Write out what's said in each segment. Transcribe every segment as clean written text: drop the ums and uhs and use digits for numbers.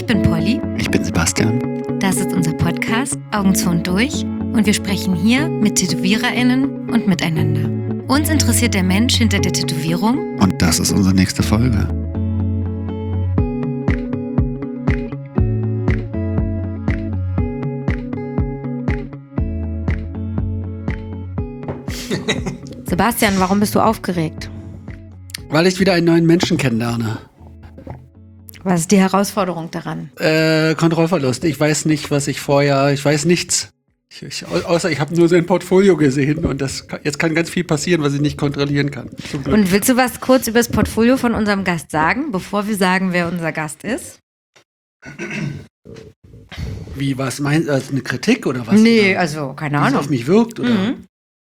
bin Polly. Ich bin Sebastian. Das ist unser Podcast Augen zu und durch und wir sprechen hier mit TätowiererInnen und miteinander. Uns interessiert der Mensch hinter der Tätowierung. Und das ist unsere nächste Folge. Sebastian, warum bist du aufgeregt? Weil ich wieder einen neuen Menschen kennenlerne. Was ist die Herausforderung daran? Kontrollverlust. Ich weiß nicht, ich weiß nichts. Außer ich habe nur sein Portfolio gesehen und jetzt kann ganz viel passieren, was ich nicht kontrollieren kann. Zum Glück. Und willst du was kurz über das Portfolio von unserem Gast sagen, bevor wir sagen, wer unser Gast ist? Wie, was meinst du? Also eine Kritik oder was? Nee, oder also keine wie es Ahnung. auf mich wirkt? Oder? Mhm.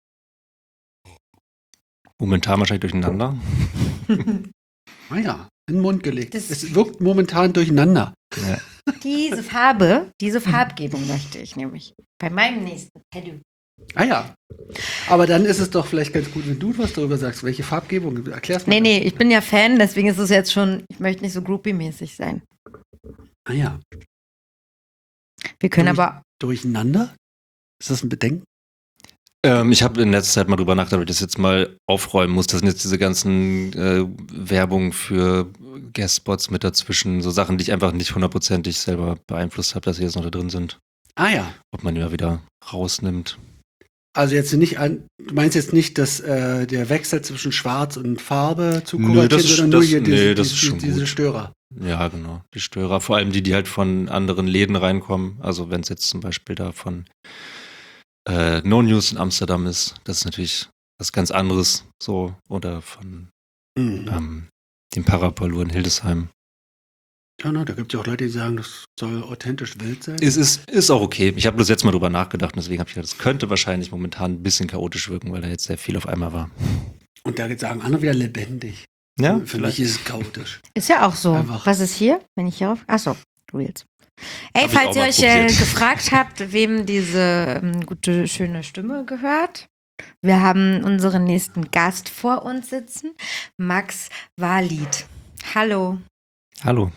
Momentan wahrscheinlich durcheinander. Ah ja, in den Mund gelegt. Das- Es wirkt momentan durcheinander. Ja. Diese Farbgebung möchte ich nämlich bei meinem nächsten Tattoo. Ah ja. Aber dann ist es doch vielleicht ganz gut, wenn du was darüber sagst. Welche Farbgebung? Erklär's mal. Nee, ich bin ja Fan, deswegen ist es jetzt schon, ich möchte nicht so groupie-mäßig sein. Ah ja. Wir können aber, Durcheinander? Ist das ein Bedenken? Ich habe in letzter Zeit mal drüber nachgedacht, ob ich das jetzt mal aufräumen muss. Das sind jetzt diese ganzen Werbung für Guest-Spots mit dazwischen. So Sachen, die ich einfach nicht hundertprozentig selber beeinflusst habe, dass sie jetzt noch da drin sind. Ah ja. Ob man die mal wieder rausnimmt. Also jetzt nicht du meinst jetzt nicht, dass der Wechsel zwischen Schwarz und Farbe zu Nö, kuratieren, das ist- sondern nur das- hier nee, das ist schon diese gut. Störer. Ja, genau. Die Störer. Vor allem die halt von anderen Läden reinkommen. Also wenn es jetzt zum Beispiel da von No News in Amsterdam ist, das ist natürlich was ganz anderes. So. Oder von Mhm. dem Parapalur in Hildesheim. Ja, da gibt es ja auch Leute, die sagen, das soll authentisch wild sein. Es ist auch okay. Ich habe bloß jetzt mal drüber nachgedacht und deswegen habe ich gedacht, das könnte wahrscheinlich momentan ein bisschen chaotisch wirken, weil da jetzt sehr viel auf einmal war. Und da sagen andere wieder lebendig. Ja, Für mich ist es chaotisch. ist ja auch so. Einfach. Was ist hier, wenn ich hier auf, achso, Reels. Ey, Hab ich falls auch ihr mal euch probiert. gefragt habt, wem diese gute, schöne Stimme gehört, wir haben unseren nächsten Gast vor uns sitzen, Max Walid. Hallo. Hallo.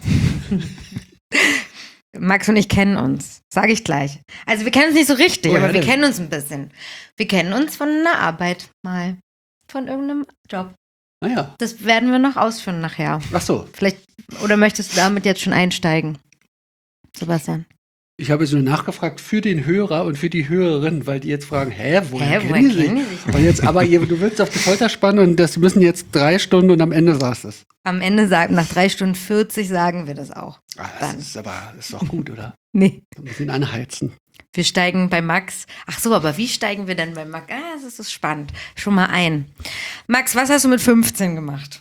Max und ich kennen uns, sage ich gleich. Also wir kennen uns nicht so richtig, Woher aber wir denn? kennen uns ein bisschen. Wir kennen uns von einer Arbeit mal, von irgendeinem Job. Naja. Das werden wir noch ausführen nachher. Ach so. Vielleicht, oder möchtest du damit jetzt schon einsteigen, Sebastian? Ich habe jetzt nur nachgefragt für den Hörer und für die Hörerin, weil die jetzt fragen, woher woher kennen die sich? kennen die sich? Und jetzt, aber du willst auf die Folter spannen und das müssen jetzt 3 Stunden und am Ende sagst du es. Am Ende sagen, nach 3 Stunden 40 sagen wir das auch. Das ist doch gut, oder? Nee. Ein bisschen anheizen. Wir steigen bei Max. Ach so, aber wie steigen wir denn bei Max? Das ist spannend. Schon mal ein. Max, was hast du mit 15 gemacht?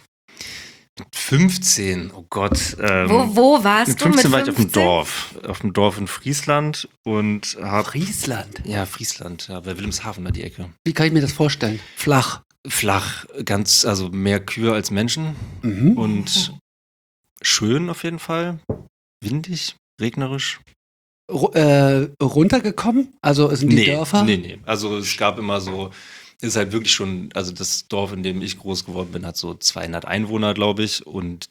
15, oh Gott. Wo warst Mit du mit 15 15? war ich auf dem Dorf in Friesland und habe... Friesland. Ja, Friesland, ja, bei Wilhelmshaven da die Ecke. Wie kann ich mir das vorstellen? Flach. Flach, also mehr Kühe als Menschen Mhm. und schön auf jeden Fall. Windig, regnerisch. Runtergekommen? Also sind die Dörfer? Nee. Also es gab immer so, ist halt wirklich schon, also das Dorf, in dem ich groß geworden bin, hat so 200 Einwohner, glaube ich. Und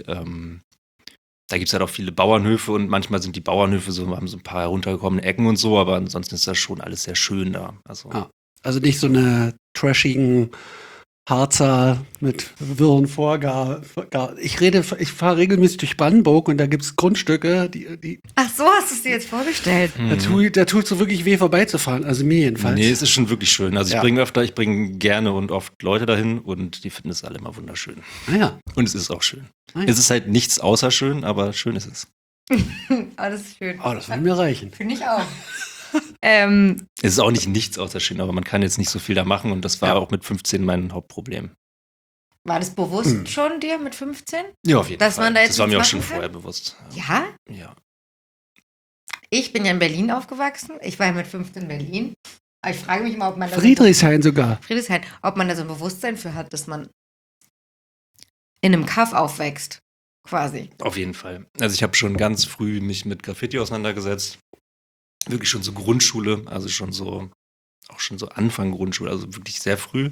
da gibt es halt auch viele Bauernhöfe und manchmal sind die Bauernhöfe so, haben so ein paar heruntergekommene Ecken und so, aber ansonsten ist das schon alles sehr schön da. Also Also nicht so eine trashigen Harzer mit wirren Vorgar. Ich fahre regelmäßig durch Brandenburg und da gibt es Grundstücke, die Ach so, hast du es dir jetzt vorgestellt? da tut es so wirklich weh vorbeizufahren. Also mir jedenfalls. Nee, es ist schon wirklich schön. Also Ja. ich bringe gerne und oft Leute dahin und die finden es alle immer wunderschön. Ah ja. Und es ist auch schön. Ah, ja. Es ist halt nichts außer schön, aber schön ist es. Alles schön. Oh, das würde mir reichen. Finde ich auch. Es ist auch nicht nichts außer schön, aber man kann jetzt nicht so viel da machen und das war Ja. auch mit 15 mein Hauptproblem. War das bewusst schon dir mit 15? Ja, auf jeden Dass Fall. man da jetzt das war mir auch nichts schon machen kann? vorher bewusst. Ja. Ja. Ich bin ja in Berlin aufgewachsen. Ich war ja mit 15 in Berlin. Aber ich frage mich immer, ob man da Friedrichshain sogar. Friedrichshain, ob man da so ein Bewusstsein für hat, dass man in einem Kaff aufwächst. Quasi. Auf jeden Fall. Also ich habe schon ganz früh mich mit Graffiti auseinandergesetzt. Wirklich schon so Grundschule, also auch schon so Anfang Grundschule, also wirklich sehr früh.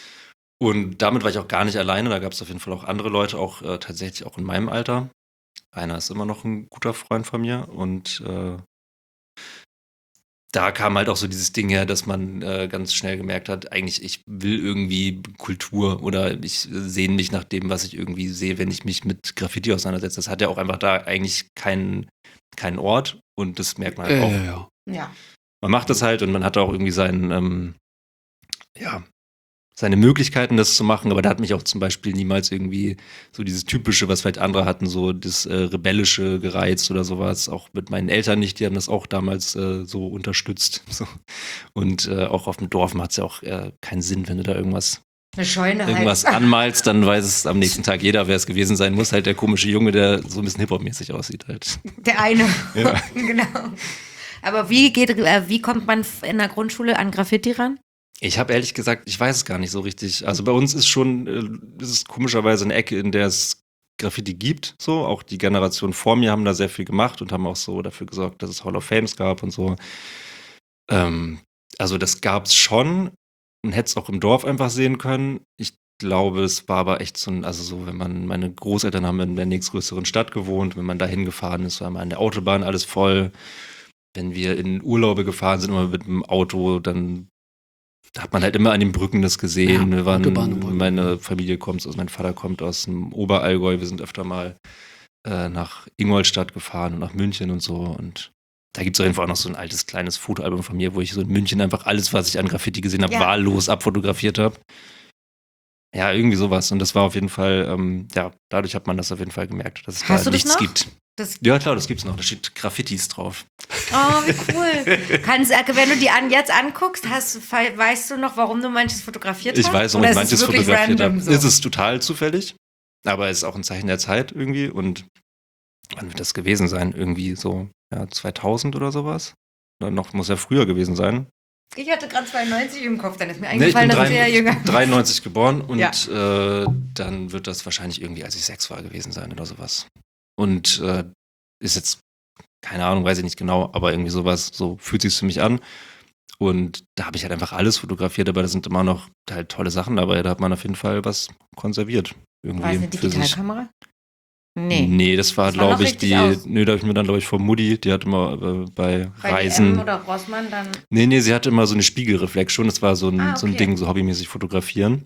Und damit war ich auch gar nicht alleine, da gab es auf jeden Fall auch andere Leute, auch tatsächlich auch in meinem Alter. Einer ist immer noch ein guter Freund von mir und da kam halt auch so dieses Ding her, dass man ganz schnell gemerkt hat, eigentlich ich will irgendwie Kultur oder ich sehne mich nach dem, was ich irgendwie sehe, wenn ich mich mit Graffiti auseinandersetze. Das hat ja auch einfach da eigentlich keinen Ort und das merkt man halt auch. Ja. Ja. Man macht das halt und man hat auch irgendwie seine Möglichkeiten, das zu machen, aber da hat mich auch zum Beispiel niemals irgendwie so dieses Typische, was vielleicht andere hatten, so das Rebellische gereizt oder sowas, auch mit meinen Eltern nicht, die haben das auch damals so unterstützt. So. Und auch auf dem Dorf macht es ja auch keinen Sinn, wenn du da irgendwas Eine Scheune irgendwas halt. anmalst, dann weiß es am nächsten Tag jeder, wer es gewesen sein muss. Halt der komische Junge, der so ein bisschen Hip-Hop-mäßig aussieht halt. Der eine. Ja. Genau. Aber wie kommt man in der Grundschule an Graffiti ran? Ich habe ehrlich gesagt, ich weiß es gar nicht so richtig. Also bei uns ist ist es komischerweise eine Ecke, in der es Graffiti gibt. So, auch die Generation vor mir haben da sehr viel gemacht und haben auch so dafür gesorgt, dass es Hall of Fames gab und so. Also das gab es schon. Man hätte es auch im Dorf einfach sehen können. Ich glaube, es war aber echt so meine Großeltern haben in der nächstgrößeren Stadt gewohnt, wenn man da hingefahren ist, war immer an der Autobahn alles voll. Wenn wir in Urlaube gefahren sind, immer mit dem Auto, dann hat man halt immer an den Brücken das gesehen. Ja, Autobahn und Brücken. Mein Vater kommt aus dem Oberallgäu, wir sind öfter mal nach Ingolstadt gefahren und nach München und so. Und da gibt es auf jeden Fall auch noch so ein altes kleines Fotoalbum von mir, wo ich so in München einfach alles, was ich an Graffiti gesehen habe, wahllos abfotografiert habe. Ja, irgendwie sowas. Und das war auf jeden Fall, dadurch hat man das auf jeden Fall gemerkt, dass es Hast da du das nichts noch? gibt. Ja, klar, das gibt's noch. Da steht Graffitis drauf. Oh, wie cool. Wenn du die jetzt anguckst, weißt du noch, warum du manches fotografiert hast? Ich weiß, warum Oder ich ist es manches wirklich fotografiert random habe. so? Ist es total zufällig, aber es ist auch ein Zeichen der Zeit irgendwie. Und wann wird das gewesen sein? Irgendwie so 2000 oder sowas? Oder noch, muss ja früher gewesen sein. Ich hatte gerade 92 im Kopf, dann ist mir Nee, ich eingefallen, bin dass ich eher jünger 93 geboren und Ja. dann wird das wahrscheinlich irgendwie, als ich 6 war, gewesen sein oder sowas. Und ist jetzt, keine Ahnung, weiß ich nicht genau, aber irgendwie sowas, so fühlt sich für mich an. Und da habe ich halt einfach alles fotografiert, aber da sind immer noch halt tolle Sachen dabei. Da hat man auf jeden Fall was konserviert. Irgendwie War es eine für sich. Digitalkamera? Nee, das war, Das war noch glaube ich, richtig aus. da habe ich mir dann, glaube ich, von Mutti, die hat immer bei Bei Reisen. DM oder Rossmann dann. Nee, sie hatte immer so eine Spiegelreflexion. Das war so ein okay. Ding, so hobbymäßig fotografieren.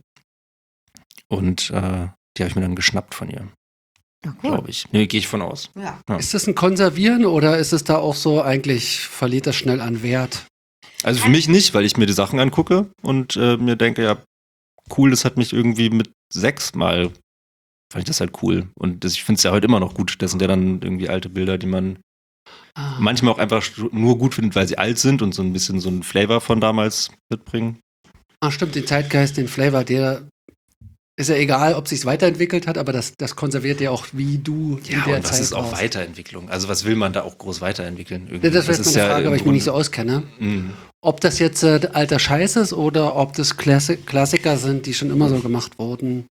Und die habe ich mir dann geschnappt von ihr, Ja, cool. glaube ich. Nee, gehe ich von aus. Ja. Ist das ein Konservieren oder ist es da auch so, eigentlich verliert das schnell an Wert? Also für mich nicht, weil ich mir die Sachen angucke und mir denke, ja, cool, das hat mich irgendwie mit 6 Mal, fand ich das halt cool. Und ich finde es ja heute immer noch gut. Das sind ja dann irgendwie alte Bilder, die man manchmal auch einfach nur gut findet, weil sie alt sind und so ein bisschen so einen Flavor von damals mitbringen. Stimmt, den Zeitgeist, den Flavor, der ist ja egal, ob sich's weiterentwickelt hat, aber das konserviert ja auch, wie du in der und was Zeit ist auch warst. Weiterentwicklung? Also was will man da auch groß weiterentwickeln? Irgendwie? Ja, das wäre jetzt meine Frage, im weil ich mich nicht so Grunde- auskenne. Mhm. Ob das jetzt alter Scheiß ist oder ob das Klassiker sind, die schon immer so gemacht wurden.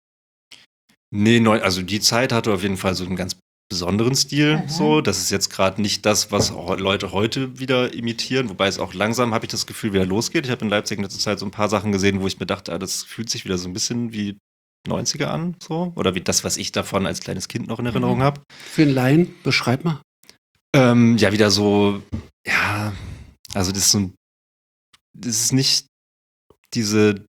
Nee, also die Zeit hatte auf jeden Fall so einen ganz besonderen Stil. So, das ist jetzt gerade nicht das, was Leute heute wieder imitieren, wobei es auch langsam, habe ich das Gefühl, wieder losgeht. Ich habe in Leipzig in letzter Zeit so ein paar Sachen gesehen, wo ich mir dachte, das fühlt sich wieder so ein bisschen wie 90er an, so. Oder wie das, was ich davon als kleines Kind noch in Erinnerung habe. Für einen Laien, beschreib mal. Ja, wieder so, ja, also das ist nicht diese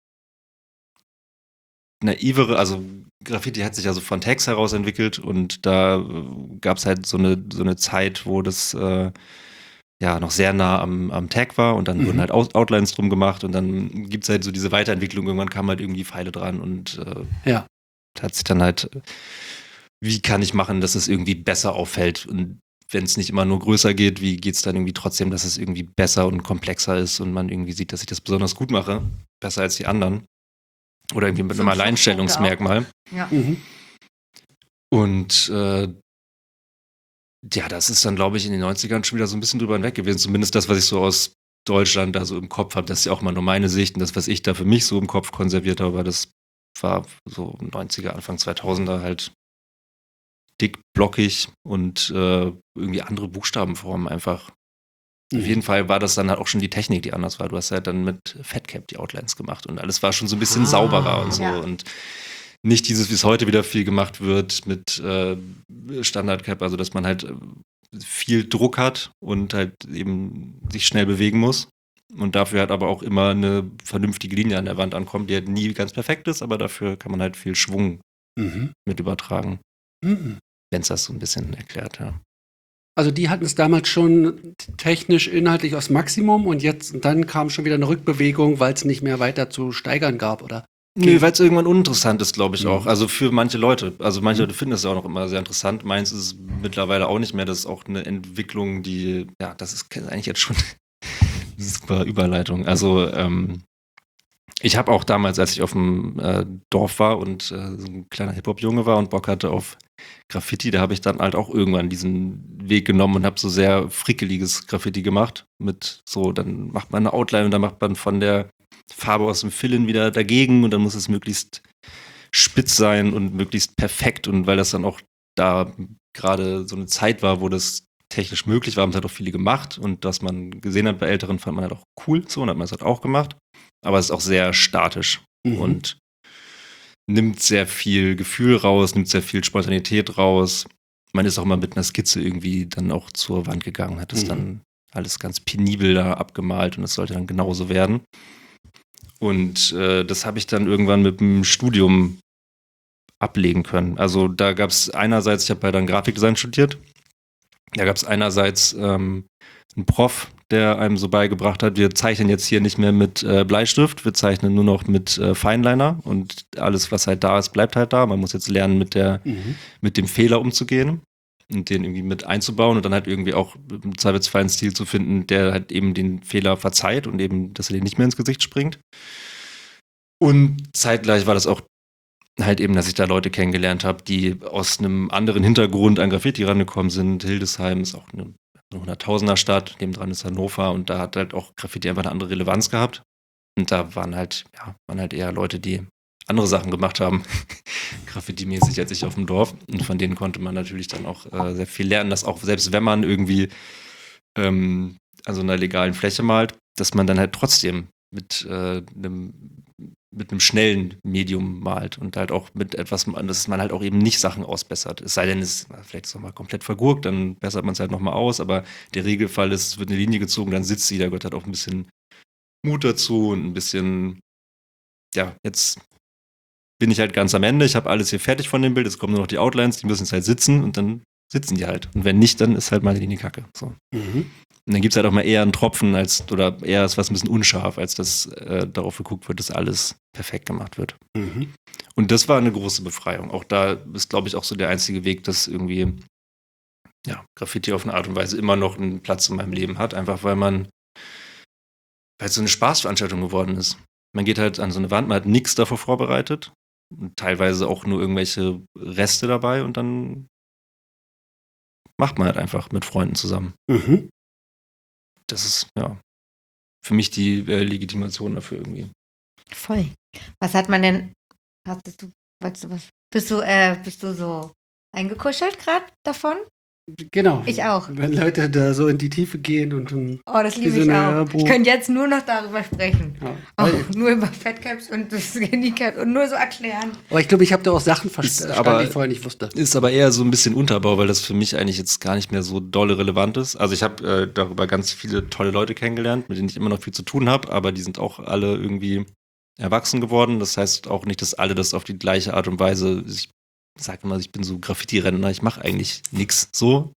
naivere, also Graffiti hat sich ja so von Tags heraus entwickelt und da gab es halt so eine Zeit, wo das noch sehr nah am Tag war und dann wurden halt Outlines drum gemacht und dann gibt es halt so diese Weiterentwicklung, irgendwann kamen halt irgendwie Pfeile dran und hat sich dann halt, wie kann ich machen, dass es irgendwie besser auffällt und wenn es nicht immer nur größer geht, wie geht es dann irgendwie trotzdem, dass es irgendwie besser und komplexer ist und man irgendwie sieht, dass ich das besonders gut mache, besser als die anderen. Oder irgendwie mit So einem ein Alleinstellungsmerkmal. Ja. Mhm. Und das ist dann, glaube ich, in den 90ern schon wieder so ein bisschen drüber hinweg gewesen. Zumindest das, was ich so aus Deutschland da so im Kopf habe. Das ist ja auch mal nur meine Sicht. Und das, was ich da für mich so im Kopf konserviert habe, das war so 90er, Anfang 2000er halt dick, blockig und irgendwie andere Buchstabenformen einfach. Auf jeden Fall war das dann halt auch schon die Technik, die anders war. Du hast halt dann mit Fatcap die Outlines gemacht und alles war schon so ein bisschen sauberer und so. Ja. Und nicht dieses, wie es heute wieder viel gemacht wird mit Standard-Cap, also dass man halt viel Druck hat und halt eben sich schnell bewegen muss. Und dafür halt aber auch immer eine vernünftige Linie an der Wand ankommt, die halt nie ganz perfekt ist, aber dafür kann man halt viel Schwung mit übertragen. Wenn es das so ein bisschen erklärt, ja. Also die hatten es damals schon technisch, inhaltlich aufs Maximum und dann kam schon wieder eine Rückbewegung, weil es nicht mehr weiter zu steigern gab, oder? Nee, weil es irgendwann uninteressant ist, glaube ich auch. Also für manche Leute. Also manche Leute finden es auch noch immer sehr interessant. Meins ist es mittlerweile auch nicht mehr. Das ist auch eine Entwicklung, die, ja, das ist eigentlich jetzt schon eine super Überleitung. Also ich habe auch damals, als ich auf dem Dorf war und so ein kleiner Hip-Hop-Junge war und Bock hatte auf Graffiti, da habe ich dann halt auch irgendwann diesen Weg genommen und habe so sehr frickeliges Graffiti gemacht. Mit so, dann macht man eine Outline und dann macht man von der Farbe aus dem Fillen wieder dagegen und dann muss es möglichst spitz sein und möglichst perfekt. Und weil das dann auch da gerade so eine Zeit war, wo das technisch möglich war, haben es halt auch viele gemacht und was man gesehen hat bei Älteren, fand man halt auch cool so und hat man es halt auch gemacht. Aber es ist auch sehr statisch und nimmt sehr viel Gefühl raus, nimmt sehr viel Spontanität raus. Man ist auch mal mit einer Skizze irgendwie dann auch zur Wand gegangen, hat es dann alles ganz penibel da abgemalt und es sollte dann genauso werden. Und das habe ich dann irgendwann mit dem Studium ablegen können. Also da gab es einerseits, ich habe bei dann Grafikdesign studiert, da gab es einerseits einen Prof, der einem so beigebracht hat, wir zeichnen jetzt hier nicht mehr mit Bleistift, wir zeichnen nur noch mit Fineliner und alles, was halt da ist, bleibt halt da. Man muss jetzt lernen, mit dem Fehler umzugehen und den irgendwie mit einzubauen und dann halt irgendwie auch im Zweifelsfall einen Stil zu finden, der halt eben den Fehler verzeiht und eben, dass er den nicht mehr ins Gesicht springt. Und zeitgleich war das auch halt eben, dass ich da Leute kennengelernt habe, die aus einem anderen Hintergrund an Graffiti rangekommen sind. Hildesheim ist auch eine 100.000er Stadt, nebendran ist Hannover und da hat halt auch Graffiti einfach eine andere Relevanz gehabt. Und da waren halt eher Leute, die andere Sachen gemacht haben, Graffiti-mäßig als ich auf dem Dorf. Und von denen konnte man natürlich dann auch sehr viel lernen, dass auch selbst wenn man irgendwie an so einer legalen Fläche malt, dass man dann halt trotzdem mit einem schnellen Medium malt und halt auch mit etwas, dass man halt auch eben nicht Sachen ausbessert. Es sei denn, es ist vielleicht nochmal komplett vergurkt, dann bessert man es halt nochmal aus, aber der Regelfall ist, es wird eine Linie gezogen, dann sitzt sie, da gehört halt auch ein bisschen Mut dazu und ein bisschen, ja, jetzt bin ich halt ganz am Ende, ich habe alles hier fertig von dem Bild, jetzt kommen nur noch die Outlines, die müssen jetzt halt sitzen und dann sitzen die halt. Und wenn nicht, dann ist halt meine Linie kacke. So. Und dann gibt es halt auch mal eher einen Tropfen oder eher ist was ein bisschen unscharf, als dass darauf geguckt wird, dass alles perfekt gemacht wird. Und das war eine große Befreiung. Auch da ist, glaube ich, auch so der einzige Weg, dass irgendwie Graffiti auf eine Art und Weise immer noch einen Platz in meinem Leben hat, einfach weil es so eine Spaßveranstaltung geworden ist. Man geht halt an so eine Wand, man hat nichts davor vorbereitet, und teilweise auch nur irgendwelche Reste dabei und dann macht man halt einfach mit Freunden zusammen. Das ist, für mich die Legitimation dafür irgendwie. Voll. Was hat man denn, weißt du was? Bist du so eingekuschelt gerade davon? Genau. Ich auch. Wenn Leute da so in die Tiefe gehen und Oh, das liebe ich auch. Ich könnte jetzt nur noch darüber sprechen. Ja. Auch nur über Fatcaps und das Skinny Cap und nur so erklären. Aber ich glaube, ich habe da auch Sachen verstanden, die ich vorher nicht wusste. Ist aber eher so ein bisschen Unterbau, weil das für mich eigentlich jetzt gar nicht mehr so dolle relevant ist. Also ich habe darüber ganz viele tolle Leute kennengelernt, mit denen ich immer noch viel zu tun habe, aber die sind auch alle irgendwie erwachsen geworden. Das heißt auch nicht, dass alle das auf die gleiche Art und Weise, ich sage immer, ich bin so Graffiti-Rentner, ich mache eigentlich nichts so.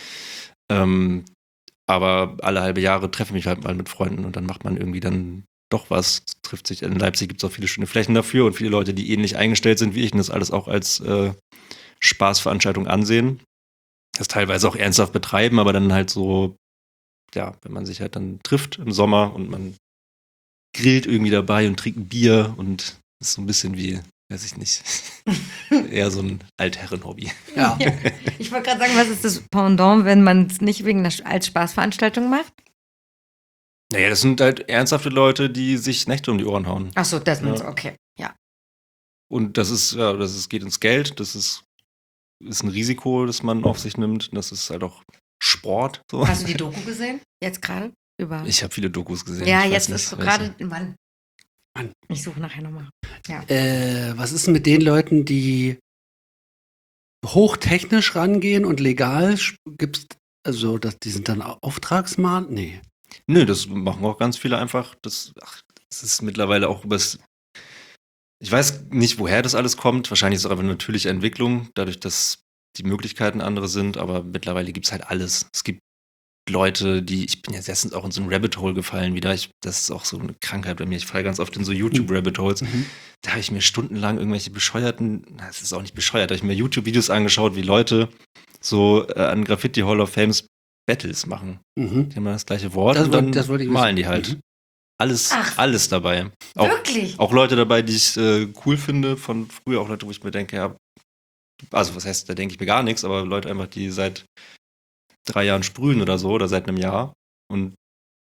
Aber alle halbe Jahre treffe ich mich halt mal mit Freunden und dann macht man irgendwie dann doch was. Trifft sich. In Leipzig gibt es auch viele schöne Flächen dafür und viele Leute, die ähnlich eingestellt sind wie ich und das alles auch als Spaßveranstaltung ansehen. Das teilweise auch ernsthaft betreiben, aber dann halt so, ja, wenn man sich halt dann trifft im Sommer und man grillt irgendwie dabei und trinkt ein Bier und ist so ein bisschen wie, weiß ich nicht, eher so ein Altherren-Hobby. Ja. Ja. Ich wollte gerade sagen, was ist das Pendant, wenn man es nicht als Spaßveranstaltung macht? Naja, das sind halt ernsthafte Leute, die sich Nächte um die Ohren hauen. Ach so, das ist okay. Ja. Und geht ins Geld, das ist ein Risiko, das man auf sich nimmt. Das ist halt auch Sport. So. Hast du die Doku gesehen? Jetzt gerade? Ich habe viele Dokus gesehen. Ja, ich jetzt weiß ist so nicht, gerade, Mann, Ich suche nachher nochmal. Was ist denn mit den Leuten, die hochtechnisch rangehen und legal gibt's, also die sind dann Auftragsmaler? Nee. Nö, das machen auch ganz viele einfach. Das ist mittlerweile auch ich weiß nicht, woher das alles kommt. Wahrscheinlich ist es auch einfach eine natürliche Entwicklung, dadurch, dass die Möglichkeiten andere sind, aber mittlerweile gibt es halt alles. Es gibt Leute, ich bin ja letztens auch in so ein Rabbit Hole gefallen wieder. Das ist auch so eine Krankheit bei mir. Ich falle ganz oft in so YouTube-Rabbit Holes. Da habe ich mir stundenlang irgendwelche es ist auch nicht bescheuert, da habe ich mir YouTube-Videos angeschaut, wie Leute so an Graffiti Hall of Fames Battles machen. Die haben das gleiche Wort und dann malen die halt. Alles dabei. Wirklich? Auch Leute dabei, die ich cool finde von früher, auch Leute, wo ich mir denke, ja, also was heißt, da denke ich mir gar nichts, aber Leute einfach, die seit 3 Jahren sprühen oder so, oder seit einem Jahr. Und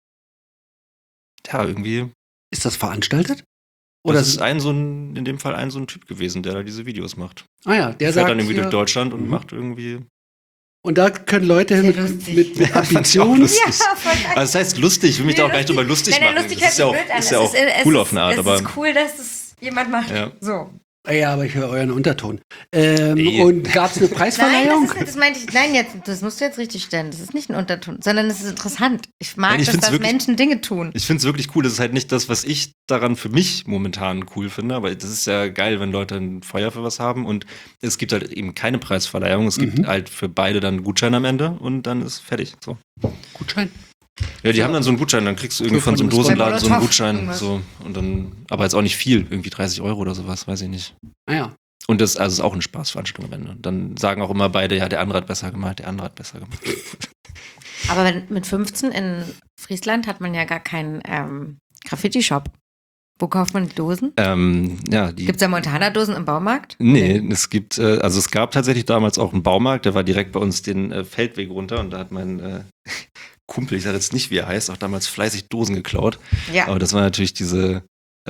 ja, irgendwie. Ist das veranstaltet? Oder das ist in dem Fall ein so ein Typ gewesen, der da diese Videos macht. Ah ja, der fährt sagt dann irgendwie hier, durch Deutschland und macht irgendwie. Und da können Leute hin mit Ambitionen. Ja, voll geil. Also das heißt lustig, ich will mich da auch gar nicht drüber lustig machen. Lustig Das ist ja auch cool auf eine Art, aber. Es ist cool, dass es jemand macht. Ja. So. Ja, aber ich höre euren Unterton. Und gab es eine Preisverleihung? Nein, das meinte ich. Nein, das musst du jetzt richtig stellen. Das ist nicht ein Unterton, sondern es ist interessant. Ich mag Nein, dass Menschen Dinge tun. Ich finde es wirklich cool. Das ist halt nicht das, was ich daran für mich momentan cool finde, aber das ist ja geil, wenn Leute ein Feuer für was haben und es gibt halt eben keine Preisverleihung. Es gibt halt für beide dann einen Gutschein am Ende und dann ist fertig. So. Gutschein? Ja, die haben dann so einen Gutschein, dann kriegst du irgendwie von so einem Dosenladen so einen Gutschein. So, und dann, aber jetzt auch nicht viel, irgendwie 30 € oder sowas, weiß ich nicht. Ah ja. Und das ist auch eine Spaßveranstaltung am Ende. Dann sagen auch immer beide, ja, der andere hat besser gemalt, der andere hat besser gemacht. Aber mit 15 in Friesland hat man ja gar keinen Graffiti-Shop. Wo kauft man die Dosen? Gibt es da Montana-Dosen im Baumarkt? Nee, es gab tatsächlich damals auch einen Baumarkt, der war direkt bei uns den Feldweg runter und da hat mein Kumpel, ich sage jetzt nicht, wie er heißt, auch damals fleißig Dosen geklaut. Ja. Aber das war natürlich das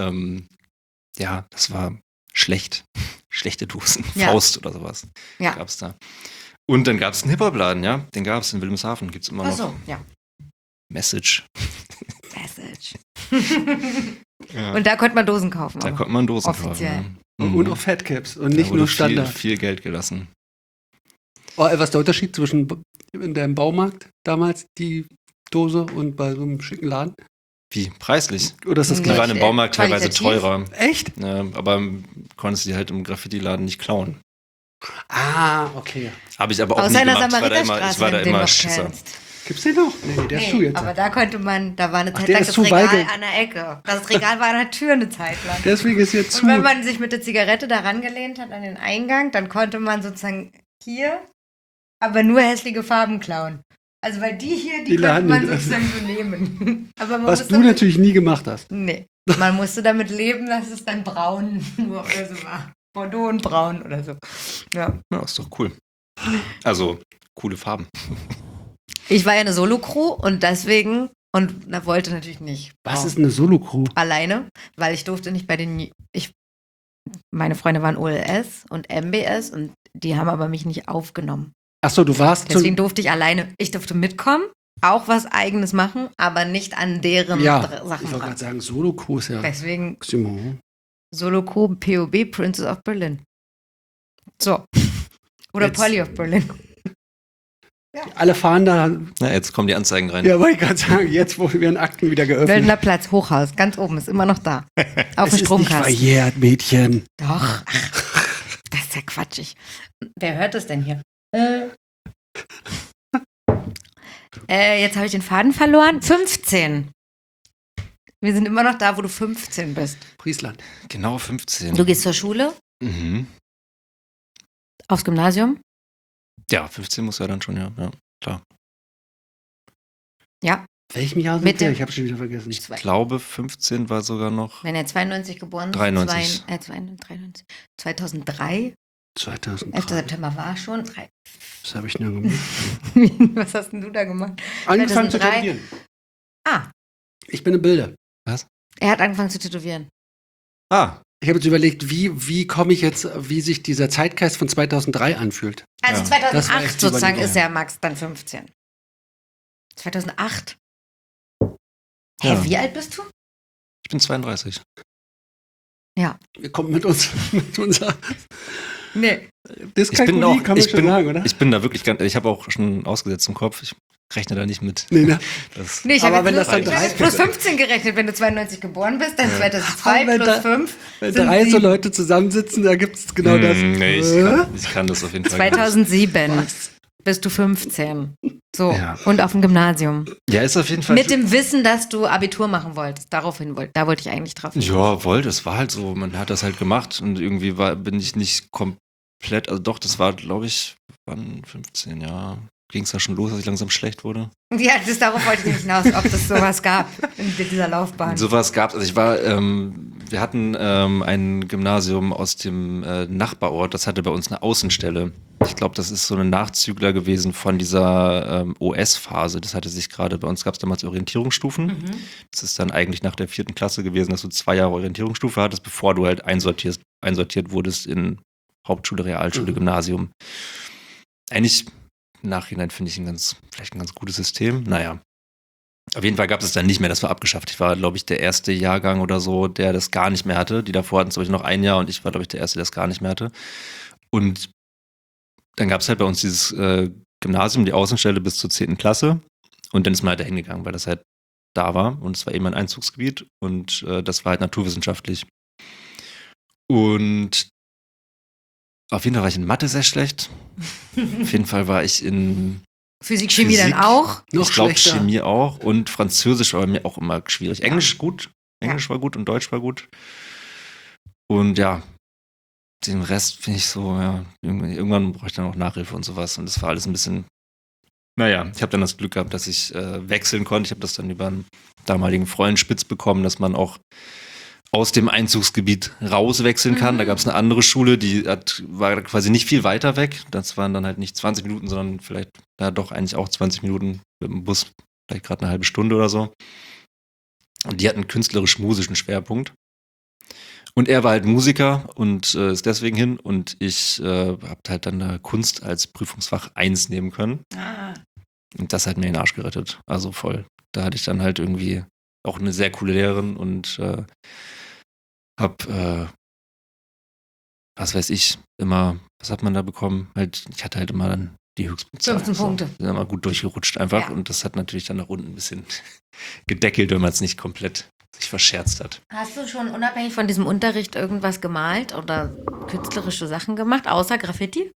war schlechte Dosen, Ja. Faust oder sowas gab's da. Und dann gab es einen Hip-Hop-Laden, ja, den gab es in Wilhelmshaven, gibt's immer noch. Ach so, ja. Message. Ja. Und da konnte man Dosen kaufen. Da aber. konnte man Dosen Offiziell. kaufen. Ja. Und auch Fatcaps und nicht Da wurde nur Standard. viel Geld gelassen. Was ist der Unterschied zwischen in deinem Baumarkt damals, die Dose, und bei so einem schicken Laden? Wie? Preislich? Oder ist das Die gleich? waren im Baumarkt teilweise qualitativ? teurer. Echt? Ja, aber konntest du die halt im Graffiti-Laden nicht klauen. Ah, okay. Habe ich aber auch Aus nie einer gemacht. Ich war Samariterstraße, da wenn du den immer noch Schisser. kennst. Gibt's den noch? Nee, der ist zu jetzt. Aber da konnte man, da war eine Zeit der lang ist das zu, Regal weil an der Ecke. Das Regal war an der Tür eine Zeit lang. Deswegen ist jetzt zu. Und wenn man sich mit der Zigarette da rangelehnt hat an den Eingang, dann konnte man sozusagen hier aber nur hässliche Farben klauen. Also weil die hier, die konnte man sozusagen so nehmen. Aber man Was du natürlich nie gemacht hast. Nee, man musste damit leben, dass es dann braun nur oder so war. Bordeaux und braun oder so. Ja. Ja, ist doch cool. Also, coole Farben. Ich war ja eine Solo-Crew und deswegen, und da wollte natürlich nicht. Was ist eine Solo-Crew? Alleine, weil ich durfte nicht bei meine Freunde waren OLS und MBS und die haben aber mich nicht aufgenommen. Achso, du warst Deswegen durfte ich durfte mitkommen, auch was Eigenes machen, aber nicht an deren Sachen ich wollte dran. gerade sagen, Solo-Crew ist ja. Deswegen Simon. Solo-Crew POB, Princess of Berlin. So. Oder Jetzt- Polly of Berlin. Alle fahren da. Na, jetzt kommen die Anzeigen rein. Ja, wollte ich gerade sagen, jetzt, wo werden Akten wieder geöffnet. Wöldener Platz, Hochhaus, ganz oben, ist immer noch da. Auf Es dem ist nicht Stromkasten. verjährt, Mädchen. Doch. Ach, das ist ja quatschig. Wer hört das denn hier? Jetzt habe ich den Faden verloren. 15. Wir sind immer noch da, wo du 15 bist. Friesland. Genau 15. Du gehst zur Schule, Mhm. aufs Gymnasium. Ja, 15 muss ja dann schon, ja. Klar. Ja, Welchem Jahr Mit sind wir? dem- Ich habe schon wieder vergessen. Ich glaube, 15 war sogar noch. wenn er 92 geboren ist. 93. 93. 2003. 2003. 11. September war schon. Was habe ich denn gemacht? Was hast denn du da gemacht? Angefangen zu 2003. tätowieren. Ah, Ich bin im Bilde. er hat angefangen zu tätowieren. Ah, Ich habe jetzt überlegt, wie komme ich jetzt, wie sich dieser Zeitgeist von 2003 anfühlt. Also Ja, das war 2008 echt sozusagen Überlegung. ist er Max dann 15. 2008? Hä, Ja. wie alt bist du? ich bin 32. Wir kommen mit unserer Nee. Dyskalkulie, kann man schon sagen, oder? Ich bin da wirklich ich habe auch schon ausgesetzt im Kopf. Ich rechne da nicht mit. Nee, ne? Nee, ich Aber habe wenn jetzt das dann plus, drei- plus 15 gerechnet, wenn du 92 geboren bist, dann 2002 Aber wenn plus da- 5 Wenn sind 3 so 7. Leute zusammensitzen, da gibt es genau das. Nee, ich kann das auf jeden Fall. 2007 bist du 15. So, Ja. und auf dem Gymnasium. Ja, ist auf jeden Fall. Mit dem Wissen, dass du Abitur machen wolltest. Da wollte ich eigentlich drauf. Ja, wollte. Es war halt so. Man hat das halt gemacht und irgendwie bin ich nicht komplett. Also doch, das war, glaube ich, wann 15 Jahre. Ging es da schon los, dass ich langsam schlecht wurde? Ja, darauf wollte ich nicht hinaus, ob es sowas gab in dieser Laufbahn. Sowas gab es. Also wir hatten ein Gymnasium aus dem Nachbarort, das hatte bei uns eine Außenstelle. Ich glaube, das ist so ein Nachzügler gewesen von dieser OS-Phase. Das hatte sich gerade, bei uns gab es damals Orientierungsstufen. Das ist dann eigentlich nach der 4. Klasse gewesen, dass du 2 Jahre Orientierungsstufe hattest, bevor du halt einsortiert wurdest in Hauptschule, Realschule, Gymnasium. Eigentlich im Nachhinein finde ich vielleicht ein ganz gutes System. Naja. Auf jeden Fall gab es dann nicht mehr, das war abgeschafft. Ich war, glaube ich, der erste Jahrgang oder so, der das gar nicht mehr hatte. Die davor hatten es, glaube ich, noch ein Jahr und ich war, glaube ich, der erste, der das gar nicht mehr hatte. Und dann gab es halt bei uns dieses Gymnasium, die Außenstelle bis zur 10. Klasse. Und dann ist man halt da hingegangen, weil das halt da war. Und es war eben ein Einzugsgebiet und das war halt naturwissenschaftlich. Und auf jeden Fall war ich in Mathe sehr schlecht. Auf jeden Fall war ich in Physik, Chemie dann auch? Noch ich glaube, schlechter. Chemie auch. Und Französisch war bei mir auch immer schwierig. Englisch gut. Englisch war gut und Deutsch war gut. Und ja, den Rest finde ich so, ja, irgendwann brauche ich dann auch Nachhilfe und sowas. Und das war alles ein bisschen, naja, ich habe dann das Glück gehabt, dass ich wechseln konnte. Ich habe das dann über einen damaligen Freund spitz bekommen, dass man auch aus dem Einzugsgebiet rauswechseln kann. Da gab es eine andere Schule, war quasi nicht viel weiter weg. Das waren dann halt nicht 20 Minuten, sondern vielleicht, ja doch eigentlich auch 20 Minuten mit dem Bus, vielleicht gerade eine halbe Stunde oder so. Und die hatten künstlerisch-musischen Schwerpunkt. Und er war halt Musiker und ist deswegen hin. Und ich habe halt dann da Kunst als Prüfungsfach 1 nehmen können. Und das hat mir den Arsch gerettet. Also voll. Da hatte ich dann halt irgendwie auch eine sehr coole Lehrerin und was weiß ich, immer, was hat man da bekommen? Ich hatte halt immer dann die Höchstpunktzahl. 15 Punkte. Bin immer gut durchgerutscht einfach und das hat natürlich dann nach unten ein bisschen gedeckelt, wenn man es nicht komplett sich verscherzt hat. Hast du schon unabhängig von diesem Unterricht irgendwas gemalt oder künstlerische Sachen gemacht, außer Graffiti?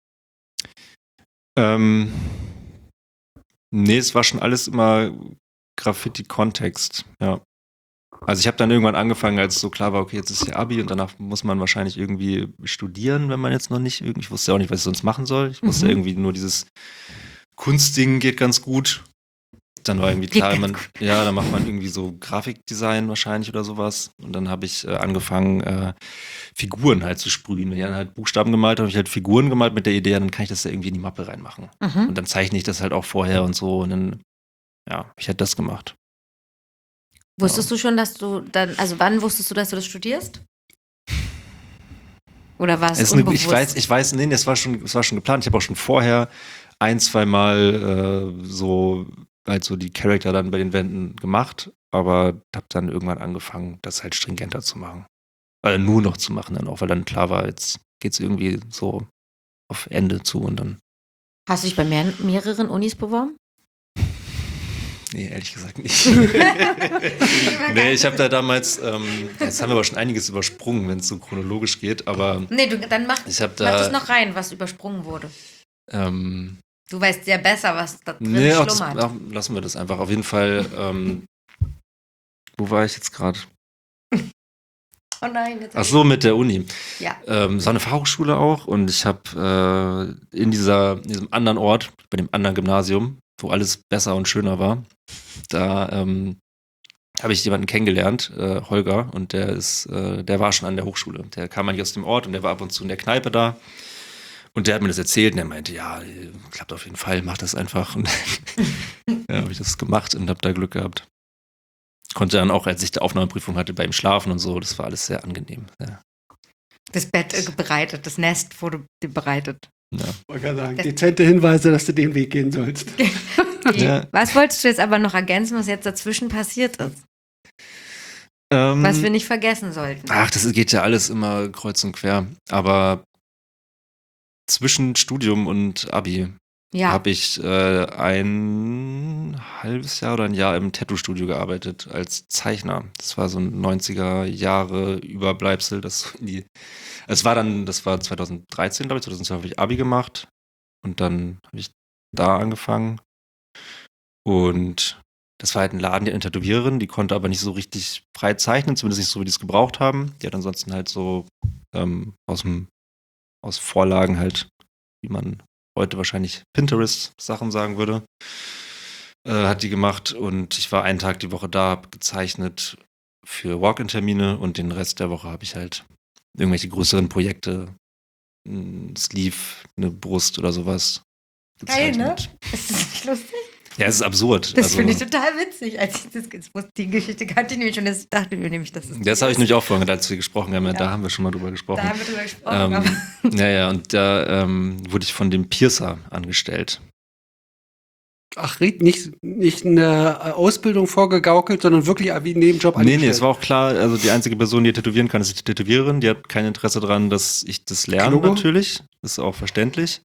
Nee, es war schon alles immer Graffiti-Kontext, ja. Also ich habe dann irgendwann angefangen, als so klar war, okay, jetzt ist hier Abi und danach muss man wahrscheinlich irgendwie studieren, wenn man jetzt noch nicht ich wusste ja auch nicht, was ich sonst machen soll. Ich wusste irgendwie nur dieses Kunstding geht ganz gut. Dann war irgendwie klar, dann macht man irgendwie so Grafikdesign wahrscheinlich oder sowas. Und dann habe ich angefangen, Figuren halt zu sprühen. Wenn ich dann halt Buchstaben gemalt habe, habe ich halt Figuren gemalt mit der Idee, dann kann ich das ja irgendwie in die Mappe reinmachen. Und dann zeichne ich das halt auch vorher und so. Und dann, ja, habe ich halt das gemacht. Wusstest du schon, dass du dann, also wann wusstest du, dass du das studierst? Oder war es unbewusst? Ich weiß, nee, es war schon geplant. Ich habe auch schon vorher 1-2 Mal so halt so die Charakter dann bei den Wänden gemacht, aber habe dann irgendwann angefangen, das halt stringenter zu machen. Nur noch zu machen dann auch, weil dann klar war, jetzt geht's irgendwie so auf Ende zu und dann. Hast du dich bei mehreren Unis beworben? Nee, ehrlich gesagt nicht. Nee, ich habe da damals, jetzt haben wir aber schon einiges übersprungen, wenn es so chronologisch geht, aber. Nee, dann mach das noch rein, was übersprungen wurde. Du weißt ja besser, was da drin schlummert. Lassen wir das einfach. Auf jeden Fall, wo war ich jetzt gerade? Oh nein, jetzt. Ach so, mit der Uni. Ja. Es war eine Fachhochschule auch und ich habe in diesem anderen Ort, bei dem anderen Gymnasium, wo alles besser und schöner war, da habe ich jemanden kennengelernt, Holger, und der war schon an der Hochschule. Der kam eigentlich aus dem Ort und der war ab und zu in der Kneipe da. Und der hat mir das erzählt und der meinte, ja, klappt auf jeden Fall, mach das einfach. Und ja, habe ich das gemacht und habe da Glück gehabt. Konnte dann auch, als ich die Aufnahmeprüfung hatte, bei ihm schlafen und so. Das war alles sehr angenehm. Ja. Das Bett bereitet, das Nest wurde bereitet. Ja. Ich wollte gerade sagen, dezente Hinweise, dass du den Weg gehen sollst. Ja. Was wolltest du jetzt aber noch ergänzen, was jetzt dazwischen passiert ist? Was wir nicht vergessen sollten. Ach, das geht ja alles immer kreuz und quer. Aber zwischen Studium und Abi Ja. habe ich ein halbes Jahr oder ein Jahr im Tattoo-Studio gearbeitet als Zeichner. Das war so ein 90er-Jahre-Überbleibsel. Das war 2013, glaube ich. 2012 habe ich Abi gemacht. Und dann habe ich da angefangen. Und das war halt ein Laden, die eine Tätowiererin, die konnte aber nicht so richtig frei zeichnen, zumindest nicht so, wie die es gebraucht haben. Die hat ansonsten halt so aus Vorlagen halt, wie man heute wahrscheinlich Pinterest-Sachen sagen würde, hat die gemacht. Und ich war einen Tag die Woche da, habe gezeichnet für Walk-in-Termine und den Rest der Woche habe ich halt irgendwelche größeren Projekte, ein Sleeve, eine Brust oder sowas Geil, gezeichnet. ne? Ist das nicht lustig? Ja, es ist absurd. Das finde ich total witzig. Als ich die Geschichte kannte ich nämlich und jetzt dachte ich mir nämlich, das ist. Das habe ich nämlich auch vorhin gedacht, als wir gesprochen haben. Ja. Ja. Da haben wir schon mal drüber gesprochen. Da haben wir drüber gesprochen. aber Ja, und da wurde ich von dem Piercer angestellt. Ach, nicht eine Ausbildung vorgegaukelt, sondern wirklich wie einen Nebenjob Nee, es war auch klar, also die einzige Person, die tätowieren kann, ist die Tätowiererin. Die hat kein Interesse daran, dass ich das lerne, Kluge. natürlich. Das ist auch verständlich.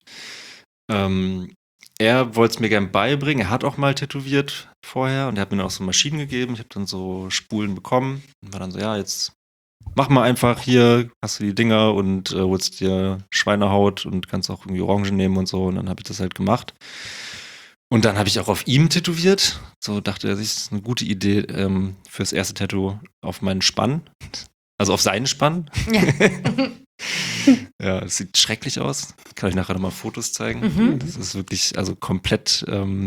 Er wollte es mir gern beibringen. Er hat auch mal tätowiert vorher und er hat mir dann auch so Maschinen gegeben. Ich habe dann so Spulen bekommen und war dann so, ja, jetzt mach mal einfach hier, hast du die Dinger und holst dir Schweinehaut und kannst auch irgendwie Orangen nehmen und so. Und dann habe ich das halt gemacht. Und dann habe ich auch auf ihm tätowiert. So dachte er sich, das ist eine gute Idee fürs erste Tattoo auf meinen Spann. Also auf seinen Spann. ja. Ja, es sieht schrecklich aus. Kann ich nachher nochmal Fotos zeigen. Mhm. Das ist wirklich, also komplett,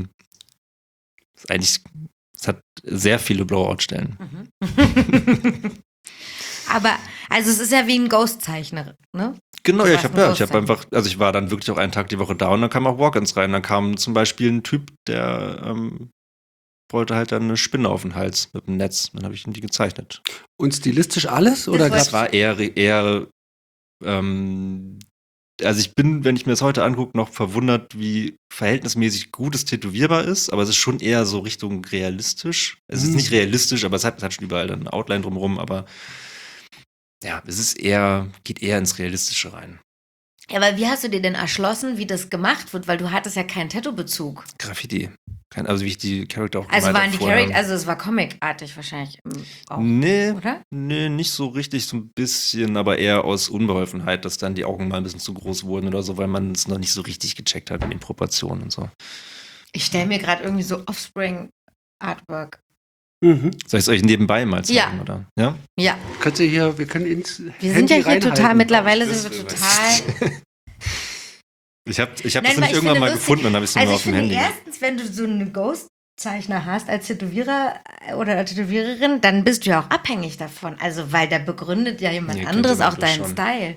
es hat sehr viele Blowout-Stellen. Aber, also es ist ja wie ein Ghost-Zeichner, ne? Genau, Du ja, warst ein ich habe Ghost-Zeichner. einfach, also ich war dann wirklich auch einen Tag die Woche da und dann kamen auch Walk-ins rein. Dann kam zum Beispiel ein Typ, der wollte halt dann eine Spinne auf den Hals mit einem Netz. Dann habe ich ihm die gezeichnet. Und stilistisch alles? Oder Das Das war eher also ich bin, wenn ich mir das heute angucke, noch verwundert, wie verhältnismäßig gut es tätowierbar ist, aber es ist schon eher so Richtung realistisch. Es ist nicht realistisch, aber es hat schon überall dann eine Outline drumherum, aber ja, geht eher ins Realistische rein. Ja, aber wie hast du dir denn erschlossen, wie das gemacht wird? Weil du hattest ja keinen Tattoo-Bezug. Graffiti. Also wie ich die Charakter auch Also gemalt waren die hab vorher. Charakter, also es war comicartig wahrscheinlich auch, Nee, oder? nee, nicht so richtig, so ein bisschen, aber eher aus Unbeholfenheit, dass dann die Augen mal ein bisschen zu groß wurden oder so, weil man es noch nicht so richtig gecheckt hat in den Proportionen und so. Ich stelle mir gerade irgendwie so Offspring-Artwork. Mhm. Soll ich es euch nebenbei mal zeigen, Ja. oder? Ja? Ja, Wir können ins wir sind ja hier reinhalten. total, mittlerweile Das sind wir will total. Ich hab das Nein, weil nämlich ich irgendwann finde mal lustig- gefunden und habe ich es Also mir ich auf dem finde Handy. erstens, wenn du so einen Ghost-Zeichner hast als Tätowierer oder Tätowiererin, dann bist du ja auch abhängig davon. Also weil da begründet ja jemand Ja, anderes könnte auch man deinen schon. Style.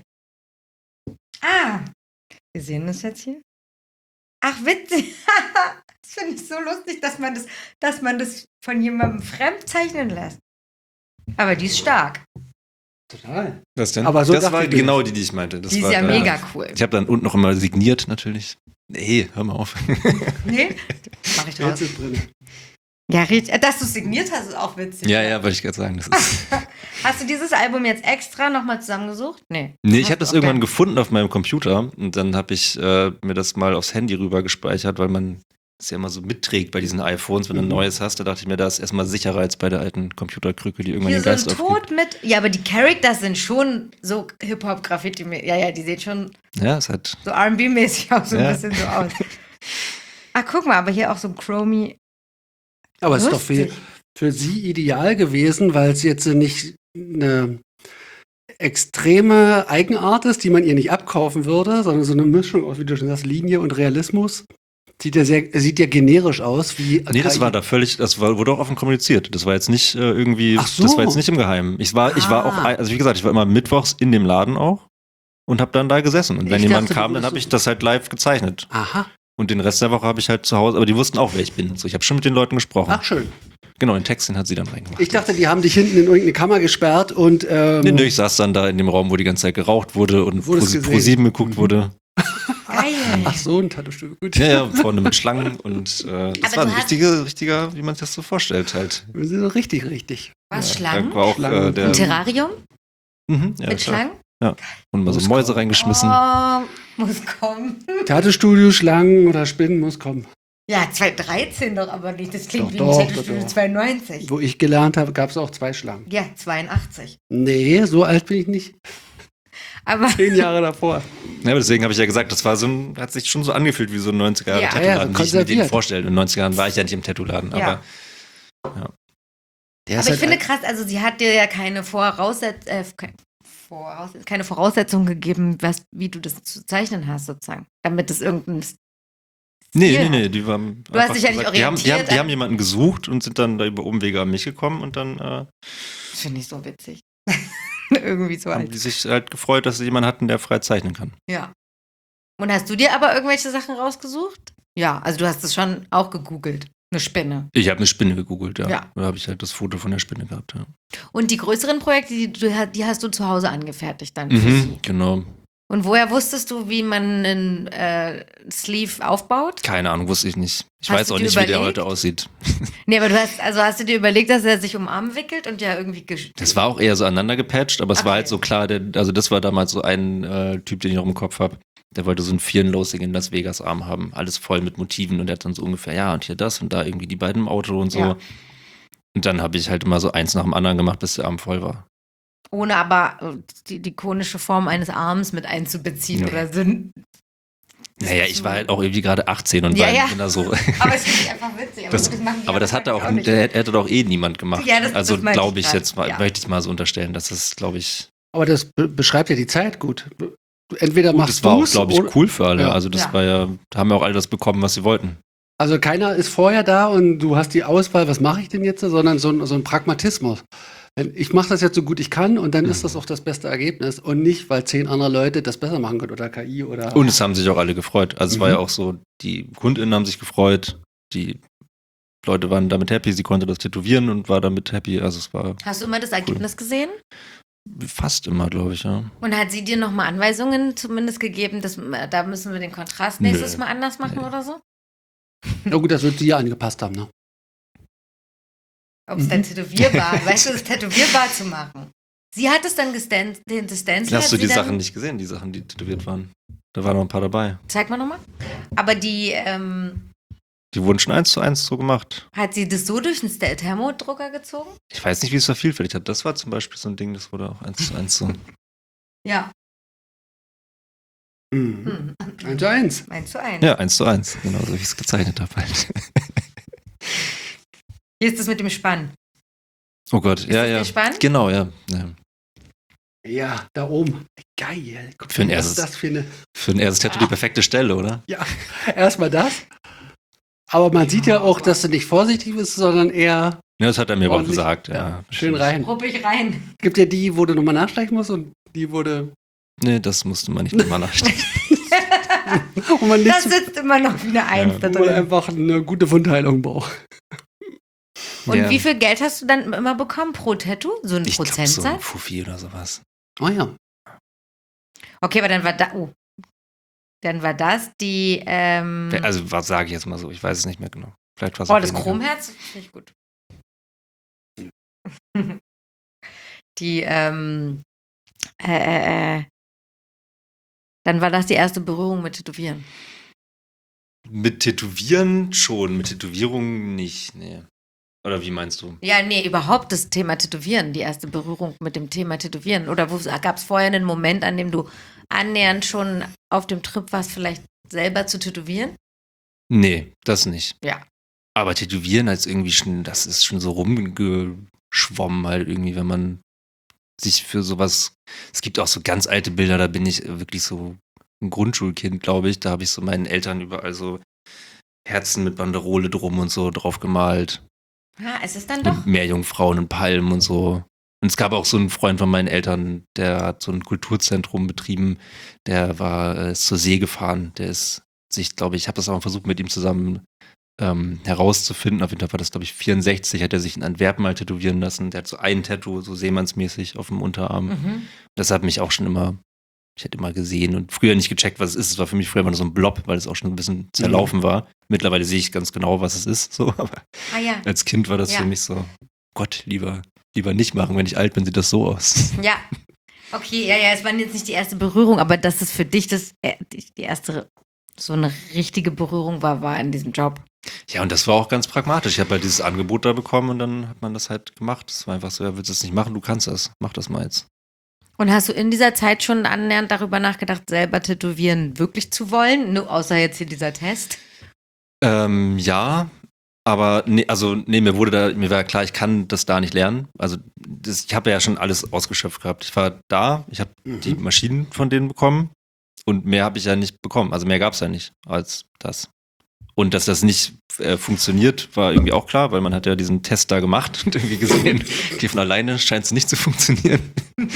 Ah, wir sehen das jetzt hier. Ach, witzig. Das finde ich so lustig, dass man das von jemandem fremd zeichnen lässt. Aber die ist stark. Total. Was denn? Aber so das dachte war ich mir. genau die ich meinte. Das Die ist war ja da- mega cool. Ich habe dann unten noch immer signiert, natürlich. Nee, hör mal auf. Nee? Mach ich draus. Jetzt ist drin. Ja, dass du signiert hast, ist auch witzig. Ja, wollte ich gerade sagen. Das ist Hast du dieses Album jetzt extra nochmal zusammengesucht? Nee. Nee, ich Hast habe das du auch irgendwann gern. gefunden auf meinem Computer und dann habe ich mir das mal aufs Handy rüber gespeichert, weil man das ja immer so mitträgt bei diesen iPhones, wenn du ein neues hast. Da dachte ich mir, da ist erstmal sicherer als bei der alten Computerkrücke, die irgendwann Hier den so ein Geist aufgibt. Tod mit. Ja, aber die Characters sind schon so Hip-Hop-Graffiti. Ja, die sehen schon Ja, es hat. so RB-mäßig auch so ein Ja. bisschen so aus. Ach, guck mal, aber hier auch so ein Chromie. Aber es ist doch Lustig. für sie ideal gewesen, weil es jetzt nicht eine extreme Eigenart ist, die man ihr nicht abkaufen würde, sondern so eine Mischung aus, wie du schon sagst, Linie und Realismus. Sieht ja generisch aus, wie Nee, das Akai. war da völlig, wurde auch offen kommuniziert. Das war jetzt nicht irgendwie, Ach so. das war jetzt nicht im Geheimen. Ich war auch, also wie gesagt, ich war immer mittwochs in dem Laden auch und habe dann da gesessen. Und wenn Ich jemand dachte, du kam, dann würdest habe ich das halt live gezeichnet. Aha, Und den Rest der Woche habe ich halt zu Hause, aber die wussten auch, wer ich bin. So, ich habe schon mit den Leuten gesprochen. ach schön. Genau, den Text, den hat sie dann reingemacht. Ich dachte, die haben dich hinten in irgendeine Kammer gesperrt und Nee, ich saß dann da in dem Raum, wo die ganze Zeit geraucht wurde und Wurdest Pro gesehen. 7 geguckt wurde. Geil. Ach so, ein Tattoo-Studio, gut. Ja, vorne mit Schlangen und das Aber war ein du hast- richtiger, wie man sich das so vorstellt halt. Wir sind so richtig. Was, Ja, Schlangen? Da war auch Schlangen. der Ein Terrarium ja, mit klar. Schlangen? Und mal so Muss Mäuse kommen. reingeschmissen. Oh, muss kommen. Tattoo-Studio, Schlangen oder Spinnen muss kommen. Ja, 2013 doch aber nicht. Das klingt Doch, wie doch, ein Tattoo-Studio doch. 92. Wo ich gelernt habe, gab es auch 2 Schlangen. Ja, 82. Nee, so alt bin ich nicht. Aber 10 Jahre davor. Ja, aber deswegen habe ich ja gesagt, das war hat sich schon so angefühlt wie so ein 90er Ja. Tattoo-Laden, Ja, wie ich mir den konserviert. vorstelle. In den 90ern war ich ja nicht im Tattoo-Laden, Ja. aber Der ist Aber ich halt finde krass, also sie hat dir ja keine keine Voraussetzung gegeben, wie du das zu zeichnen hast, sozusagen. Damit es irgendein. Nee, die waren. Du hast einfach dich ja nicht gesagt, die orientiert haben jemanden gesucht und sind dann da über Umwege an mich gekommen und dann Das finde ich so witzig. Irgendwie so haben alt. die sich halt gefreut, dass sie jemanden hatten, der frei zeichnen kann. Ja. Und hast du dir aber irgendwelche Sachen rausgesucht? Ja, also du hast es schon auch gegoogelt. Eine Spinne. Ich habe eine Spinne gegoogelt, ja. Ja. Da habe ich halt das Foto von der Spinne gehabt, ja. Und die größeren Projekte, die hast du zu Hause angefertigt dann für sie. Genau. Und woher wusstest du, wie man einen Sleeve aufbaut? Keine Ahnung, wusste ich nicht. Ich Hast weiß du auch dir nicht, wie der überlegt? heute aussieht. Nee, aber hast du dir überlegt, dass er sich um den Arm wickelt und ja irgendwie Das war auch eher so aneinander gepatcht, aber es war Okay. halt so klar, also das war damals so ein Typ, den ich noch im Kopf habe. Der wollte so einen Firnlosing in Las Vegas Arm haben. Alles voll mit Motiven und der hat dann so ungefähr, ja, und hier das und da irgendwie die beiden im Auto und so. Ja. Und dann habe ich halt immer so eins nach dem anderen gemacht, bis der Arm voll war. ohne aber die ikonische Form eines Arms mit einzubeziehen Nee. oder so. Naja, ich war halt auch irgendwie gerade 18 und Ja, war ja. in so. Aber es finde ich einfach witzig. Aber das hat auch, nicht. der hätte doch eh niemand gemacht. Ja, das also meinte ich glaube ich grad. jetzt mal, Ja. möchte ich mal so unterstellen, dass das, glaube ich, Aber das beschreibt ja die Zeit gut. Entweder gut, machst das war auch, du's glaube ich, oder- cool für alle. Ja. Also das Ja. war ja, da haben ja auch alle das bekommen, was sie wollten. Also keiner ist vorher da und du hast die Auswahl, was mache ich denn jetzt, sondern so ein Pragmatismus. Ich mache das jetzt so gut ich kann und dann ist das auch das beste Ergebnis und nicht, weil 10 andere Leute das besser machen können oder KI oder. Und es haben sich auch alle gefreut. Also es war Mhm. ja auch so, die KundInnen haben sich gefreut, die Leute waren damit happy, sie konnte das tätowieren und war damit happy. Also es war Hast du immer das Ergebnis gesehen? fast immer, glaube ich, ja. Und hat sie dir nochmal Anweisungen zumindest gegeben, dass, da müssen wir den Kontrast Nö. nächstes Mal anders machen oder so? Na gut, das wird sie ja angepasst haben, ne? Ob es dann tätowierbar, weißt du, es tätowierbar zu machen. Sie hat es dann den Stencil. Hast du hat die sie dann- Sachen nicht gesehen, die Sachen, die tätowiert waren? Da waren noch ein paar dabei. Zeig mal nochmal. Aber Die wurden schon 1:1 so gemacht. hat sie das so durch den Thermodrucker gezogen? Ich weiß nicht, wie es vervielfältigt hat. Das war zum Beispiel so ein Ding, das wurde auch 1:1 so. Ja. Mhm. 1:1. 1:1. Ja, 1:1. Genau, so wie ich es gezeichnet habe halt. Hier ist das mit dem Spann. Oh Gott, ja, das ja. der Spann? Genau, ja. Ja. Ja, da oben. Geil. Guck Für ein mal, was erstes- ist das für eine. Für ein erstes Tattoo die perfekte Stelle, oder? Erstmal das. Aber man sieht ja auch, dass du nicht vorsichtig bist, sondern eher. Ja, das hat er mir aber auch ordentlich- gesagt. Ja, Schön rein. Ruppig rein. Gibt ja die, wo du nochmal nachstreichen musst und die, wo du. Nee, das musste man nicht nochmal nachstellen. Wo man nicht Das sitzt immer noch wie eine Eins da wo man drin. einfach eine gute Wundheilung braucht. Und Ja. wie viel Geld hast du dann immer bekommen pro Tattoo? So ein Ich glaube, so ein Prozentsatz? Fuffi oder sowas. Oh ja. Okay, aber dann war da. Oh. Dann war das die. Also, was sage ich jetzt mal so? Ich weiß es nicht mehr genau. Vielleicht war es Oh, auch das weniger. Chromherz? Finde ich gut. Die, dann war das die erste Berührung mit Tätowieren. Mit Tätowieren schon, mit Tätowierungen nicht, nee. Oder wie meinst du? Ja, nee, überhaupt das Thema Tätowieren, die erste Berührung mit dem Thema Tätowieren. Oder gab es vorher einen Moment, an dem du annähernd schon auf dem Trip warst, vielleicht selber zu tätowieren? Nee, das nicht. Ja. Aber Tätowieren als irgendwie schon, das ist schon so rumgeschwommen halt irgendwie, wenn man sich für sowas, es gibt auch so ganz alte Bilder, da bin ich wirklich so ein Grundschulkind, glaube ich, da habe ich so meinen Eltern überall so Herzen mit Banderole drum und so drauf gemalt. Ja, es ist dann doch. Und Meerjungfrauen und Palmen und so. Und es gab auch so einen Freund von meinen Eltern, der hat so ein Kulturzentrum betrieben, der ist zur See gefahren, der ist sich, glaube ich habe das auch mal versucht mit ihm zusammen herauszufinden, auf jeden Fall war das, glaube ich, 64, hat er sich in Antwerpen mal tätowieren lassen, der hat so ein Tattoo, so seemannsmäßig auf dem Unterarm. Mhm. Das hat mich auch schon immer Ich hätte immer gesehen und früher nicht gecheckt, was es ist. Es war für mich früher immer nur so ein Blob, weil es auch schon ein bisschen zerlaufen war. Mittlerweile sehe ich ganz genau, was es ist. So, aber Ja. als Kind war das für mich so, Gott, lieber nicht machen. Wenn ich alt bin, sieht das so aus. Ja. Okay, ja, es war jetzt nicht die erste Berührung, aber dass es für dich die erste so eine richtige Berührung war in diesem Job. Ja, und das war auch ganz pragmatisch. Ich habe halt dieses Angebot da bekommen und dann hat man das halt gemacht. Es war einfach so, ja, willst du das nicht machen? Du kannst das. Mach das mal jetzt. Und hast du in dieser Zeit schon annähernd darüber nachgedacht, selber tätowieren wirklich zu wollen? Nur außer jetzt hier dieser Test? Ja, aber mir war klar, ich kann das da nicht lernen. Also ich habe ja schon alles ausgeschöpft gehabt. Ich war da, ich habe die Maschinen von denen bekommen und mehr habe ich ja nicht bekommen. Also mehr gab es ja nicht als das. Und dass das nicht funktioniert, war irgendwie auch klar, weil man hat ja diesen Test da gemacht und irgendwie gesehen, okay, von alleine scheint es nicht zu funktionieren.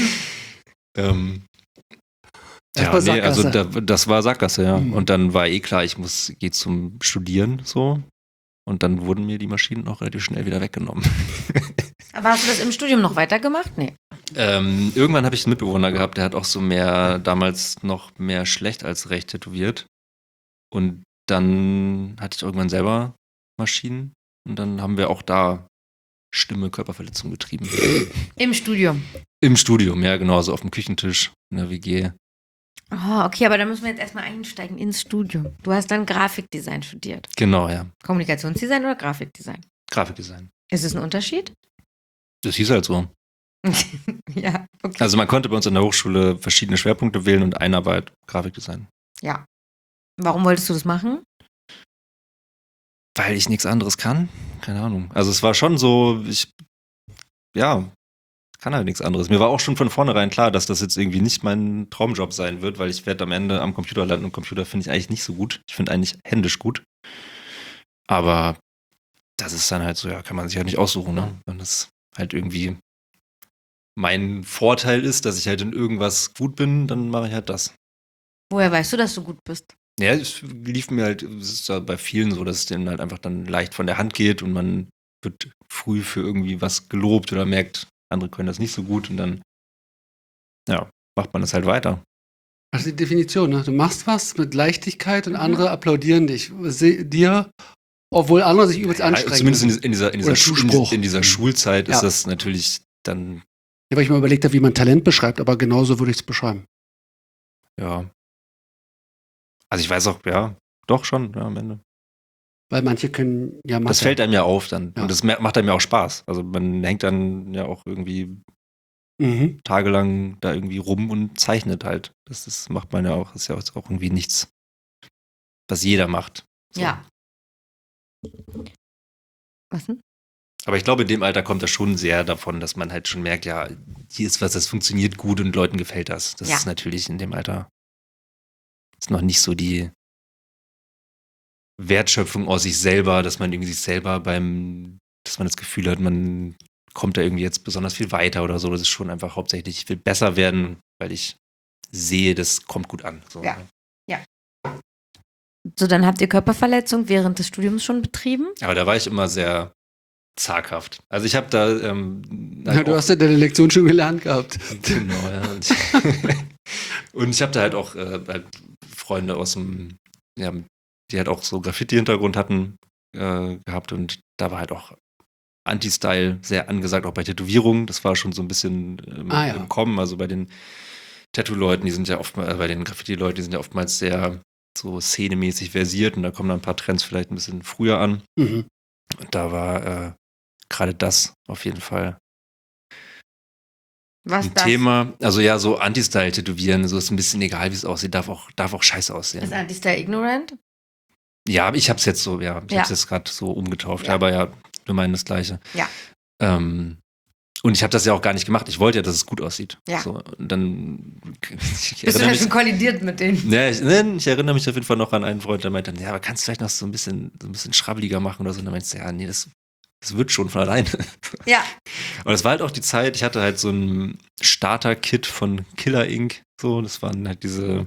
Das war Sackgasse, ja. Und dann war klar, ich gehe zum Studieren so. Und dann wurden mir die Maschinen auch relativ schnell wieder weggenommen. Aber hast du das im Studium noch weitergemacht? Nee. Irgendwann habe ich einen Mitbewohner gehabt, der hat auch so damals noch mehr schlecht als recht tätowiert. Und dann hatte ich irgendwann selber Maschinen. Und dann haben wir auch da Stimme-Körperverletzung betrieben. Im Studium? Im Studium, ja, genau, so auf dem Küchentisch in der WG. Oh, okay, aber da müssen wir jetzt erstmal einsteigen ins Studium. Du hast dann Grafikdesign studiert. Genau, ja. Kommunikationsdesign oder Grafikdesign? Grafikdesign. Ist es ein Unterschied? Das hieß halt so. Ja, okay. Also man konnte bei uns an der Hochschule verschiedene Schwerpunkte wählen und einer war halt Grafikdesign. Ja. Warum wolltest du das machen? Weil ich nichts anderes kann. Keine Ahnung. Also es war schon so, kann halt nichts anderes. Mir war auch schon von vornherein klar, dass das jetzt irgendwie nicht mein Traumjob sein wird, weil ich werde am Ende am Computer landen und Computer finde ich eigentlich nicht so gut. Ich finde eigentlich händisch gut. Aber das ist dann halt so, ja, kann man sich halt nicht aussuchen, ne? Wenn das halt irgendwie mein Vorteil ist, dass ich halt in irgendwas gut bin, dann mache ich halt das. Woher weißt du, dass du gut bist? Ja, es lief mir halt, es ist ja bei vielen so, dass es denen halt einfach dann leicht von der Hand geht und man wird früh für irgendwie was gelobt oder merkt, andere können das nicht so gut und dann, macht man das halt weiter. Das ist die Definition, ne? Du machst was mit Leichtigkeit und andere applaudieren dir, obwohl andere sich übelst anstrengen. Zumindest in dieser Schulzeit ist das natürlich dann. Ja, weil ich mal überlegt habe, wie man Talent beschreibt, aber genauso würde ich es beschreiben. Ja. Also ich weiß auch, doch schon, am Ende. Weil manche können ja Mathe. Das fällt einem ja auf dann. Ja. Und das macht einem ja auch Spaß. Also man hängt dann ja auch irgendwie tagelang da irgendwie rum und zeichnet halt. Das macht man ja auch, ist ja auch irgendwie nichts, was jeder macht. So. Ja. Was denn? Aber ich glaube, in dem Alter kommt das schon sehr davon, dass man halt schon merkt, ja, hier ist was, das funktioniert gut und Leuten gefällt das. Das ist natürlich in dem Alter ist noch nicht so die Wertschöpfung aus sich selber, dass man irgendwie sich selber dass man das Gefühl hat, man kommt da irgendwie jetzt besonders viel weiter oder so. Das ist schon einfach hauptsächlich, ich will besser werden, weil ich sehe, das kommt gut an. So. Ja. So, dann habt ihr Körperverletzung während des Studiums schon betrieben? Aber da war ich immer sehr zaghaft. Also ich habe da du hast ja deine Lektion schon gelernt gehabt. Genau, ja. Und ich habe da halt auch halt Freunde aus dem, die halt auch so Graffiti-Hintergrund hatten, gehabt und da war halt auch Anti-Style sehr angesagt, auch bei Tätowierungen. Das war schon so ein bisschen im Kommen. Also bei den Tattoo-Leuten, die sind ja oftmals, bei den Graffiti-Leuten, die sind ja oftmals sehr so szenemäßig versiert und da kommen dann ein paar Trends vielleicht ein bisschen früher an. Und da war gerade das auf jeden Fall ein Thema. Also ja, so Anti-Style tätowieren, so ist ein bisschen egal, wie es aussieht, darf auch scheiße aussehen. Ist Anti-Style ignorant? Ja, ich hab's jetzt so, ich hab's jetzt gerade so umgetauft, aber wir meinen das Gleiche. Ja. Und ich habe das ja auch gar nicht gemacht. Ich wollte ja, dass es gut aussieht. Ja. So, und dann bist du ja schon kollidiert mit denen? Ja, ich erinnere mich auf jeden Fall noch an einen Freund, der meinte dann, aber kannst du vielleicht noch so ein bisschen schrabbeliger machen oder so? Und dann meinst du, nee, das wird schon von alleine. Ja. Und es war halt auch die Zeit, ich hatte halt so ein Starter-Kit von Killer Ink. So, das waren halt diese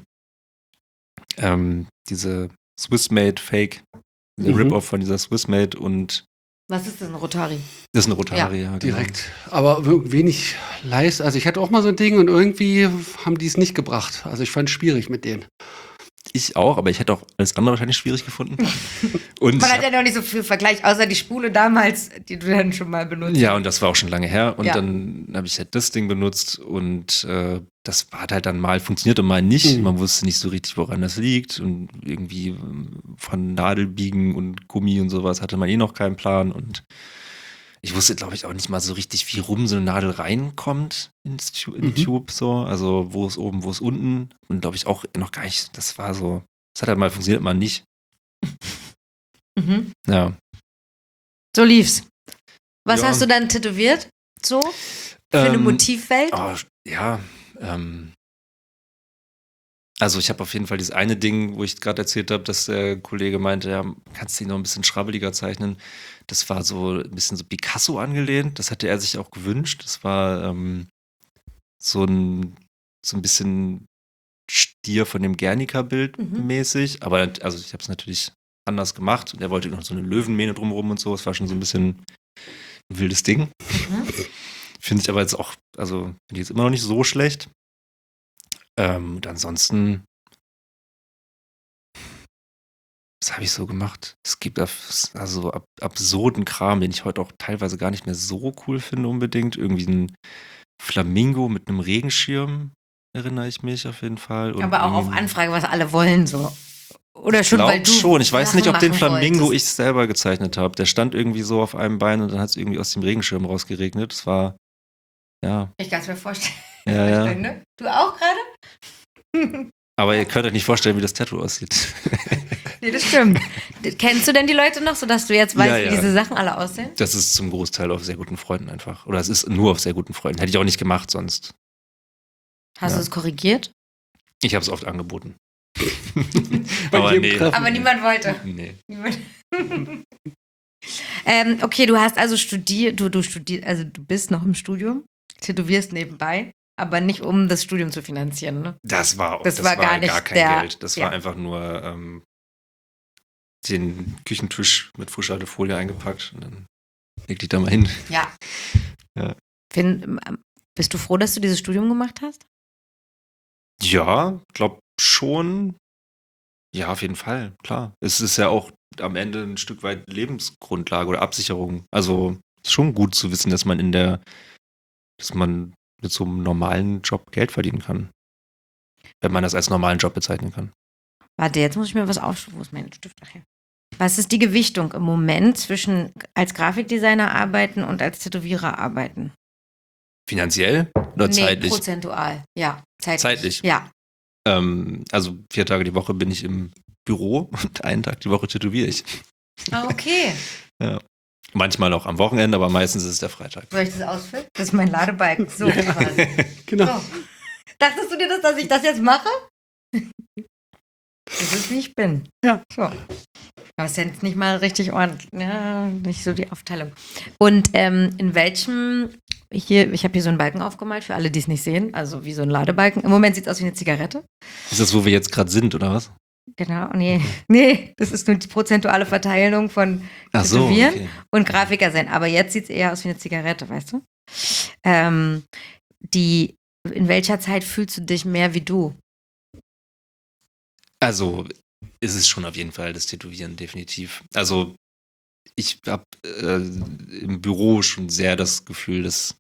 Swiss-Made Fake, Rip-Off von dieser Swiss-Made und Was ist das, ein Rotari? Das ist eine Rotari, ja, genau. Direkt. Aber wenig leist. Also ich hatte auch mal so ein Ding und irgendwie haben die es nicht gebracht. Also ich fand es schwierig mit denen. Ich auch, aber ich hätte auch alles andere wahrscheinlich schwierig gefunden. Und Man hat ja noch nicht so viel Vergleich, außer die Spule damals, die du dann schon mal benutzt hast. ja, und das war auch schon lange her. Und Ja. dann habe ich halt das Ding benutzt und das hat halt dann mal funktioniert und mal nicht. Man wusste nicht so richtig, woran das liegt. Und irgendwie von Nadelbiegen und Gummi und sowas hatte man noch keinen Plan. Und ich wusste, glaube ich, auch nicht mal so richtig, wie rum so eine Nadel reinkommt in den Tube. So. Also wo ist oben, wo ist unten. Und glaube ich auch noch gar nicht, das war so, das hat halt mal funktioniert, mal nicht. Mhm. Ja. So lief's. Was Ja. hast du dann tätowiert? So? Für eine Motivwelt? Oh, ja, also ich habe auf jeden Fall dieses eine Ding, wo ich gerade erzählt habe, dass der Kollege meinte, ja, kannst du ihn noch ein bisschen schrabbeliger zeichnen. Das war so ein bisschen so Picasso angelehnt. Das hatte er sich auch gewünscht. Das war so ein bisschen Stier von dem Guernica-Bild mäßig. Aber also ich habe es natürlich anders gemacht. Und er wollte noch so eine Löwenmähne drumherum und so. Es war schon so ein bisschen ein wildes Ding. Finde ich aber jetzt auch, also finde ich jetzt immer noch nicht so schlecht. Und ansonsten, was habe ich so gemacht? Es gibt also absurden Kram, den ich heute auch teilweise gar nicht mehr so cool finde unbedingt. Irgendwie ein Flamingo mit einem Regenschirm, erinnere ich mich auf jeden Fall. Und Aber auch auf irgendwie- Anfrage, was alle wollen, so. Oder schon, weil glaub du schon. Ich weiß nicht, ob den Sachen machen Flamingo wolltest. ich selber gezeichnet habe. Der stand irgendwie so auf einem Bein und dann hat es irgendwie aus dem Regenschirm rausgeregnet. Das war, ja. Ich kann es mir vorstellen. Ja. Ne? Du auch gerade? Aber ihr könnt euch nicht vorstellen, wie das Tattoo aussieht. Nee, das stimmt. Kennst du denn die Leute noch, sodass du jetzt weißt, Ja, wie ja. diese Sachen alle aussehen? Das ist zum Großteil auf sehr guten Freunden einfach. Oder es ist nur auf sehr guten Freunden. Hätte ich auch nicht gemacht sonst. Hast Ja. du es korrigiert? Ich habe es oft angeboten. Bei Aber jedem nee. Treffen. Aber niemand wollte. Nee. Okay, du hast also studiert, du studierst, also du bist noch im Studium, tätowierst nebenbei, aber nicht um das Studium zu finanzieren, ne? Das war gar nicht kein der- Geld. Das ja. war einfach nur den Küchentisch mit Frischhaltefolie eingepackt und dann leg dich da mal hin. Ja. Ja. Bist du froh, dass du dieses Studium gemacht hast? Ja, glaub schon. Ja, auf jeden Fall, klar. Es ist ja auch am Ende ein Stück weit Lebensgrundlage oder Absicherung. Also ist schon gut zu wissen, dass man dass man mit so einem normalen Job Geld verdienen kann. Wenn man das als normalen Job bezeichnen kann. Warte, jetzt muss ich mir was aufschreiben. Wo ist mein Stift nachher? Was ist die Gewichtung im Moment zwischen als Grafikdesigner arbeiten und als Tätowierer arbeiten? Finanziell oder zeitlich? Prozentual. Ja, zeitlich. Zeitlich. Ja. Also 4 Tage die Woche bin ich im Büro und einen Tag die Woche tätowiere ich. Ah, okay. Ja. Manchmal auch am Wochenende, aber meistens ist es der Freitag. Soll ich das ausfüllen? Das ist mein Ladebalken. So quasi. Genau. So. Dachtest du dir das, dass ich das jetzt mache? Das ist, wie ich bin. Ja. So. Aber es ist jetzt nicht mal richtig ordentlich. Ja, nicht so die Aufteilung. Und in welchem, ich habe hier so einen Balken aufgemalt, für alle, die es nicht sehen, also wie so ein Ladebalken. Im Moment sieht es aus wie eine Zigarette. Ist das, wo wir jetzt gerade sind, oder was? Genau, nee, das ist nur die prozentuale Verteilung von Ach so, Tätowieren okay. und Grafiker sein. Aber jetzt sieht es eher aus wie eine Zigarette, weißt du? In welcher Zeit fühlst du dich mehr wie du? Also ist es schon auf jeden Fall das Tätowieren, definitiv. Also ich habe im Büro schon sehr das Gefühl, dass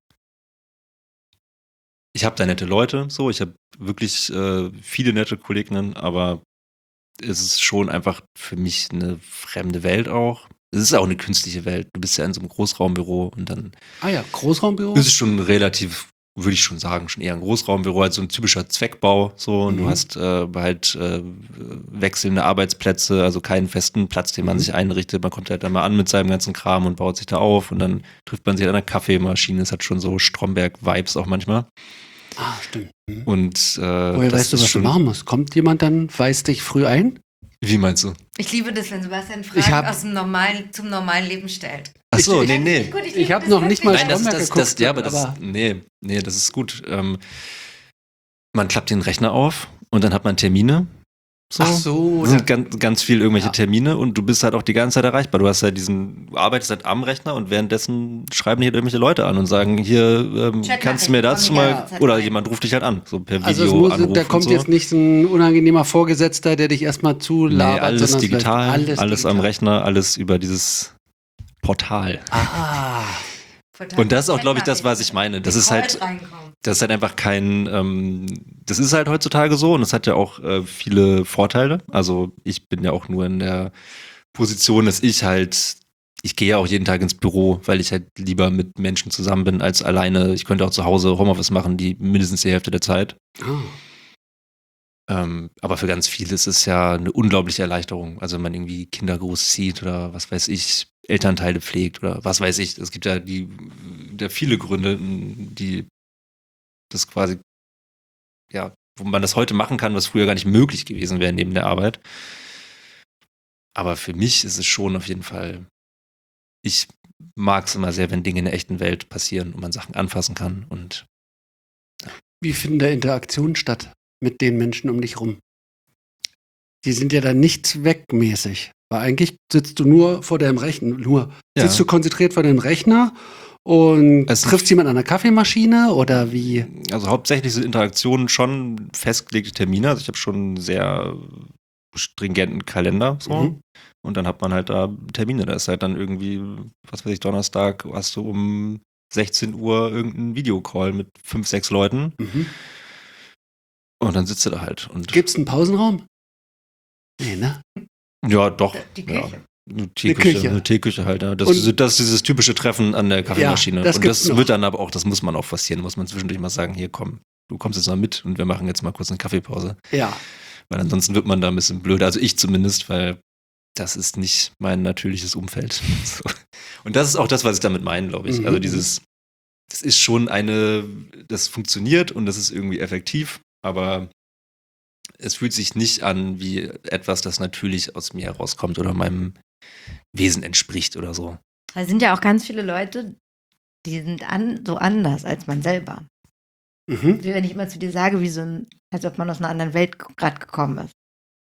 ich habe da nette Leute, so, ich habe wirklich viele nette Kolleginnen, aber es ist schon einfach für mich eine fremde Welt auch. Es ist auch eine künstliche Welt. Du bist ja in so einem Großraumbüro und dann Ah ja, Großraumbüro? ist es schon relativ, würde ich schon sagen, schon eher ein Großraumbüro, halt so ein typischer Zweckbau, so, und du hast halt wechselnde Arbeitsplätze, also keinen festen Platz, den man sich einrichtet. Man kommt halt da mal an mit seinem ganzen Kram und baut sich da auf und dann trifft man sich an einer Kaffeemaschine. Es hat schon so Stromberg-Vibes auch manchmal. Ah, stimmt. Mhm. Und Woher das weißt du, ist was schon, du machen musst? Kommt jemand dann, weist dich früh ein? Wie meinst du? Ich liebe das, wenn Sebastian Ich hab- Fragen zum normalen Leben stellt. Ach so, Ich- nee. Gut, Ich liebe habe das noch nicht mal wirklich. Nein, Stromberg geguckt, ja, aber das, aber- nee, das ist gut. Man klappt den Rechner auf und dann hat man Termine. Ach so, sind ganz viel irgendwelche Termine und du bist halt auch die ganze Zeit erreichbar. Du hast halt du arbeitest halt am Rechner und währenddessen schreiben hier irgendwelche Leute an und sagen, hier, kannst du mir das mal, oder jemand ruft dich halt an, so per also Video. da kommt jetzt nicht so ein unangenehmer Vorgesetzter, der dich erstmal zulabert. Nee, alles sondern digital, alles am digital. Rechner, alles über dieses Portal. Ah. Und das ist auch, glaube ich, das, was ich meine. Das ist halt einfach das ist halt heutzutage so und es hat ja auch viele Vorteile. Also ich bin ja auch nur in der Position, dass ich gehe ja auch jeden Tag ins Büro, weil ich halt lieber mit Menschen zusammen bin als alleine. Ich könnte auch zu Hause Homeoffice machen, mindestens die Hälfte der Zeit. Aber für ganz viele ist es ja eine unglaubliche Erleichterung. Also wenn man irgendwie Kinder großzieht oder was weiß ich, Elternteile pflegt oder was weiß ich. Es gibt ja viele Gründe, die das quasi, ja, wo man das heute machen kann, was früher gar nicht möglich gewesen wäre neben der Arbeit. Aber für mich ist es schon auf jeden Fall, ich mag es immer sehr, wenn Dinge in der echten Welt passieren und man Sachen anfassen kann. Und Wie finden da Interaktionen statt mit den Menschen um dich rum? Die sind ja dann nicht zweckmäßig. Weil eigentlich sitzt du nur vor deinem Rechner, sitzt du konzentriert vor deinem Rechner und triffst jemand an der Kaffeemaschine oder wie? Also hauptsächlich sind Interaktionen schon festgelegte Termine. Also ich habe schon einen sehr stringenten Kalender. So. Mhm. Und dann hat man halt da Termine. Da ist halt dann irgendwie, was weiß ich, Donnerstag hast du um 16 Uhr irgendeinen Videocall mit 5, 6 Leuten. Mhm. Und dann sitzt du da halt. Gibt's einen Pausenraum? Nee, ne? Ja, doch. Die Küche. Ja. Eine Teeküche halt. Ja. Das ist dieses typische Treffen an der Kaffeemaschine. Ja, und das wird dann aber auch, das muss man auch forcieren, muss man zwischendurch mal sagen, hier komm, du kommst jetzt mal mit und wir machen jetzt mal kurz eine Kaffeepause. Ja. Weil ansonsten wird man da ein bisschen blöd. Also ich zumindest, weil das ist nicht mein natürliches Umfeld. So. Und das ist auch das, was ich damit meine, glaube ich. Mhm. Also das ist schon das funktioniert und das ist irgendwie effektiv, aber es fühlt sich nicht an wie etwas, das natürlich aus mir herauskommt oder meinem Wesen entspricht oder so. Da sind ja auch ganz viele Leute, die sind so anders als man selber. Mhm. Wie wenn ich immer zu dir sage, als ob man aus einer anderen Welt gerade gekommen ist.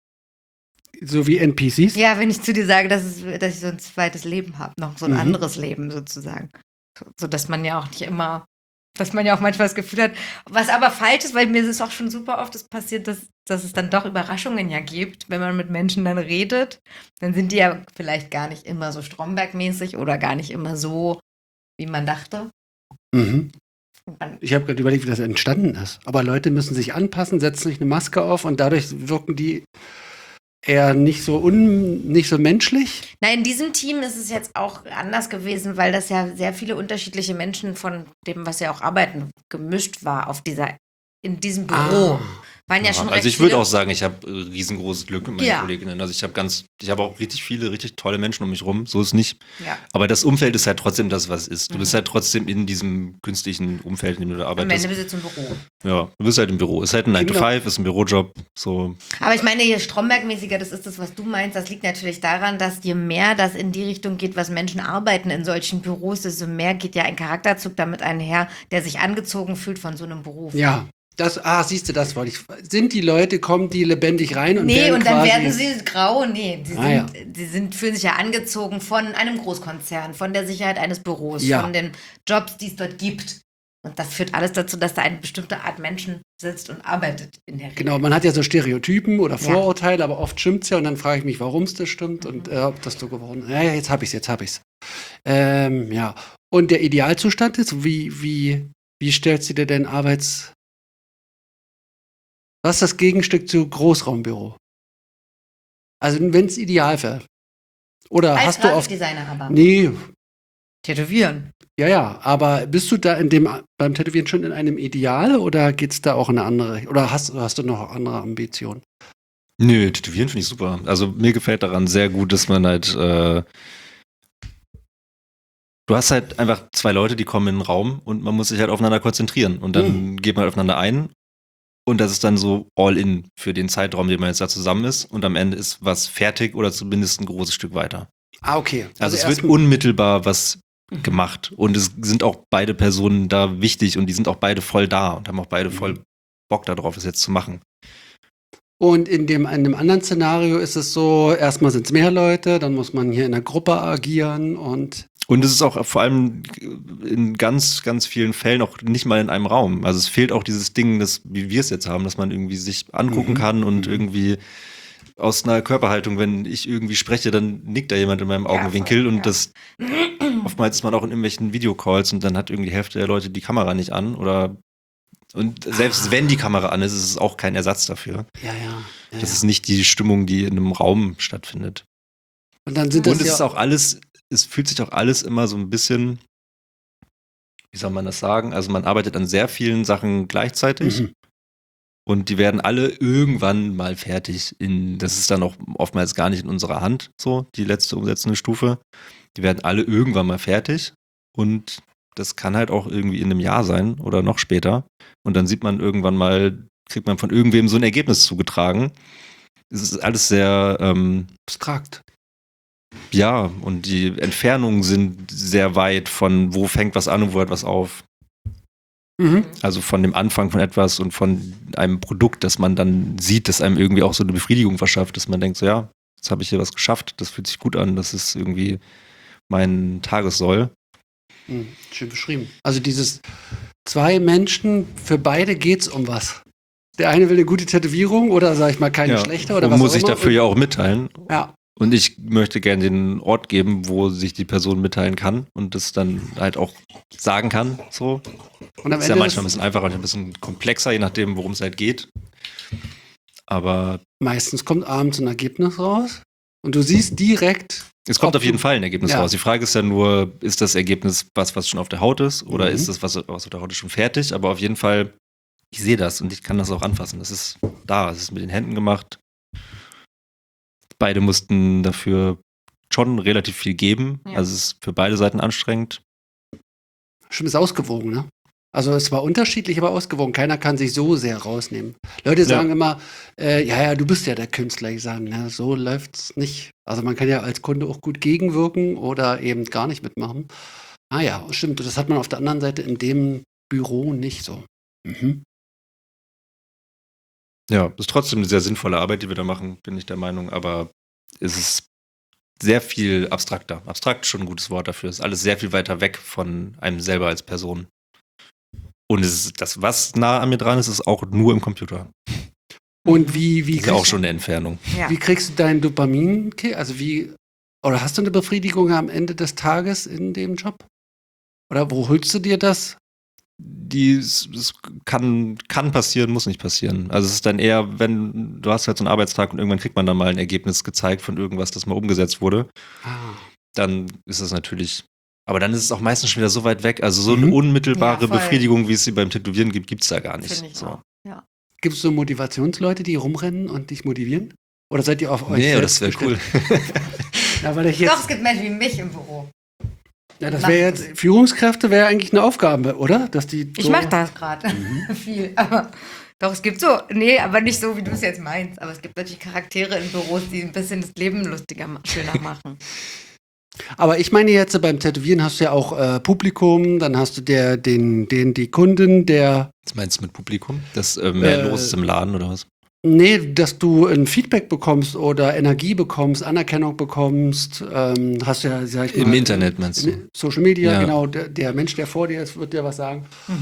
So wie NPCs? Ja, wenn ich zu dir sage, dass ich so ein zweites Leben habe, noch so ein anderes Leben sozusagen. So dass man ja auch nicht immer, dass man ja auch manchmal das Gefühl hat, was aber falsch ist, weil mir ist es auch schon super oft passiert, dass es dann doch Überraschungen ja gibt, wenn man mit Menschen dann redet, dann sind die ja vielleicht gar nicht immer so Stromberg-mäßig oder gar nicht immer so, wie man dachte. Mhm. Ich habe gerade überlegt, wie das entstanden ist. Aber Leute müssen sich anpassen, setzen sich eine Maske auf und dadurch wirken die eher nicht so menschlich? Nein, in diesem Team ist es jetzt auch anders gewesen, weil das ja sehr viele unterschiedliche Menschen von dem, was sie auch arbeiten, gemischt war in diesem Büro. Waren ja schon also ich würde auch sagen, ich habe riesengroßes Glück mit meinen Kolleginnen. Also ich habe auch richtig viele, richtig tolle Menschen um mich rum. So ist es nicht. Ja. Aber das Umfeld ist halt trotzdem das, was es ist. Du bist halt trotzdem in diesem künstlichen Umfeld, in dem du da arbeitest. Am Ende bist du im Büro. Ja, du bist halt im Büro. Ist halt ein 9-to-5, ist ein Bürojob. So. Aber ich meine, je Stromberg-mäßiger das ist, das, was du meinst, das liegt natürlich daran, dass je mehr das in die Richtung geht, was Menschen arbeiten in solchen Büros, desto mehr geht ja ein Charakterzug damit einher, der sich angezogen fühlt von so einem Beruf. Ja. Siehst du, das wollte ich. Kommen die lebendig rein und werden dann werden sie grau? Nee, fühlen sich ja angezogen von einem Großkonzern, von der Sicherheit eines Büros, von den Jobs, die es dort gibt. Und das führt alles dazu, dass da eine bestimmte Art Menschen sitzt und arbeitet in der Regel. Genau, man hat ja so Stereotypen oder Vorurteile, aber oft stimmt's ja und dann frage ich mich, warum es das stimmt und ob das so geworden ist. Ja, jetzt hab ich's. Ja. Und der Idealzustand ist, wie stellst du dir denn was ist das Gegenstück zu Großraumbüro? Also wenn es ideal wäre. Oder als hast du oft Grafikdesigner aber? Nee. Tätowieren. Ja, aber bist du da beim Tätowieren schon in einem Ideal oder geht's da auch in eine andere? Oder hast du noch andere Ambitionen? Nö, Tätowieren finde ich super. Also mir gefällt daran sehr gut, dass man halt du hast halt einfach 2 Leute, die kommen in den Raum und man muss sich halt aufeinander konzentrieren und dann geht man halt aufeinander ein. Und das ist dann so all in für den Zeitraum, den man jetzt da zusammen ist. Und am Ende ist was fertig oder zumindest ein großes Stück weiter. Okay. Also es wird unmittelbar was gemacht. Und es sind auch beide Personen da wichtig und die sind auch beide voll da und haben auch beide voll Bock darauf, das jetzt zu machen. Und in dem anderen Szenario ist es so, erstmal sind es mehr Leute, dann muss man hier in der Gruppe agieren und Und es ist auch vor allem in ganz, ganz vielen Fällen auch nicht mal in einem Raum. Also es fehlt auch dieses Ding, wie wir es jetzt haben, dass man irgendwie sich angucken kann und irgendwie aus einer Körperhaltung, wenn ich irgendwie spreche, dann nickt da jemand in meinem Augenwinkel voll, und ja. das oftmals ist man auch in irgendwelchen Videocalls und dann hat irgendwie die Hälfte der Leute die Kamera nicht an und selbst wenn die Kamera an ist, ist es auch kein Ersatz dafür. ja. Das ist nicht die Stimmung, die in einem Raum stattfindet. Und dann sind das Und es ist auch alles, es fühlt sich auch alles immer so ein bisschen, wie soll man das sagen? Also man arbeitet an sehr vielen Sachen gleichzeitig und die werden alle irgendwann mal fertig. Das ist dann auch oftmals gar nicht in unserer Hand, so die letzte umsetzende Stufe. Die werden alle irgendwann mal fertig und das kann halt auch irgendwie in einem Jahr sein oder noch später. Und dann sieht man irgendwann mal, kriegt man von irgendwem so ein Ergebnis zugetragen. Es ist alles sehr abstrakt. Ja, und die Entfernungen sind sehr weit von wo fängt was an und wo hört was auf. Also von dem Anfang von etwas und von einem Produkt, das man dann sieht, das einem irgendwie auch so eine Befriedigung verschafft, dass man denkt so, ja, jetzt habe ich hier was geschafft, das fühlt sich gut an, das ist irgendwie mein Tagessoll. Schön beschrieben. Also dieses 2 Menschen, für beide geht's um was. Der eine will eine gute Tätowierung oder, sag ich mal, keine schlechte oder und was muss auch ich immer. dafür ja auch mitteilen. Ja. Und ich möchte gerne den Ort geben, wo sich die Person mitteilen kann und das dann halt auch sagen kann. So. Und am Ist ja Ende manchmal ein bisschen einfacher und ein bisschen komplexer, je nachdem, worum es halt geht. Aber meistens kommt abends ein Ergebnis raus und du siehst direkt. es kommt auf jeden Fall ein Ergebnis raus. Die Frage ist ja nur, ist das Ergebnis was schon auf der Haut ist oder ist das, was auf der Haut ist, schon fertig? Aber auf jeden Fall, ich sehe das und ich kann das auch anfassen. Das ist da, es ist mit den Händen gemacht. Beide mussten dafür schon relativ viel geben. Ja. Also es ist für beide Seiten anstrengend. Stimmt, ist ausgewogen, ne? Also es war unterschiedlich, aber ausgewogen. Keiner kann sich so sehr rausnehmen. Leute sagen immer, du bist ja der Künstler. Ich sage, na, so läuft's nicht. Also man kann ja als Kunde auch gut gegenwirken oder eben gar nicht mitmachen. Ah ja, stimmt. Das hat man auf der anderen Seite in dem Büro nicht so. Ja, ist trotzdem eine sehr sinnvolle Arbeit, die wir da machen, bin ich der Meinung. Aber es ist sehr viel abstrakter. Abstrakt ist schon ein gutes Wort dafür. Es ist alles sehr viel weiter weg von einem selber als Person. Und es ist das, was nah an mir dran ist, ist auch nur im Computer. Und wie Das ist ja auch schon eine Entfernung. Ja. wie kriegst du dein Dopamin? Also oder hast du eine Befriedigung am Ende des Tages in dem Job? Oder wo holst du dir das? Es kann passieren, muss nicht passieren. Also es ist dann eher, wenn du hast halt so einen Arbeitstag und irgendwann kriegt man dann mal ein Ergebnis gezeigt von irgendwas, das mal umgesetzt wurde, dann ist es natürlich, aber dann ist es auch meistens schon wieder so weit weg. Also so eine unmittelbare Ja, voll. Befriedigung, wie es sie beim Tätowieren gibt, gibt es da gar nicht. Finde ich So. auch. Ja. Gibt es so Motivationsleute, die rumrennen und dich motivieren? Oder seid ihr auf euch Nee, selbst das wäre cool. gestellt? Ja, weil ich Doch, jetzt, es gibt Menschen wie mich im Büro. ja, das wäre jetzt, Führungskräfte wäre eigentlich eine Aufgabe, oder? Dass die Ich so, mache das gerade viel, aber doch, es gibt so, nee, aber nicht so, wie du es jetzt meinst, aber es gibt natürlich Charaktere in Büros, die ein bisschen das Leben lustiger, schöner machen. Aber ich meine jetzt, beim Tätowieren hast du ja auch Publikum, dann hast du die Kunden, Was meinst du mit Publikum? Das mehr los ist im Laden oder was? Nee, dass du ein Feedback bekommst oder Energie bekommst, Anerkennung bekommst, hast du ja, sag ich mal. Im Internet meinst du? Social Media, Ja. genau. Der Mensch, der vor dir ist, wird dir was sagen.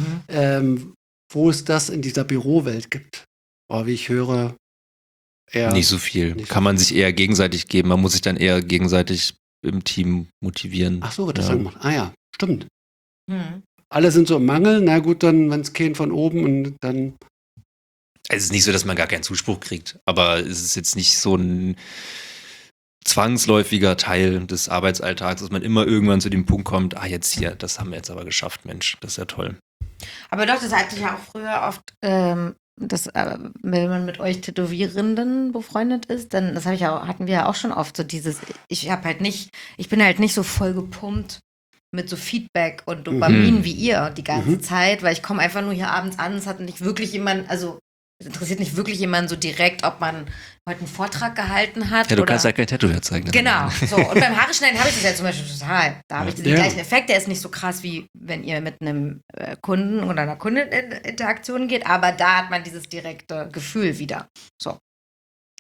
Wo es das in dieser Bürowelt gibt. Oh, wie ich höre, eher. Nicht so viel. Nicht so Kann man sich eher gegenseitig geben. Man muss sich dann eher gegenseitig im Team motivieren. Ach so, wird das Ja. dann gemacht. Ah ja, stimmt. Hm. Alle sind so im Mangel. Na gut, dann, wenn es keinen von oben und dann. Es ist nicht so, dass man gar keinen Zuspruch kriegt, aber es ist jetzt nicht so ein zwangsläufiger Teil des Arbeitsalltags, dass man immer irgendwann zu dem Punkt kommt, jetzt hier, das haben wir jetzt aber geschafft, Mensch, das ist ja toll. Aber doch, das hatte ich ja auch früher oft, wenn man mit euch Tätowierenden befreundet ist, dann, hatten wir ja auch schon oft so dieses, ich bin halt nicht so voll gepumpt mit so Feedback und Dopamin wie ihr die ganze Zeit, weil ich komme einfach nur hier abends an, es hat nicht wirklich jemand, also es interessiert nicht wirklich jemanden so direkt, ob man heute einen Vortrag gehalten hat. Ja, du oder kannst halt kein Tattoo herzeigen. Genau, so. Und beim Haare schneiden habe ich das ja zum Beispiel total. Da habe ich den gleichen Effekt. Der ist nicht so krass, wie wenn ihr mit einem Kunden oder einer Kundin in Interaktion geht, aber da hat man dieses direkte Gefühl wieder. So.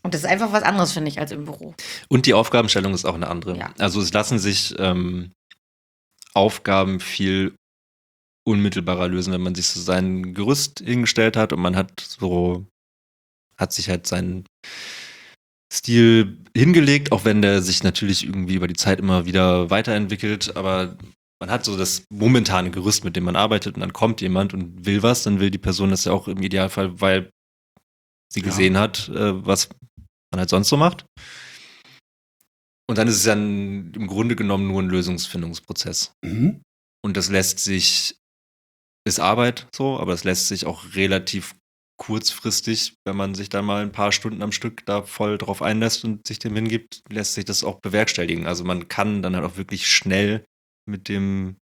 Und das ist einfach was anderes, finde ich, als im Büro. Und die Aufgabenstellung ist auch eine andere. Ja. Also es lassen sich Aufgaben viel unmittelbarer lösen, wenn man sich so sein Gerüst hingestellt hat und man hat sich halt seinen Stil hingelegt, auch wenn der sich natürlich irgendwie über die Zeit immer wieder weiterentwickelt, aber man hat so das momentane Gerüst, mit dem man arbeitet und dann kommt jemand und will was, dann will die Person das ja auch im Idealfall, weil sie gesehen hat, was man halt sonst so macht. Und dann ist es dann im Grunde genommen nur ein Lösungsfindungsprozess. Mhm. Und das ist Arbeit so, aber das lässt sich auch relativ kurzfristig, wenn man sich dann mal ein paar Stunden am Stück da voll drauf einlässt und sich dem hingibt, lässt sich das auch bewerkstelligen. Also man kann dann halt auch wirklich schnell mit dem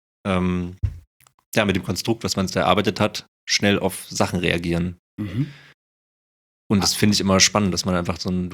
Konstrukt, was man da erarbeitet hat, schnell auf Sachen reagieren. Mhm. Und das finde ich immer spannend, dass man einfach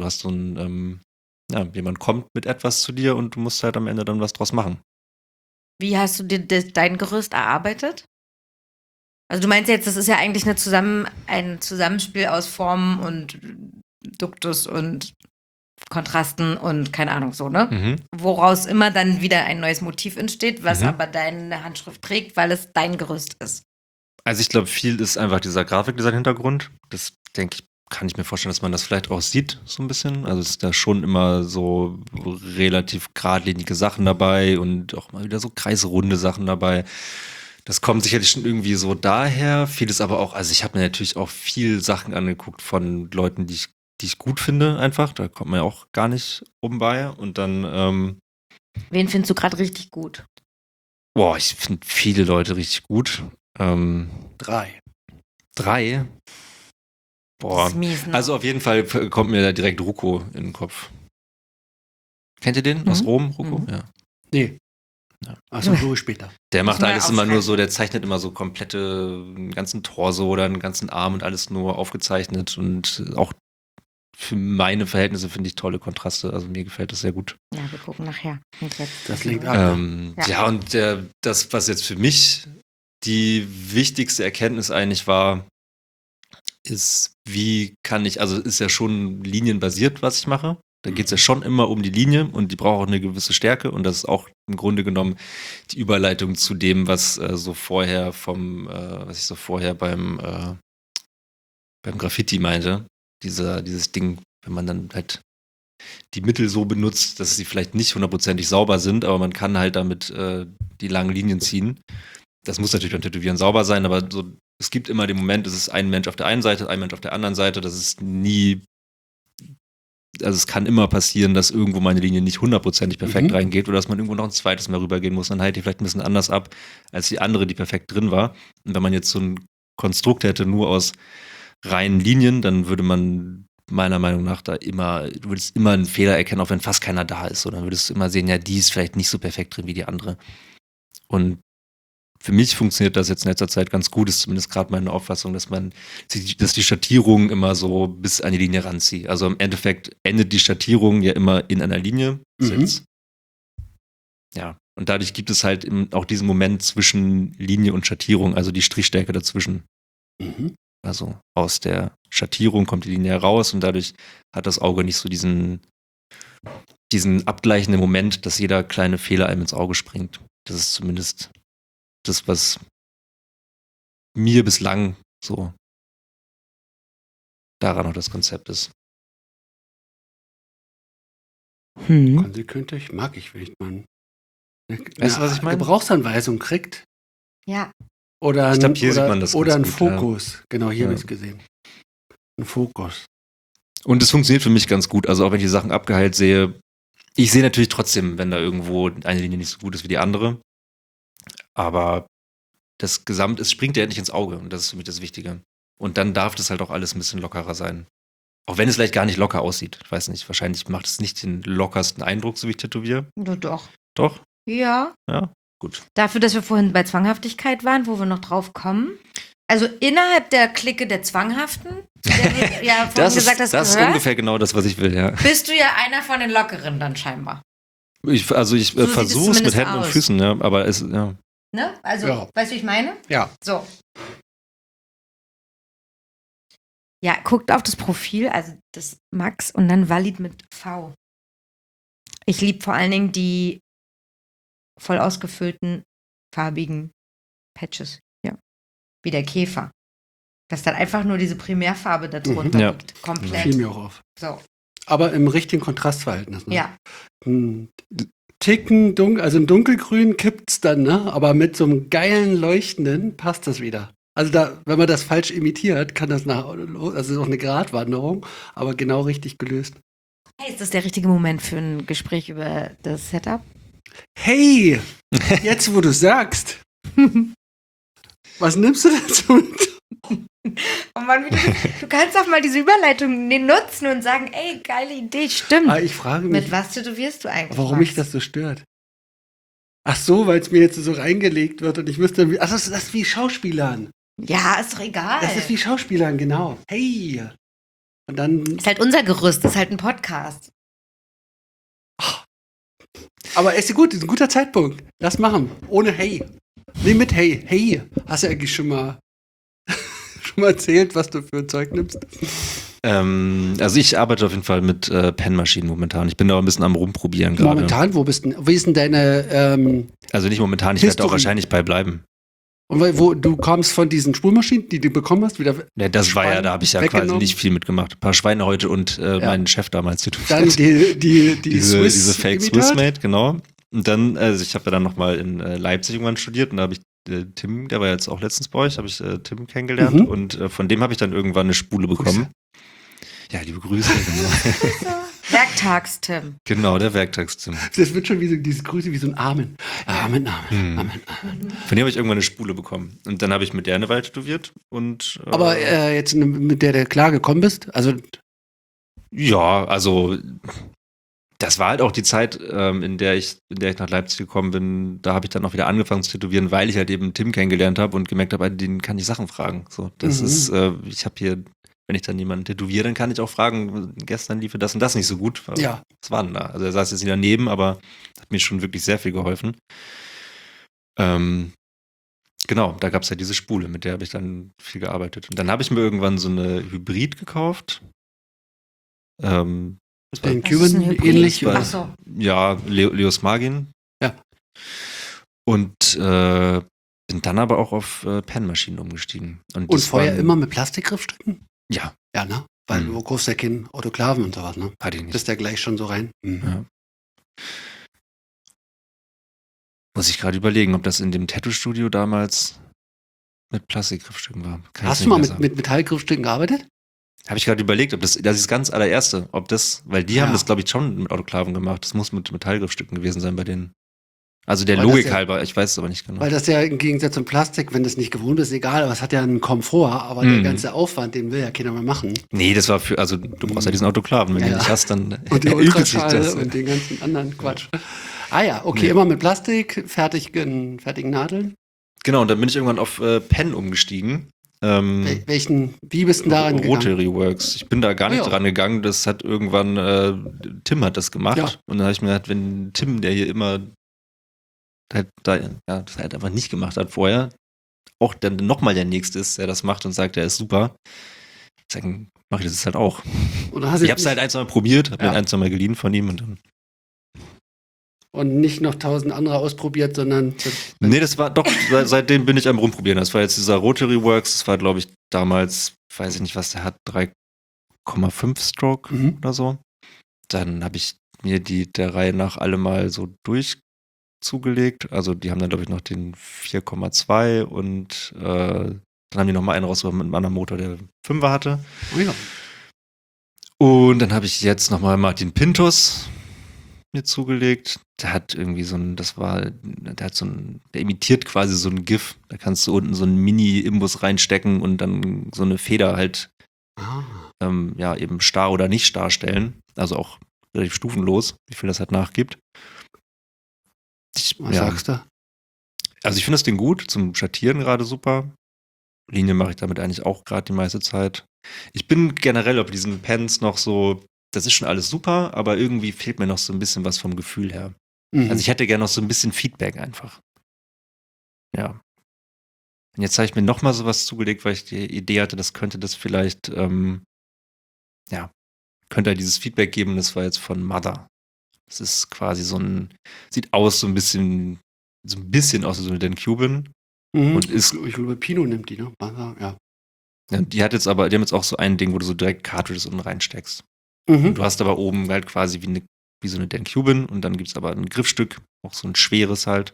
jemand kommt mit etwas zu dir und du musst halt am Ende dann was draus machen. Wie hast du dir dein Gerüst erarbeitet? Also du meinst jetzt, das ist ja eigentlich ein Zusammenspiel aus Formen und Duktus und Kontrasten und keine Ahnung so, ne? Mhm. Woraus immer dann wieder ein neues Motiv entsteht, was Mhm. aber deine Handschrift trägt, weil es dein Gerüst ist. Also ich glaube, viel ist einfach dieser Grafikdesign-Hintergrund. Das denke ich, kann ich mir vorstellen, dass man das vielleicht auch sieht, so ein bisschen. Also es ist da schon immer so relativ geradlinige Sachen dabei und auch mal wieder so kreisrunde Sachen dabei. Das kommt sicherlich schon irgendwie so daher. Vieles aber auch, also ich habe mir natürlich auch viel Sachen angeguckt von Leuten, die ich gut finde einfach. Da kommt man ja auch gar nicht oben bei. Und dann, Wen findest du gerade richtig gut? ich finde viele Leute richtig gut. 3. 3. Das ist mies, ne? Also auf jeden Fall kommt mir da direkt Rucco in den Kopf. Kennt ihr den aus Mhm. Rom, Rucco? Mhm. Ja. Nee. Ja. Achso, so später. Der macht mal alles immer nur aufschreiben. so, der zeichnet immer so einen ganzen Torso oder einen ganzen Arm und alles nur aufgezeichnet und auch für meine Verhältnisse finde ich tolle Kontraste. Also mir gefällt das sehr gut. Ja, wir gucken nachher. Und jetzt. Das liegt an. Ja. Und das, was jetzt für mich die wichtigste Erkenntnis eigentlich war, ist, ist ja schon linienbasiert, was ich mache. Da geht es ja schon immer um die Linie und die braucht auch eine gewisse Stärke und das ist auch im Grunde genommen die Überleitung zu dem, was ich so vorher beim Graffiti meinte. Dieses Ding, wenn man dann halt die Mittel so benutzt, dass sie vielleicht nicht hundertprozentig sauber sind, aber man kann halt damit die langen Linien ziehen. Das muss natürlich beim Tätowieren sauber sein, aber so, es gibt immer den Moment, es ist ein Mensch auf der einen Seite, ein Mensch auf der anderen Seite. Das ist nie, also es kann immer passieren, dass irgendwo meine Linie nicht hundertprozentig perfekt reingeht oder dass man irgendwo noch ein zweites Mal rübergehen muss. Dann halt die vielleicht ein bisschen anders ab als die andere, die perfekt drin war. Und wenn man jetzt so ein Konstrukt hätte, nur aus reinen Linien, dann würde man meiner Meinung nach du würdest immer einen Fehler erkennen, auch wenn fast keiner da ist. Oder dann würdest du immer sehen, ja, die ist vielleicht nicht so perfekt drin wie die andere. Und für mich funktioniert das jetzt in letzter Zeit ganz gut, ist zumindest gerade meine Auffassung, dass die Schattierung immer so bis an die Linie ranzieht. Also im Endeffekt endet die Schattierung ja immer in einer Linie. Ja, und dadurch gibt es halt auch diesen Moment zwischen Linie und Schattierung, also die Strichstärke dazwischen. Mhm. Also aus der Schattierung kommt die Linie heraus und dadurch hat das Auge nicht so diesen abgleichenden Moment, dass jeder kleine Fehler einem ins Auge springt. Das ist zumindest das, was mir bislang so daran auch das Konzept ist. Konsequent, mag ich, wenn ich mal Weißt du, was ich meine? Gebrauchsanweisung kriegt. Ja. Oder Ich glaube, hier sieht man das oder ein ganz gut, Fokus. Ja. Genau, hier Ja. habe ich es gesehen. Ein Fokus. Und es funktioniert für mich ganz gut. Also auch wenn ich die Sachen abgeheilt sehe, ich sehe natürlich trotzdem, wenn da irgendwo eine Linie nicht so gut ist wie die andere. Aber es springt ja nicht ins Auge und das ist für mich das Wichtige. Und dann darf das halt auch alles ein bisschen lockerer sein. Auch wenn es vielleicht gar nicht locker aussieht. Ich weiß nicht, wahrscheinlich macht es nicht den lockersten Eindruck, so wie ich tätowiere. Nur doch. Doch? Ja. Ja, gut. Dafür, dass wir vorhin bei Zwanghaftigkeit waren, wo wir noch drauf kommen. Also innerhalb der Clique der Zwanghaften, zu der du ja vorhin gesagt hast, das ist gehört, ungefähr genau das, was ich will, ja. bist du ja einer von den Lockeren dann scheinbar. Ich So sieht es versuche es mit zumindest Händen und aus. Füßen, ja, aber ja. Ne? Also, Ja. weißt du, wie ich meine? Ja. So. Ja, guckt auf das Profil, also das Max und dann Valid mit V. Ich liebe vor allen Dingen die voll ausgefüllten, farbigen Patches. Ja. Wie der Käfer. Dass dann einfach nur diese Primärfarbe da drunter Ja. liegt. Komplett. Fiel mir auch auf. So. Aber im richtigen Kontrastverhältnis. Ne? Ja. Ein Ticken dunkel, also ein dunkelgrün kippt's dann, ne? Aber mit so einem geilen Leuchtenden passt das wieder. Also da, wenn man das falsch imitiert, kann das also ist auch eine Gratwanderung, aber genau richtig gelöst. Hey, ist das der richtige Moment für ein Gespräch über das Setup? Hey, jetzt wo du sagst, was nimmst du dazu mit? Oh Mann, du kannst doch mal diese Überleitung nutzen und sagen, ey, geile Idee, stimmt. Ah, ich frage mich, Mit was tätowierst du eigentlich? warum mich das so stört. Ach so, weil es mir jetzt so reingelegt wird und ich müsste, ach, das ist wie Schauspielern. Ja, ist doch egal. Das ist wie Schauspielern, genau. Hey. Und dann, Ist halt unser Gerüst, ist halt ein Podcast. aber ist gut, ist ein guter Zeitpunkt. Lass machen. Ohne Hey. Nee, mit Hey. Hey. Hast du eigentlich schon mal erzählt, was du für ein Zeug nimmst? Also ich arbeite auf jeden Fall mit Penmaschinen momentan. Ich bin da auch ein bisschen am Rumprobieren gerade. Momentan, wie ist denn deine, Also nicht momentan, ich werde auch History. wahrscheinlich bei bleiben. und wo du kommst von diesen Spulmaschinen, die du bekommen hast, wieder Ja, das war ja, Schwein da habe ich ja quasi weggenommen? nicht viel mitgemacht. Ein paar Schweinehäute und meinen Chef damals tätowiert. Dann die diese Fake Imitat? Swissmade, genau. Und dann, also ich habe ja dann nochmal in Leipzig irgendwann studiert und da habe ich Tim, der war jetzt auch letztens bei euch, habe ich Tim kennengelernt Mhm. und von dem habe ich dann irgendwann eine Spule bekommen. Ja, liebe Grüße. Genau, Werktags-Tim. genau der Werktags-Tim. Das wird schon wie so, diese Grüße wie so ein Amen. Amen, Amen, Amen. Von dem habe ich irgendwann eine Spule bekommen. Und dann habe ich mit der eine Weile tätowiert und Aber jetzt mit der du klar gekommen bist, also ja, also das war halt auch die Zeit, in der ich nach Leipzig gekommen bin. Da habe ich dann auch wieder angefangen zu tätowieren, weil ich halt eben Tim kennengelernt habe und gemerkt habe, den kann ich Sachen fragen. So, das ist, ich habe hier, wenn ich dann jemanden tätowiere, dann kann ich auch fragen, gestern lief das und das nicht so gut. Ja. Was war denn da? Also er saß jetzt nicht daneben, aber hat mir schon wirklich sehr viel geholfen. Genau, da gab es ja diese Spule, mit der habe ich dann viel gearbeitet. Und dann habe ich mir irgendwann so eine Hybrid gekauft. Das war- den Was ist ein Cuban Hybrid? ähnlich. Weil- Ach so. Ja, Leos Magin. Ja. Und bin dann aber auch auf Penmaschinen umgestiegen. Und das vorher waren- immer mit Plastikgriffstücken? Ja, Ja, ne? Weil Mhm. du kaufst ja keinen Autoklaven und sowas, ne? hatte ich nicht. Bist ja gleich schon so rein. Mhm. Ja. Muss ich gerade überlegen, ob das in dem Tattoo-Studio damals mit Plastikgriffstücken war. Kann Hast du mal mit Metallgriffstücken gearbeitet? Habe ich gerade überlegt, ob das ist das ganz allererste, ob das, weil die haben das, glaube ich, schon mit Autoklaven gemacht. Das muss mit Metallgriffstücken gewesen sein bei denen. Also der Weil das Logik ja- halber, ich weiß es aber nicht genau. Weil das ja im Gegensatz zum Plastik, wenn das nicht gewohnt ist, egal, aber es hat ja einen Komfort, aber der Mhm. ganze Aufwand, den will ja keiner mehr machen. Nee, das war für, also du brauchst ja diesen Autoklaven, wenn Ja, du ja. nicht hast, dann Und den erübrigt sich Ultraschall das. und den ganzen anderen Quatsch. Ah ja, okay, Nee. immer mit Plastik, fertigen Nadeln. Genau, und dann bin ich irgendwann auf Pen umgestiegen. Wie bist du daran gegangen? Rotary Works. Ich bin da gar nicht Ja. dran gegangen. Das hat irgendwann, Tim hat das gemacht. Ja. Und dann habe ich mir gedacht, wenn Tim, der hier immer das halt einfach nicht gemacht hat vorher, auch dann nochmal der Nächste ist, der das macht und sagt, der ist super, dann mache ich das jetzt halt auch. Oder hast Ich du habe es halt ein, zwei Mal probiert, habe Ja. mir ein, zwei Mal geliehen von ihm und dann. und nicht noch 1000 andere ausprobiert, sondern Nee, das war doch, seitdem bin ich am Rumprobieren. Das war jetzt dieser Rotary Works, das war, glaube ich, damals, weiß ich nicht, was der hat, 3,5 Stroke Mhm. oder so. Dann habe ich mir die der Reihe nach alle mal so zugelegt. Also die haben dann, glaube ich, noch den 4,2 und dann haben die noch mal einen rausgebracht mit einem anderen Motor, der 5er hatte. oh ja. Und dann habe ich jetzt noch mal Martin Pintus mir zugelegt. Der hat irgendwie der imitiert quasi so ein GIF. Da kannst du unten so einen Mini-Imbus reinstecken und dann so eine Feder halt Ah. eben starr oder nicht starr stellen. Also auch relativ stufenlos, wie viel das halt nachgibt. Was sagst du? Also ich finde das Ding gut, zum Schattieren gerade super. Linie mache ich damit eigentlich auch gerade die meiste Zeit. Ich bin generell auf diesen Pens noch so, das ist schon alles super, aber irgendwie fehlt mir noch so ein bisschen was vom Gefühl her. Mhm. Also ich hätte gerne noch so ein bisschen Feedback einfach. Ja. Und jetzt habe ich mir nochmal sowas zugelegt, weil ich die Idee hatte, das könnte das vielleicht, könnte er dieses Feedback geben. Das war jetzt von Mother. Das ist quasi sieht aus so ein bisschen aus wie so eine Dan Cuban. Und ist, ich glaube, Pino nimmt die, ne? Ja. ja, die haben jetzt auch so ein Ding, wo du so direkt Cartridges unten reinsteckst. Mhm. Und du hast aber oben halt quasi wie so eine Dan Cuban und dann gibt es aber ein Griffstück, auch so ein schweres halt.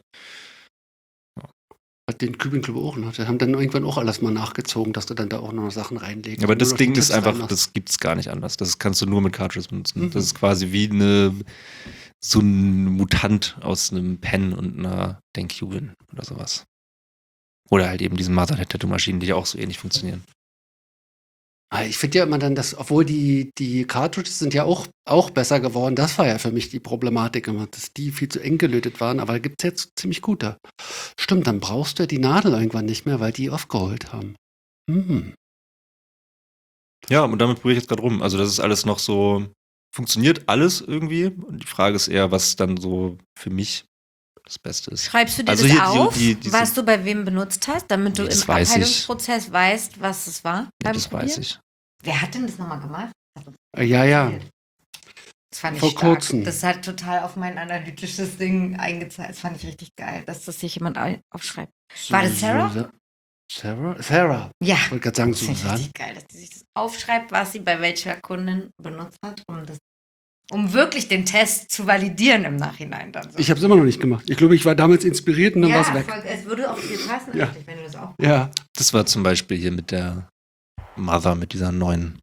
Hat den Cuban Club auch noch. Die haben dann irgendwann auch alles mal nachgezogen, dass du dann da auch noch Sachen reinlegst. Aber das Nur noch die Ding ist Tipps einfach, reinmachst. das gibt's gar nicht anders. Das kannst du nur mit Cartridges benutzen. Mhm. Das ist quasi wie so ein Mutant aus einem Pen und einer Dan Cuban oder sowas. Oder halt eben diesen Mother-Tattoo-Maschinen, die ja auch so ähnlich funktionieren. Ich finde ja immer dann, obwohl die Cartridges sind ja auch besser geworden, das war ja für mich die Problematik immer, dass die viel zu eng gelötet waren, aber da gibt es jetzt ziemlich gute. Stimmt, dann brauchst du ja die Nadel irgendwann nicht mehr, weil die aufgeholt haben. Mhm. Ja, und damit probiere ich jetzt gerade rum. Also das ist alles noch so, funktioniert alles irgendwie. Und die Frage ist eher, was dann so für mich das Beste ist. Schreibst du dir Also das hier auf, diese- was du bei wem benutzt hast, damit du Nee, das im weiß ich. Abteilungsprozess weißt, was es war? Ja, beim das Probieren? weiß ich. Wer hat denn das nochmal gemacht? Ja. Das fand ich Vor stark. kurzem. Das hat total auf mein analytisches Ding eingezahlt. Das fand ich richtig geil, dass das sich jemand aufschreibt. War das Sarah? Sarah. Ja. Ich wollte gerade sagen, Das finde ich Susanne. richtig geil, dass die sich das aufschreibt, was sie bei welcher Kundin benutzt hat, um wirklich den Test zu validieren im Nachhinein dann so. Ich habe es immer noch nicht gemacht. Ich glaube, ich war damals inspiriert und dann war es weg. Es würde auch viel passen, Ja. eigentlich, wenn du das auch Ja. Das war zum Beispiel hier mit der Mother, mit dieser neuen.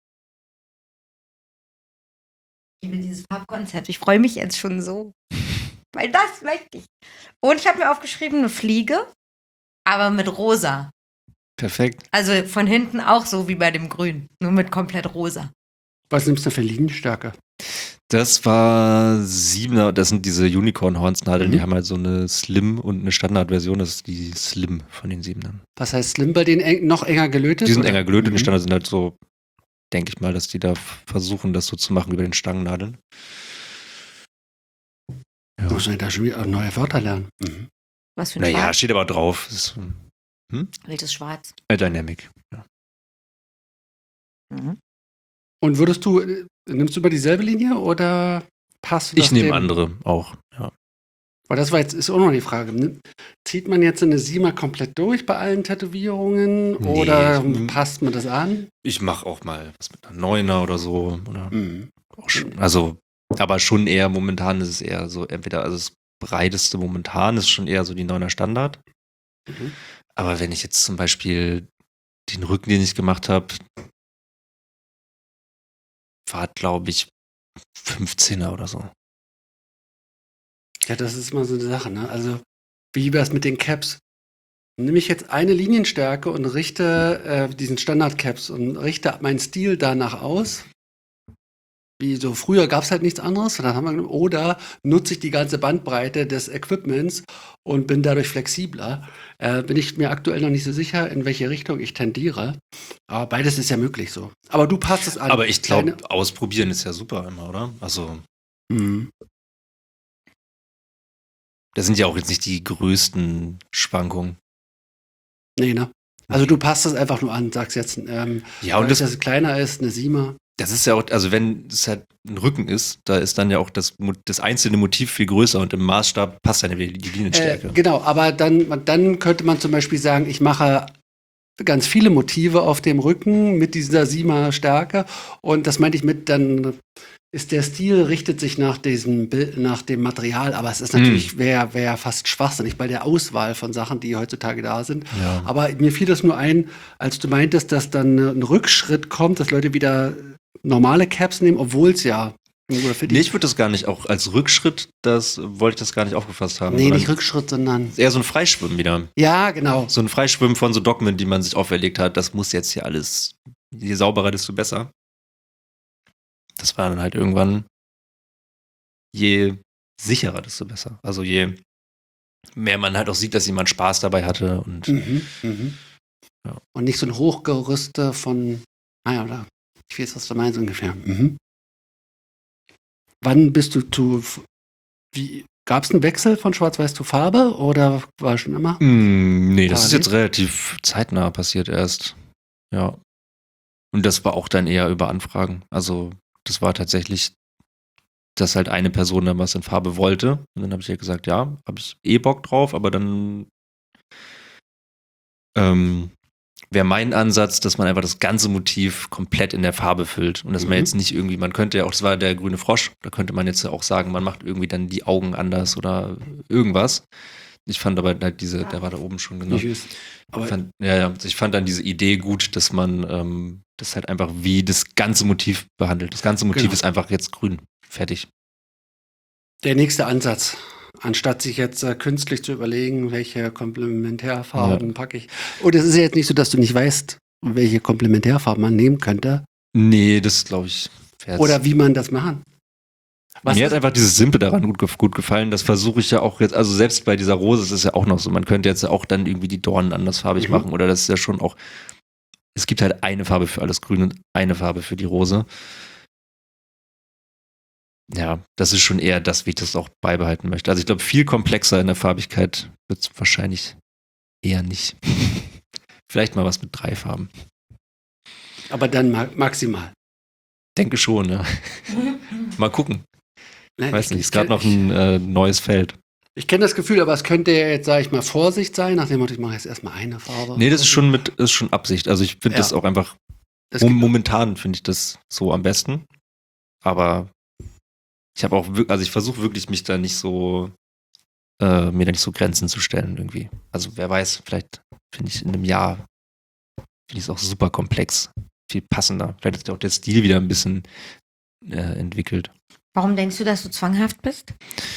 Ich liebe dieses Farbkonzept. Ich freue mich jetzt schon so. Weil das möchte ich. Und ich habe mir aufgeschrieben, eine Fliege, aber mit rosa. Perfekt. Also von hinten auch so wie bei dem Grün. Nur mit komplett rosa. Was nimmst du für Linienstärke? Das war 7er, das sind diese Unicorn-Hornsnadeln, Mhm. die haben halt so eine Slim und eine Standardversion, das ist die Slim von den 7ern. Was heißt Slim bei denen noch enger gelötet? Die sind oder? enger gelötet, Mhm. die Standard sind halt so, denke ich mal, dass die da versuchen, das so zu machen wie bei den Stangennadeln. Ja. Muss man da schon wieder neue Wörter lernen. Mhm. Was für ein Naja, Schwarz? steht aber drauf. Das ist Wildes Schwarz. Dynamic. Ja. Mhm. Und nimmst du immer dieselbe Linie oder passt du das Ich nehme dem? andere auch, ja. Weil das ist auch noch die Frage. Zieht man jetzt eine 7er komplett durch bei allen Tätowierungen Nee, oder passt man das an? Ich mache auch mal was mit einer 9er oder so. Oder Mhm. auch schon, also, aber schon eher momentan ist es eher so, entweder, also das breiteste momentan ist schon eher so die 9er Standard. Mhm. Aber wenn ich jetzt zum Beispiel den Rücken, den ich gemacht habe, war, glaube ich, 15er oder so. Ja, das ist mal so eine Sache, ne? Also, wie wäre es mit den Caps? Nehme ich jetzt eine Linienstärke und richte diesen Standard-Caps und richte meinen Stil danach aus? Wie so früher gab es halt nichts anderes. Und dann haben wir, oder nutze ich die ganze Bandbreite des Equipments und bin dadurch flexibler. Bin ich mir aktuell noch nicht so sicher, in welche Richtung ich tendiere. Aber beides ist ja möglich so. Aber du passt es an. Aber ich glaube, Deine- ausprobieren ist ja super immer, oder? Also, Mhm. das sind ja auch jetzt nicht die größten Schwankungen. Nee, ne? Also du passt es einfach nur an, sagst jetzt, Ja, und weil das kleiner ist, eine 7er. das ist ja auch, also wenn es halt ein Rücken ist, da ist dann ja auch das einzelne Motiv viel größer und im Maßstab passt dann ja wieder die Linienstärke. Genau, aber dann könnte man zum Beispiel sagen, ich mache ganz viele Motive auf dem Rücken mit dieser 7er Stärke und das meinte ich mit, dann ist der Stil, richtet sich nach diesem Bild, nach dem Material, aber es ist natürlich, wäre fast schwachsinnig bei der Auswahl von Sachen, die heutzutage da sind. Ja. Aber mir fiel das nur ein, als du meintest, dass dann ein Rückschritt kommt, dass Leute wieder normale Caps nehmen, obwohl es ja oder für die Nee, ich würde das gar nicht auch als Rückschritt, wollte ich das gar nicht aufgefasst haben. Nee, sondern nicht Rückschritt, sondern eher so ein Freischwimmen wieder. ja, genau. So ein Freischwimmen von so Dogmen, die man sich auferlegt hat. Das muss jetzt hier alles, je sauberer, desto besser. Das war dann halt irgendwann, je sicherer, desto besser. Also je mehr man halt auch sieht, dass jemand Spaß dabei hatte. Und Ja. Und nicht so ein Hochgerüste von, oder ich weiß, was du meinst ungefähr. Wann bist du wie Gab es einen Wechsel von Schwarz-Weiß zu Farbe oder war schon immer? Nee, das ist Parallel? jetzt relativ zeitnah passiert erst. Ja. Und das war auch dann eher über Anfragen. Also das war tatsächlich, dass halt eine Person dann was in Farbe wollte. Und dann habe ich ja gesagt, ja, habe ich Bock drauf, aber dann wäre mein Ansatz, dass man einfach das ganze Motiv komplett in der Farbe füllt. Und dass man jetzt nicht irgendwie, man könnte ja auch, das war der grüne Frosch, da könnte man jetzt auch sagen, man macht irgendwie dann die Augen anders oder irgendwas. Ich fand aber halt der war da oben schon, genau. Ich fand dann diese Idee gut, dass man das halt einfach wie das ganze Motiv behandelt. Das ganze Motiv ist einfach jetzt grün. Fertig. Der nächste Ansatz. Anstatt sich jetzt künstlich zu überlegen, welche Komplementärfarben packe ich. Und es ist ja jetzt nicht so, dass du nicht weißt, welche Komplementärfarben man nehmen könnte. Nee, das glaube ich. Oder wie man das machen. Mir hat einfach dieses Simple daran gut gefallen. Das versuche ich ja auch jetzt, also selbst bei dieser Rose ist es ja auch noch so. Man könnte jetzt ja auch dann irgendwie die Dornen andersfarbig machen. Oder das ist ja schon auch, es gibt halt eine Farbe für alles Grün und eine Farbe für die Rose. Ja, das ist schon eher das, wie ich das auch beibehalten möchte. Also ich glaube, viel komplexer in der Farbigkeit wird es wahrscheinlich eher nicht. Vielleicht mal was mit 3 Farben. Aber dann maximal. Denke schon, ja. Mal gucken. Nein, Weiß nicht, ist gerade noch ein neues Feld. Ich kenne das Gefühl, aber es könnte ja jetzt, sage ich mal, Vorsicht sein, nach dem Motto, ich mache jetzt erstmal eine Farbe. Nee, das ist schon Absicht. Also ich finde das auch einfach, momentan finde ich das so am besten. Aber ich habe auch ich versuche wirklich, mich da nicht so, mir da nicht so Grenzen zu stellen irgendwie. Also wer weiß, vielleicht finde ich in einem Jahr, finde ich es auch super komplex, viel passender. Vielleicht ist auch der Stil wieder ein bisschen entwickelt. Warum denkst du, dass du zwanghaft bist?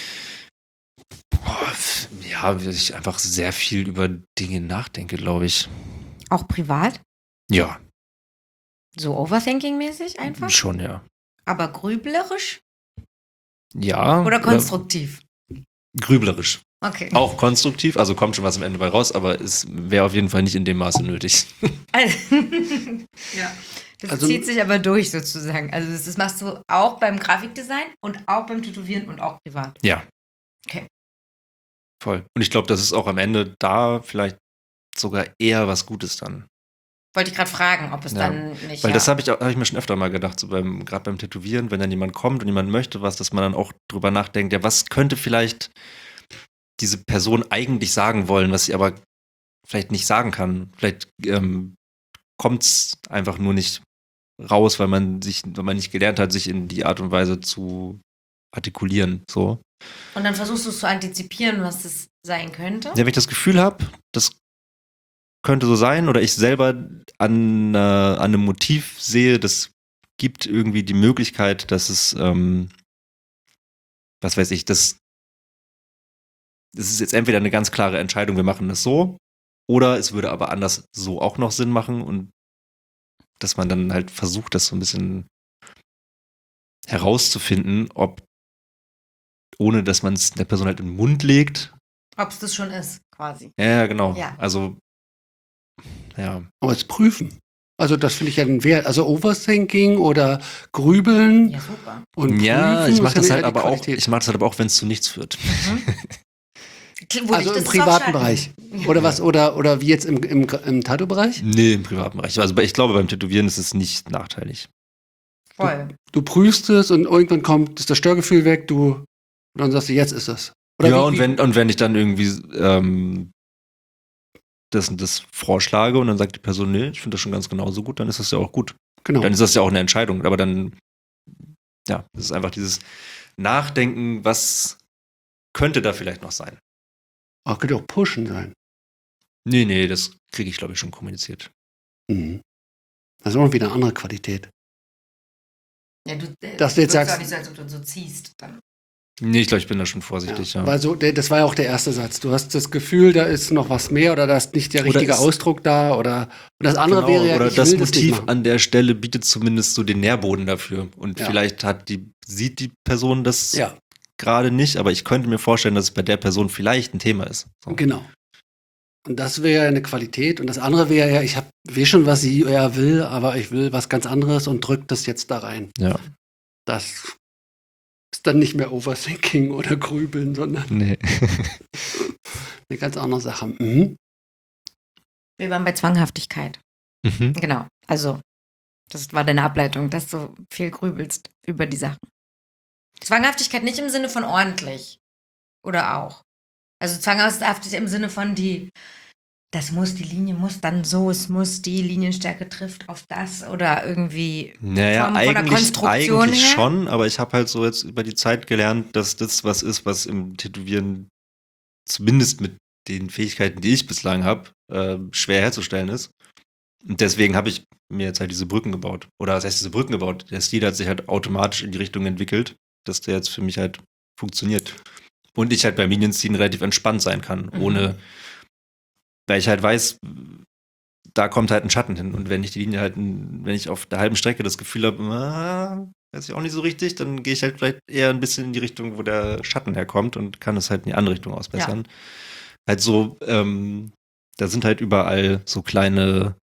Ja, weil ich einfach sehr viel über Dinge nachdenke, glaube ich. Auch privat? Ja. So Overthinking-mäßig einfach? Schon, ja. Aber grüblerisch? Ja. Oder konstruktiv? Grüblerisch. Okay. Auch konstruktiv, also kommt schon was am Ende bei raus, aber es wäre auf jeden Fall nicht in dem Maße nötig. Ja. Das zieht sich aber durch sozusagen. Also das machst du auch beim Grafikdesign und auch beim Tätowieren und auch privat. Ja. Okay. Voll. Und ich glaube, das ist auch am Ende da vielleicht sogar eher was Gutes dann. Wollte ich gerade fragen, ob es dann nicht. Weil das habe ich mir schon öfter mal gedacht, so gerade beim Tätowieren, wenn dann jemand kommt und jemand möchte was, dass man dann auch drüber nachdenkt, ja, was könnte vielleicht diese Person eigentlich sagen wollen, was sie aber vielleicht nicht sagen kann. Vielleicht kommt es einfach nur nicht raus, weil man nicht gelernt hat, sich in die Art und Weise zu artikulieren. So. Und dann versuchst du es zu antizipieren, was es sein könnte? Ja, wenn ich das Gefühl habe, das könnte so sein, oder ich selber an einem Motiv sehe, das gibt irgendwie die Möglichkeit, dass es, was weiß ich, das ist jetzt entweder eine ganz klare Entscheidung, wir machen das so, oder es würde aber anders so auch noch Sinn machen, und dass man dann halt versucht, das so ein bisschen herauszufinden, ob, ohne dass man es der Person halt in den Mund legt. Ob es das schon ist, quasi. Ja, genau. Ja. Also, ja. Aber es prüfen. Also das finde ich ja ein Wert. Also Overthinking oder Grübeln. Ja, super. Und Ja, prüfen ich mache das ist ja halt die aber auch, Qualität. wenn es zu nichts führt. Also im privaten Bereich. Oder was? Oder wie jetzt im Tattoo-Bereich? Nee, im privaten Bereich. Also ich glaube, beim Tätowieren ist es nicht nachteilig. Voll. Du prüfst es und irgendwann kommt das Störgefühl weg, und dann sagst du, jetzt ist es. Oder ja, und wenn ich dann irgendwie das vorschlage und dann sagt die Person, nee, ich finde das schon ganz genauso gut, dann ist das ja auch gut. Genau. Dann ist das ja auch eine Entscheidung. Aber dann, ja, das ist einfach dieses Nachdenken, was könnte da vielleicht noch sein. Auch könnte auch pushen sein. Nee, das kriege ich, glaube ich, schon kommuniziert. Mhm. Das ist auch wieder eine andere Qualität. Ja, Dass du jetzt sagst, auch nicht so, als ob du so ziehst. Dann. Nee, ich glaube, ich bin da schon vorsichtig, ja. Weil das war ja auch der erste Satz. Du hast das Gefühl, da ist noch was mehr oder da ist nicht der richtige Ausdruck da oder und das andere wäre ja, oder ich das will das nicht Motiv machen. an der Stelle bietet zumindest so den Nährboden dafür. Und Ja. vielleicht sieht die Person das Ja, gerade nicht, aber ich könnte mir vorstellen, dass es bei der Person vielleicht ein Thema ist. So. genau. Und das wäre ja eine Qualität. Und das andere wäre ja, ich will schon, was sie ja will, aber ich will was ganz anderes und drückt das jetzt da rein. Ja. Das Ist dann nicht mehr Overthinking oder Grübeln, sondern Nee. eine ganz andere Sache. Mhm. Wir waren bei Zwanghaftigkeit. Mhm. Genau. Also, das war deine Ableitung, dass du viel grübelst über die Sachen. Zwanghaftigkeit nicht im Sinne von ordentlich. Oder auch. Also Zwanghaftigkeit im Sinne von die Linie muss dann so, es muss die Linienstärke trifft auf das oder irgendwie Naja, von der Konstruktion eigentlich her. schon, aber ich habe halt so jetzt über die Zeit gelernt, dass das was ist, was im Tätowieren zumindest mit den Fähigkeiten, die ich bislang habe, schwer herzustellen ist. Und deswegen habe ich mir jetzt halt diese Brücken gebaut. Oder was heißt diese Brücken gebaut? Der Stil hat sich halt automatisch in die Richtung entwickelt, dass der jetzt für mich halt funktioniert. Und ich halt beim Linienziehen relativ entspannt sein kann, ohne, weil ich halt weiß, da kommt halt ein Schatten hin. Und wenn ich die Linie halt, wenn ich auf der halben Strecke das Gefühl habe, weiß ich auch nicht so richtig, dann gehe ich halt vielleicht eher ein bisschen in die Richtung, wo der Schatten herkommt und kann es halt in die andere Richtung ausbessern. Halt so, da sind halt überall so kleine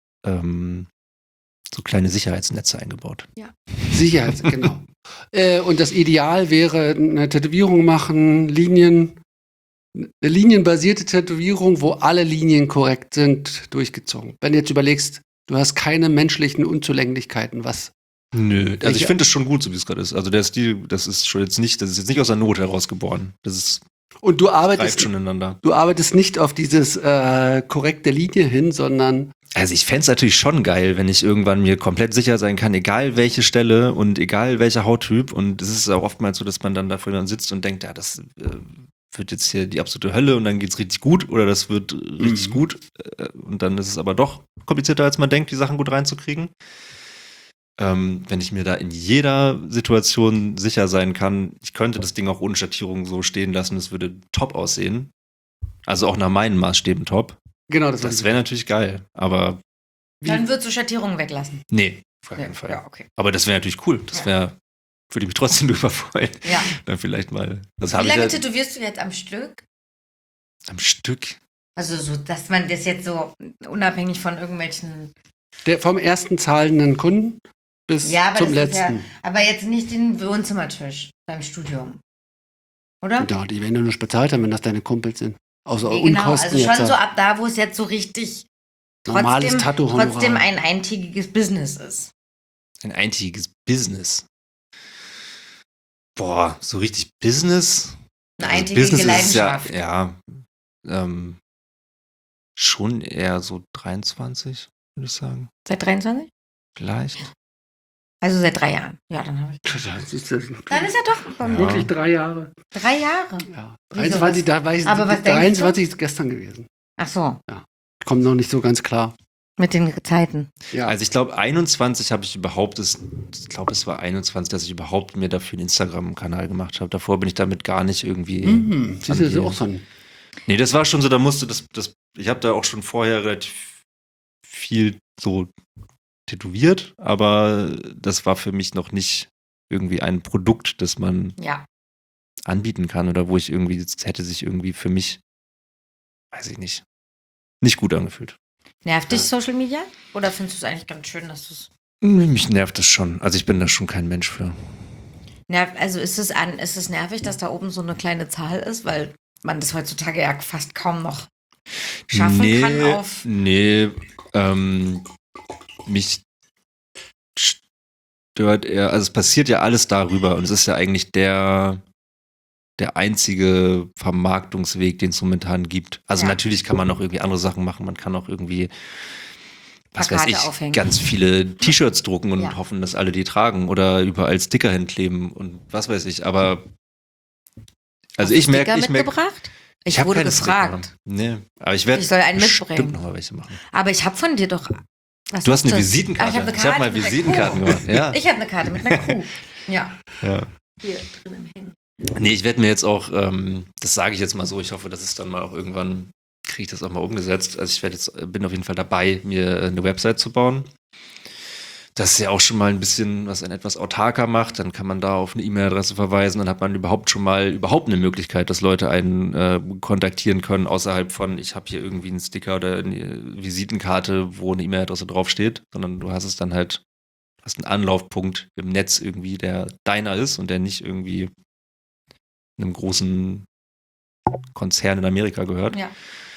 Sicherheitsnetze eingebaut. Sicherheit, genau. Und das Ideal wäre eine Tätowierung machen, eine linienbasierte Tätowierung, wo alle Linien korrekt sind, durchgezogen. Wenn du jetzt überlegst, du hast keine menschlichen Unzulänglichkeiten, was. Nö, also ich finde es schon gut, so wie es gerade ist. Also der Stil, das ist jetzt nicht aus der Not herausgeboren. Das ist Und du greift arbeitest, schon ineinander. du arbeitest nicht auf dieses korrekte Linie hin, sondern Also ich fände es natürlich schon geil, wenn ich irgendwann mir komplett sicher sein kann, egal welche Stelle und egal welcher Hauttyp. Und es ist auch oftmals so, dass man dann da vor jemandem sitzt und denkt, ja, das wird jetzt hier die absolute Hölle und dann geht's richtig gut oder das wird richtig gut. Und dann ist es aber doch komplizierter, als man denkt, die Sachen gut reinzukriegen. Wenn ich mir da in jeder Situation sicher sein kann, ich könnte das Ding auch ohne Schattierung so stehen lassen, es würde top aussehen. Also auch nach meinen Maßstäben top. genau Das wäre natürlich geil, aber Dann würdest du Schattierungen weglassen. nee, auf keinen Fall. Ja, okay. Aber das wäre natürlich cool. Das würde ich mich trotzdem drüber freuen. Ja. Dann vielleicht mal. Das Wie habe ich lange ja tätowierst du jetzt am Stück? am Stück. Also so, dass man das jetzt so unabhängig von irgendwelchen. vom ersten zahlenden Kunden bis Ja, aber zum das ist letzten. ja, aber jetzt nicht den Wohnzimmertisch beim Studium. Oder? Ja, die werden ja nur bezahlt haben, wenn das deine Kumpels sind. Außer Nee, genau, Unkosten also schon jetzt. so ab da, wo es jetzt so richtig Normales Tattoo-Honorar. trotzdem ein eintägiges Business ist. Ein eintägiges Business. Boah, so richtig Business? Eine Also eintägige Business ist Leidenschaft. Schon eher so 23, würde ich sagen. Seit 23? Vielleicht. Also seit 3 Jahren. Ja, dann habe ich. Das ist das Dann ist er doch Ja. wirklich 3 Jahre. 3 Jahre. Ja. Wieso, 23, da weiß ich, aber was denkst du? 23 ist gestern gewesen. Ach so, Kommt noch nicht so ganz klar. mit den Zeiten. Ja. Also ich glaube, 21 habe ich überhaupt, ich glaube, es war 21, dass ich überhaupt mir dafür einen Instagram-Kanal gemacht habe. Davor bin ich damit gar nicht irgendwie. Siehst du, das ist die- auch so ein. Nee, das war schon so, da musste ich habe da auch schon vorher relativ viel so tätowiert, aber das war für mich noch nicht irgendwie ein Produkt, das man Ja. anbieten kann oder wo ich irgendwie, das hätte sich irgendwie für mich, weiß ich nicht gut angefühlt. Nervt dich Social Media? Oder findest du es eigentlich ganz schön, dass du es. Mich nervt das schon. Also ich bin da schon kein Mensch für. Also ist es nervig, dass da oben so eine kleine Zahl ist, weil man das heutzutage ja fast kaum noch schaffen kann auf. Nee, mich stört eher, also es passiert ja alles darüber und es ist ja eigentlich der einzige Vermarktungsweg, den es momentan gibt. Also Ja. natürlich kann man noch irgendwie andere Sachen machen, man kann auch irgendwie, was weiß Plakate ich, aufhängen. ganz viele T-Shirts drucken und Ja. hoffen, dass alle die tragen oder überall Sticker hinkleben und was weiß ich, aber also Hast ich du merke, Sticker mitgebracht? Ich hab wurde keine gefragt. Sticker. Nee, aber ich werde Ich soll einen bestimmt mitbringen. noch mal welche machen. Aber ich habe von dir doch. Was Du hast ist eine das? Visitenkarte. Ah, ich habe Ich habe mal mit einer Visitenkarten Kuh. gemacht. Ja. Ich habe eine Karte mit einer Kuh. Ja. Ja. Hier drin im Hängen. Nee, ich werde mir jetzt auch, das sage ich jetzt mal so, ich hoffe, dass es dann mal auch irgendwann, kriege ich das auch mal umgesetzt. Also ich bin auf jeden Fall dabei, mir eine Website zu bauen. Das ist ja auch schon mal ein bisschen, was einen etwas autarker macht. Dann kann man da auf eine E-Mail-Adresse verweisen. Dann hat man überhaupt eine Möglichkeit, dass Leute einen kontaktieren können, außerhalb von, ich habe hier irgendwie einen Sticker oder eine Visitenkarte, wo eine E-Mail-Adresse draufsteht. Sondern du hast es dann halt hast einen Anlaufpunkt im Netz irgendwie, der deiner ist und der nicht irgendwie einem großen Konzern in Amerika gehört. Ja.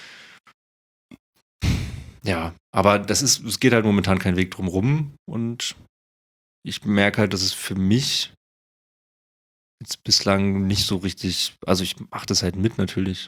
Ja, aber es geht halt momentan kein Weg drum rum und ich merke halt, dass es für mich jetzt bislang nicht so richtig, also ich mache das halt mit natürlich,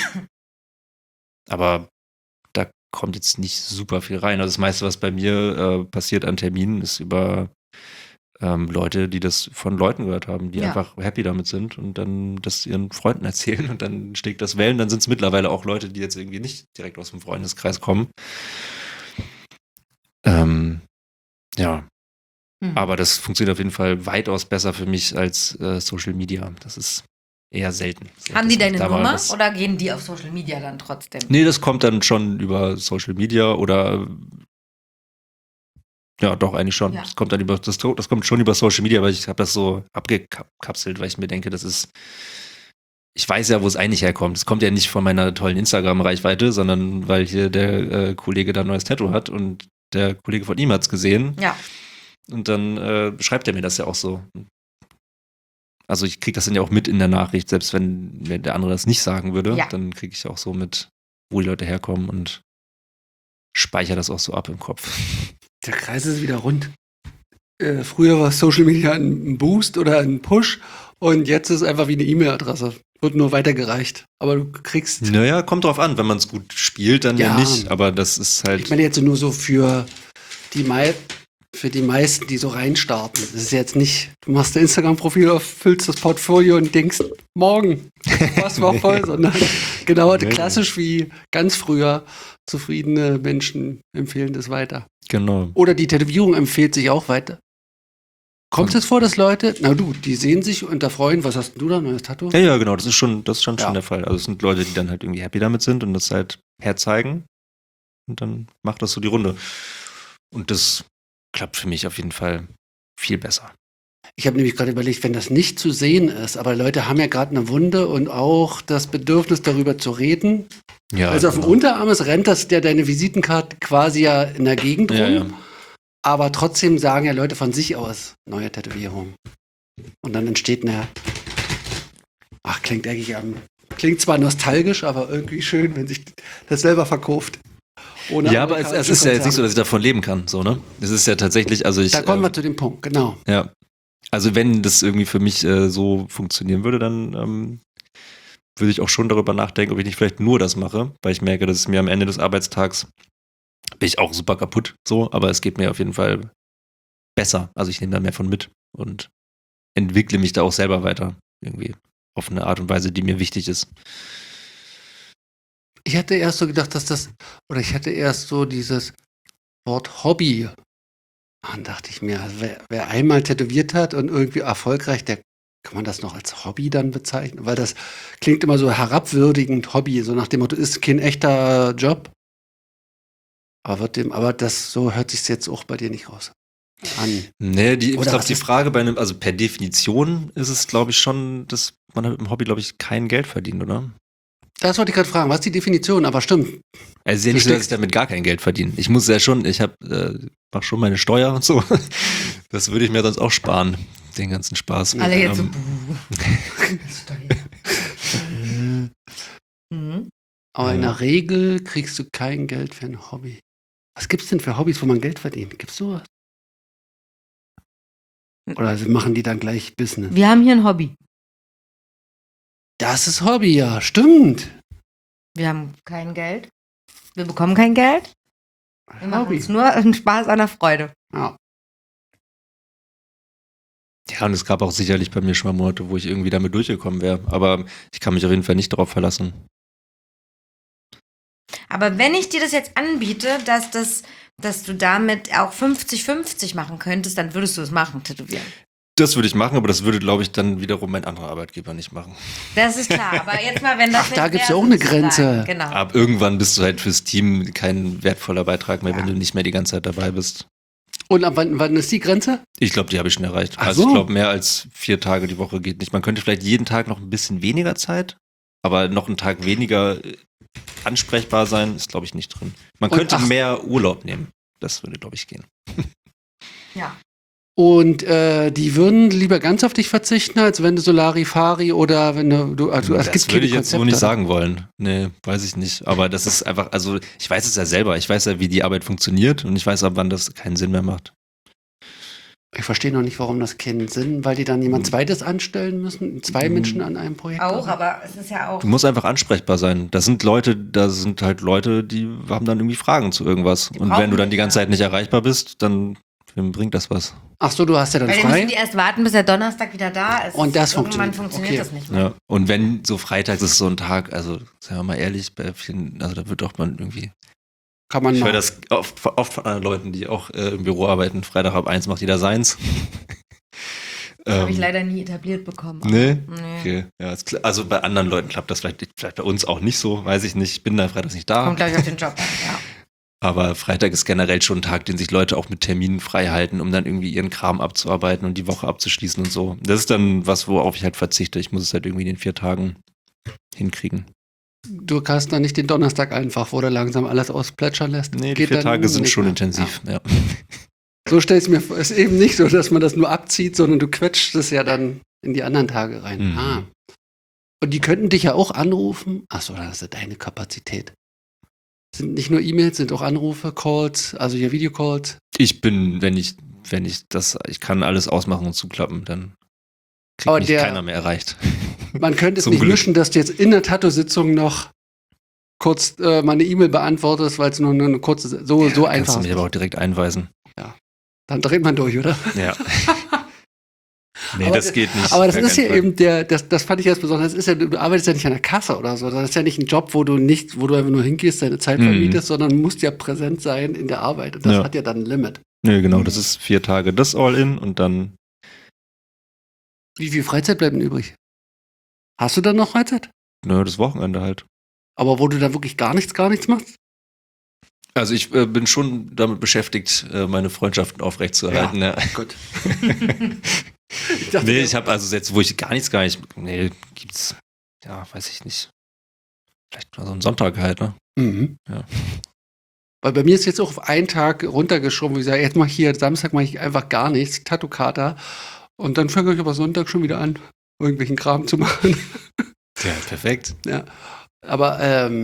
aber da kommt jetzt nicht super viel rein. Also das meiste, was bei mir passiert an Terminen, ist über Leute, die das von Leuten gehört haben, die einfach happy damit sind und dann das ihren Freunden erzählen und dann schlägt das Wellen. Dann sind es mittlerweile auch Leute, die jetzt irgendwie nicht direkt aus dem Freundeskreis kommen. Ja. Aber das funktioniert auf jeden Fall weitaus besser für mich als Social Media. Das ist eher selten. Haben die deine Nummer das, oder gehen die auf Social Media dann trotzdem? Nee, das kommt dann schon über Social Media oder ja, doch, eigentlich schon. Ja. Das kommt dann das kommt schon über Social Media, weil ich habe das so abgekapselt, weil ich mir denke, ich weiß ja, wo es eigentlich herkommt. Es kommt ja nicht von meiner tollen Instagram-Reichweite, sondern weil hier der Kollege da ein neues Tattoo hat und der Kollege von ihm hat es gesehen. Ja. Und dann schreibt er mir das ja auch so. Also ich kriege das dann ja auch mit in der Nachricht, selbst wenn mir der andere das nicht sagen würde, dann kriege ich auch so mit, wo die Leute herkommen und speichere das auch so ab im Kopf. Der Kreis ist wieder rund. Früher war Social Media ein Boost oder ein Push und jetzt ist es einfach wie eine E-Mail-Adresse. Wird nur weitergereicht. Aber du kriegst... Naja, kommt drauf an. Wenn man es gut spielt, dann ja nicht. Aber das ist halt... Ich meine jetzt nur so für die meisten, die so reinstarten. Das ist jetzt nicht, du machst dein Instagram-Profil auf, füllst das Portfolio und denkst, morgen, was war voll, sondern genau klassisch wie ganz früher, zufriedene Menschen empfehlen das weiter. Genau. Oder die Tätowierung empfiehlt sich auch weiter. Kommt es vor, dass Leute, die sehen sich und da freuen, was hast du da, neues Tattoo? Ja, genau, das ist schon der Fall. Also es sind Leute, die dann halt irgendwie happy damit sind und das halt herzeigen und dann macht das so die Runde. Und das klappt für mich auf jeden Fall viel besser. Ich habe nämlich gerade überlegt, wenn das nicht zu sehen ist, aber Leute haben ja gerade eine Wunde und auch das Bedürfnis, darüber zu reden. Ja, also auf dem Unterarm rennt das deine Visitenkarte quasi ja in der Gegend rum. Ja. Aber trotzdem sagen ja Leute von sich aus, neue Tätowierung. Und dann entsteht klingt zwar nostalgisch, aber irgendwie schön, wenn sich das selber verkauft. Ja, aber es ist ja jetzt nicht so, dass ich davon leben kann, so, ne? Es ist ja tatsächlich, also da kommen wir zu dem Punkt, genau. Ja. Also wenn das irgendwie für mich so funktionieren würde, dann würde ich auch schon darüber nachdenken, ob ich nicht vielleicht nur das mache, weil ich merke, dass es mir am Ende des Arbeitstags bin ich auch super kaputt, so, aber es geht mir auf jeden Fall besser. Also ich nehme da mehr von mit und entwickle mich da auch selber weiter, irgendwie auf eine Art und Weise, die mir wichtig ist. Ich hatte erst so gedacht, ich hatte erst so dieses Wort Hobby. Dann dachte ich mir, also wer einmal tätowiert hat und irgendwie erfolgreich, kann man das noch als Hobby dann bezeichnen? Weil das klingt immer so herabwürdigend, Hobby, so nach dem Motto, ist kein echter Job. Aber das so hört sich jetzt auch bei dir nicht raus an. Nee, ich glaube, die Frage also per Definition ist es, glaube ich, schon, dass man mit dem Hobby, glaube ich, kein Geld verdient, oder? Das wollte ich gerade fragen, was ist die Definition? Aber stimmt. Also ist ja nicht so, dass ich damit gar kein Geld verdiene. Ich muss ja schon, ich mache schon meine Steuer und so. Das würde ich mir sonst auch sparen, den ganzen Spaß. Alle jetzt so, Aber in der Regel kriegst du kein Geld für ein Hobby. Was gibt's denn für Hobbys, wo man Geld verdient? Gibt's sowas? Oder machen die dann gleich Business? Wir haben hier ein Hobby. Das ist Hobby, ja, stimmt. Wir haben kein Geld. Wir bekommen kein Geld. Wir machen uns nur einen Spaß an der Freude. Ja. Ja, und es gab auch sicherlich bei mir schon mal Monate, wo ich irgendwie damit durchgekommen wäre. Aber ich kann mich auf jeden Fall nicht darauf verlassen. Aber wenn ich dir das jetzt anbiete, dass du damit auch 50-50 machen könntest, dann würdest du es machen, tätowieren. Das würde ich machen, aber das würde, glaube ich, dann wiederum mein anderer Arbeitgeber nicht machen. Das ist klar, aber jetzt mal, wenn das... Ach, da gibt es ja auch eine Grenze. Genau. Ab irgendwann bist du halt fürs Team kein wertvoller Beitrag mehr, wenn du nicht mehr die ganze Zeit dabei bist. Und ab wann ist die Grenze? Ich glaube, die habe ich schon erreicht. Ach also so. Ich glaube, mehr als 4 Tage die Woche geht nicht. Man könnte vielleicht jeden Tag noch ein bisschen weniger Zeit, aber noch einen Tag weniger ansprechbar sein, ist, glaube ich, nicht drin. Man könnte mehr Urlaub nehmen. Das würde, glaube ich, gehen. Ja. Und die würden lieber ganz auf dich verzichten, als wenn du Solarifari oder wenn du also es Das gibt würde keine ich jetzt so Konzepte. nicht sagen wollen. Nee, weiß ich nicht. Aber das ist einfach, also ich weiß es ja selber. Ich weiß ja, wie die Arbeit funktioniert und ich weiß ab wann das keinen Sinn mehr macht. Ich verstehe noch nicht, warum das keinen Sinn, weil die dann jemand Zweites anstellen müssen, 2 Menschen an einem Projekt. Auch, aber es ist ja auch. Du musst einfach ansprechbar sein. Da sind halt Leute, die haben dann irgendwie Fragen zu irgendwas. Und brauchen wenn du dann die dich, ganze ja. Zeit nicht erreichbar bist, dann wem bringt das was? Ach so, du hast ja dann Weil dann müssen frei. die erst warten, bis der Donnerstag wieder da ist. Und das Irgendwann funktioniert. funktioniert Okay. das nicht mehr. Ja. Und wenn so freitags ist so ein Tag, also sagen wir mal ehrlich, bei vielen, also da wird doch man irgendwie. Kann man Ich höre mal. das oft von anderen Leuten, die auch im Büro arbeiten. Freitag ab 1 macht jeder seins. Habe ich leider nie etabliert bekommen. Nee? Nee. Okay. Ja, also bei anderen Leuten klappt das vielleicht bei uns auch nicht so, weiß ich nicht. Ich bin da freitags nicht da. Kommt gleich auf den Job an, ja. Aber Freitag ist generell schon ein Tag, den sich Leute auch mit Terminen frei halten, um dann irgendwie ihren Kram abzuarbeiten und die Woche abzuschließen und so. Das ist dann was, worauf ich halt verzichte. Ich muss es halt irgendwie in den 4 Tagen hinkriegen. Du hast dann nicht den Donnerstag einfach, wo du langsam alles ausplätschern lässt. Nee, die Geht 4 dann Tage sind nicht schon mehr. intensiv. Ja. So stell ich mir vor, ist eben nicht so, dass man das nur abzieht, sondern du quetscht es ja dann in die anderen Tage rein. Mhm. Ah. Und die könnten dich ja auch anrufen. Achso, das ist deine Kapazität. Sind nicht nur E-Mails, sind auch Anrufe, Calls, also hier Videocalls. Ich bin, ich kann alles ausmachen und zuklappen, dann Aber kriegt mich keiner mehr erreicht. Man könnte es Zum nicht Glück. mischen, dass du jetzt in der Tattoo-Sitzung noch kurz mal eine E-Mail beantwortest, weil es nur eine kurze, so einfach Kannst du mich ist. aber auch direkt einweisen. Dann dreht man durch, oder? Ja. Nee, Aber das geht nicht. Aber das Gar ist ja keinen Fall. eben das fand ich jetzt besonders, das ist ja, du arbeitest ja nicht an der Kasse oder so, das ist ja nicht ein Job, wo du einfach nur hingehst, deine Zeit vermietest, sondern musst ja präsent sein in der Arbeit und das Ja. hat ja dann ein Limit. Nee, genau, das ist 4 Tage das All-In und dann, Wie viel Freizeit bleibt denn übrig? Hast du dann noch Freizeit? das Wochenende halt. Aber wo du da wirklich gar nichts machst? Also ich bin schon damit beschäftigt, meine Freundschaften aufrechtzuerhalten. Ja. Gut. Ich dachte, Nee, ich habe also jetzt, wo ich gar nicht, nee, gibt's, ja, weiß ich nicht. Vielleicht mal so einen Sonntag halt, ne? Mhm. Ja. Weil bei mir ist jetzt auch auf einen Tag runtergeschoben, wo ich sage, jetzt mach ich hier, Samstag mache ich einfach gar nichts, Tattoo-Kater. Und dann fange ich aber Sonntag schon wieder an, irgendwelchen Kram zu machen. Ja, perfekt. Ja. Aber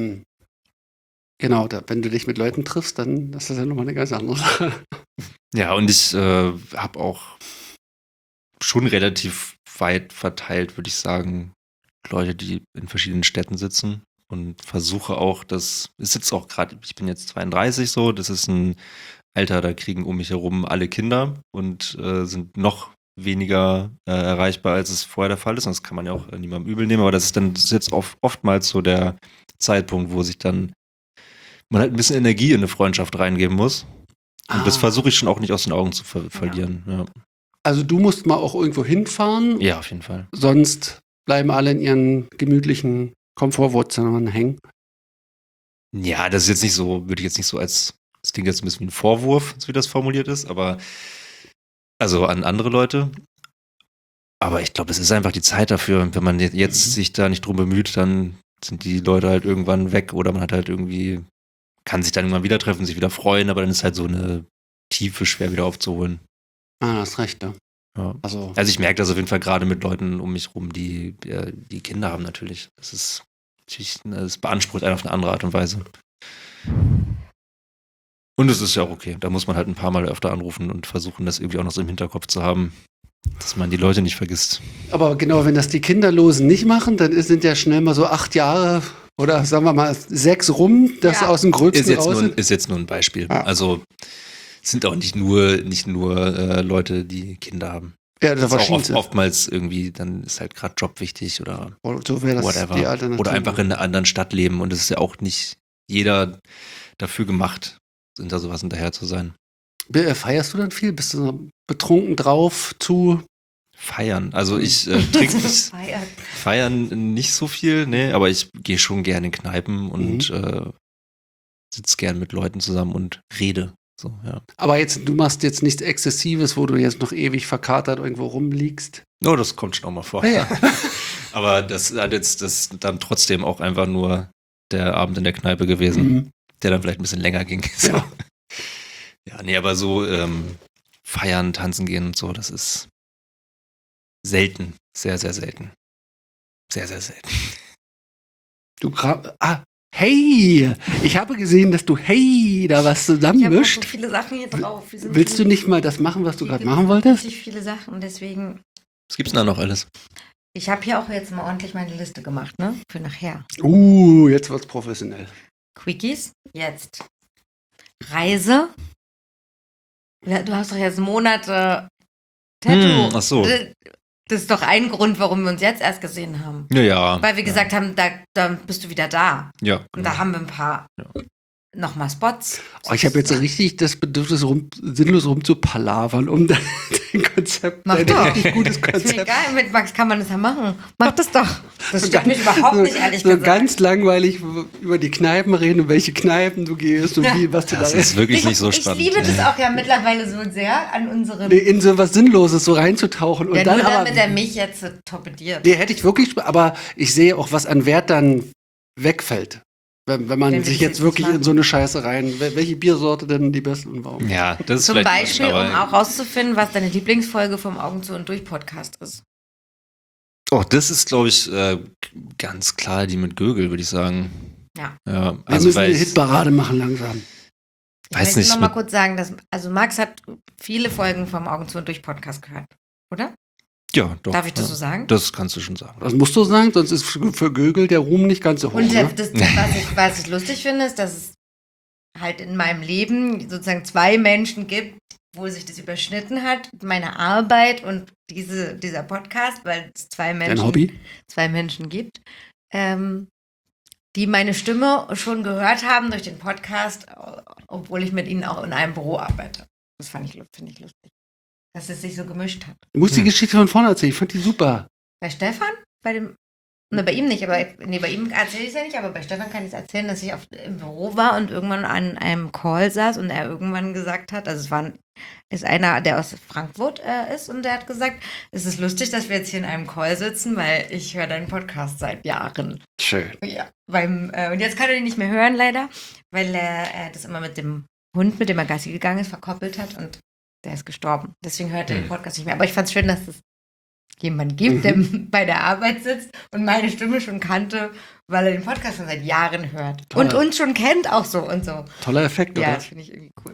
genau, wenn du dich mit Leuten triffst, dann ist das ja nochmal eine ganz andere Sache. Ja, und ich habe auch schon relativ weit verteilt, würde ich sagen, Leute, die in verschiedenen Städten sitzen und versuche auch, das ist jetzt auch gerade, ich bin jetzt 32 so, das ist ein Alter, da kriegen um mich herum alle Kinder und sind noch weniger erreichbar, als es vorher der Fall ist. Und das kann man ja auch niemandem übel nehmen, aber das ist jetzt oftmals so der Zeitpunkt, wo sich dann man halt ein bisschen Energie in eine Freundschaft reingeben muss. Und das versuche ich schon auch nicht aus den Augen zu verlieren. Ja. Also du musst mal auch irgendwo hinfahren, Ja, auf jeden Fall. sonst bleiben alle in ihren gemütlichen Komfortwurzeln hängen. Ja, das ist jetzt nicht so, würde ich jetzt nicht so als, das klingt jetzt ein bisschen wie ein Vorwurf, so wie das formuliert ist, aber also an andere Leute. Aber ich glaube, es ist einfach die Zeit dafür. Wenn man jetzt sich da nicht drum bemüht, dann sind die Leute halt irgendwann weg oder man hat halt irgendwie, kann sich dann irgendwann wieder treffen, sich wieder freuen, aber dann ist halt so eine Tiefe schwer wieder aufzuholen. Ah, hast recht, ja. Ja. Also, Also ich merke das auf jeden Fall gerade mit Leuten um mich rum, die Kinder haben natürlich. Das ist natürlich, das beansprucht einen auf eine andere Art und Weise. Und es ist ja auch okay. Da muss man halt ein paar Mal öfter anrufen und versuchen, das irgendwie auch noch so im Hinterkopf zu haben, dass man die Leute nicht vergisst. aber genau, wenn das die Kinderlosen nicht machen, dann sind ja schnell mal so 8 Jahre oder sagen wir mal 6 rum, dass Ja. aus dem Gröbsten Ist raus sind. jetzt nur ein Beispiel. Ja. Also es sind auch nicht nur Leute, die Kinder haben. Ja, das Das ist auch verschiedenste. oftmals irgendwie, dann ist halt gerade Job wichtig oder So wäre das whatever. die Alternative. Oder einfach in einer anderen Stadt leben. Und es ist ja auch nicht jeder dafür gemacht, hinter sowas hinterher zu sein. Feierst du dann viel? Bist du so betrunken drauf zu? Feiern. Also ich trinke nicht, Feiert. feiern nicht so viel, nee, aber ich gehe schon gerne in Kneipen und sitze gern mit Leuten zusammen und rede. So, ja. Aber du machst jetzt nichts Exzessives, wo du jetzt noch ewig verkatert irgendwo rumliegst. Oh, das kommt schon auch mal vor. Ja. Aber das hat jetzt das dann trotzdem auch einfach nur der Abend in der Kneipe gewesen, Mhm. der dann vielleicht ein bisschen länger ging. So. Ja. Ja, nee, aber so feiern, tanzen gehen und so. Das ist selten. Sehr, sehr selten. Sehr, sehr selten. Hey, ich habe gesehen, dass du da was Ich habe noch so zusammenmischt. viele Sachen hier drauf. Willst du nicht mal das machen, was du gerade machen wolltest? Richtig viele Sachen, deswegen. Was gibt's denn da noch alles? Ich habe hier auch jetzt mal ordentlich meine Liste gemacht, ne? Für nachher. Jetzt wird's professionell. Quickies, jetzt. Reise. Ja, du hast doch jetzt Monate Tattoo. Ach so. Das ist doch ein Grund, warum wir uns jetzt erst gesehen haben. Ja. Weil wir gesagt haben, da bist du wieder da. Ja. Und da haben wir ein paar nochmal Spots. Ich habe jetzt richtig das Bedürfnis, sinnlos rumzupalavern, um dein Konzept, Mach dein doch. richtig gutes Ist mir Konzept. egal, mit Max kann man das ja machen. Mach das doch. Das stört mich überhaupt nicht, ehrlich so gesagt. ganz langweilig über die Kneipen reden, um welche Kneipen du gehst und was du Das da ist wirklich nicht so Ich spannend. liebe das auch ja mittlerweile so sehr an unseren. in so was Sinnloses so reinzutauchen. Und Ja, dann nur aber, damit er mich jetzt torpediert. nee, hätte ich wirklich, aber ich sehe auch, was an Wert dann wegfällt. Wenn man Wenn wir sich das jetzt jetzt wirklich machen. in so eine Scheiße rein. Welche Biersorte denn die besten und warum? Ja, das ist Zum vielleicht Beispiel, aber- um auch rauszufinden, was deine Lieblingsfolge vom Augen zu und durch Podcast ist. Oh, das ist, glaube ich, ganz klar die mit Gögel, würde ich sagen. Ja. Ja, Wir also müssen weil eine ich Hitparade machen langsam. Ich Weiß möchte nicht, noch mal mit- kurz sagen, dass Max hat viele Folgen vom Augen zu und durch Podcast gehört, oder? ja, doch. Darf ich das ja. so sagen? Das kannst du schon sagen. Das musst du sagen, sonst ist für Gögel der Ruhm nicht ganz so hoch. Und Ne? was ich lustig finde, ist, dass es halt in meinem Leben sozusagen zwei Menschen gibt, wo sich das überschnitten hat, meine Arbeit und dieser Podcast, weil es Dein Hobby? zwei Menschen gibt, die meine Stimme schon gehört haben durch den Podcast, obwohl ich mit ihnen auch in einem Büro arbeite. Das finde ich lustig. Dass es sich so gemischt hat. Du musst die Geschichte von vorne erzählen. Ich fand die super. Bei Stefan? Bei ihm nicht, aber bei ihm erzähle ich es ja nicht, aber bei Stefan kann ich es erzählen, dass ich im Büro war und irgendwann an einem Call saß und er irgendwann gesagt hat, also ist einer, der aus Frankfurt ist und der hat gesagt, es ist lustig, dass wir jetzt hier in einem Call sitzen, weil ich höre deinen Podcast seit Jahren. Schön. Ja. Und jetzt kann er ihn nicht mehr hören, leider, weil er das immer mit dem Hund, mit dem er Gassi gegangen ist, verkoppelt hat und der ist gestorben. Deswegen hört er den Podcast nicht mehr. Aber ich fand es schön, dass es jemand gibt, der bei der Arbeit sitzt und meine Stimme schon kannte, weil er den Podcast schon seit Jahren hört. Toll. Und uns schon kennt auch so und so. Toller Effekt, Ja, oder? das finde ich irgendwie cool.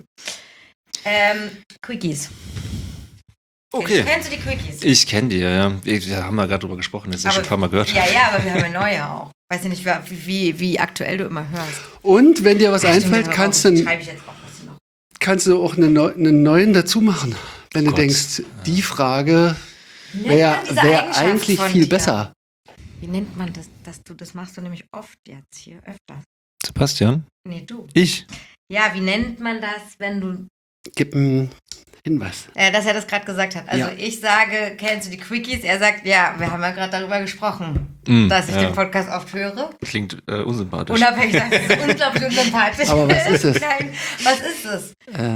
Quickies. Okay. Kennst du die Quickies? Ich kenne die, ja. Wir haben ja gerade drüber gesprochen, das ist ja schon ein paar Mal gehört. Ja, aber wir haben ja neue auch. Weiß ja nicht, wie aktuell du immer hörst. Und wenn dir was einfällt, Stimmt, kannst schreibe ich jetzt auch was noch. du auch einen neuen dazu machen. Wenn du Gott, denkst, die Frage Wie nennt wäre man diese Eigenschaft eigentlich von viel dir? besser. Wie nennt man das, das machst du nämlich oft jetzt hier, öfters. Sebastian? Nee, du. Ich? Ja, wie nennt man das, wenn du, Gib einen Hinweis. dass er das gerade gesagt hat. Also Ja. ich sage, kennst du die Quickies? Er sagt, ja, wir haben ja gerade darüber gesprochen, dass ich ja. den Podcast oft höre. Klingt unsympathisch. Unabhängig, dass es unglaublich unsympathisch Aber was ist es? Nein, was ist es?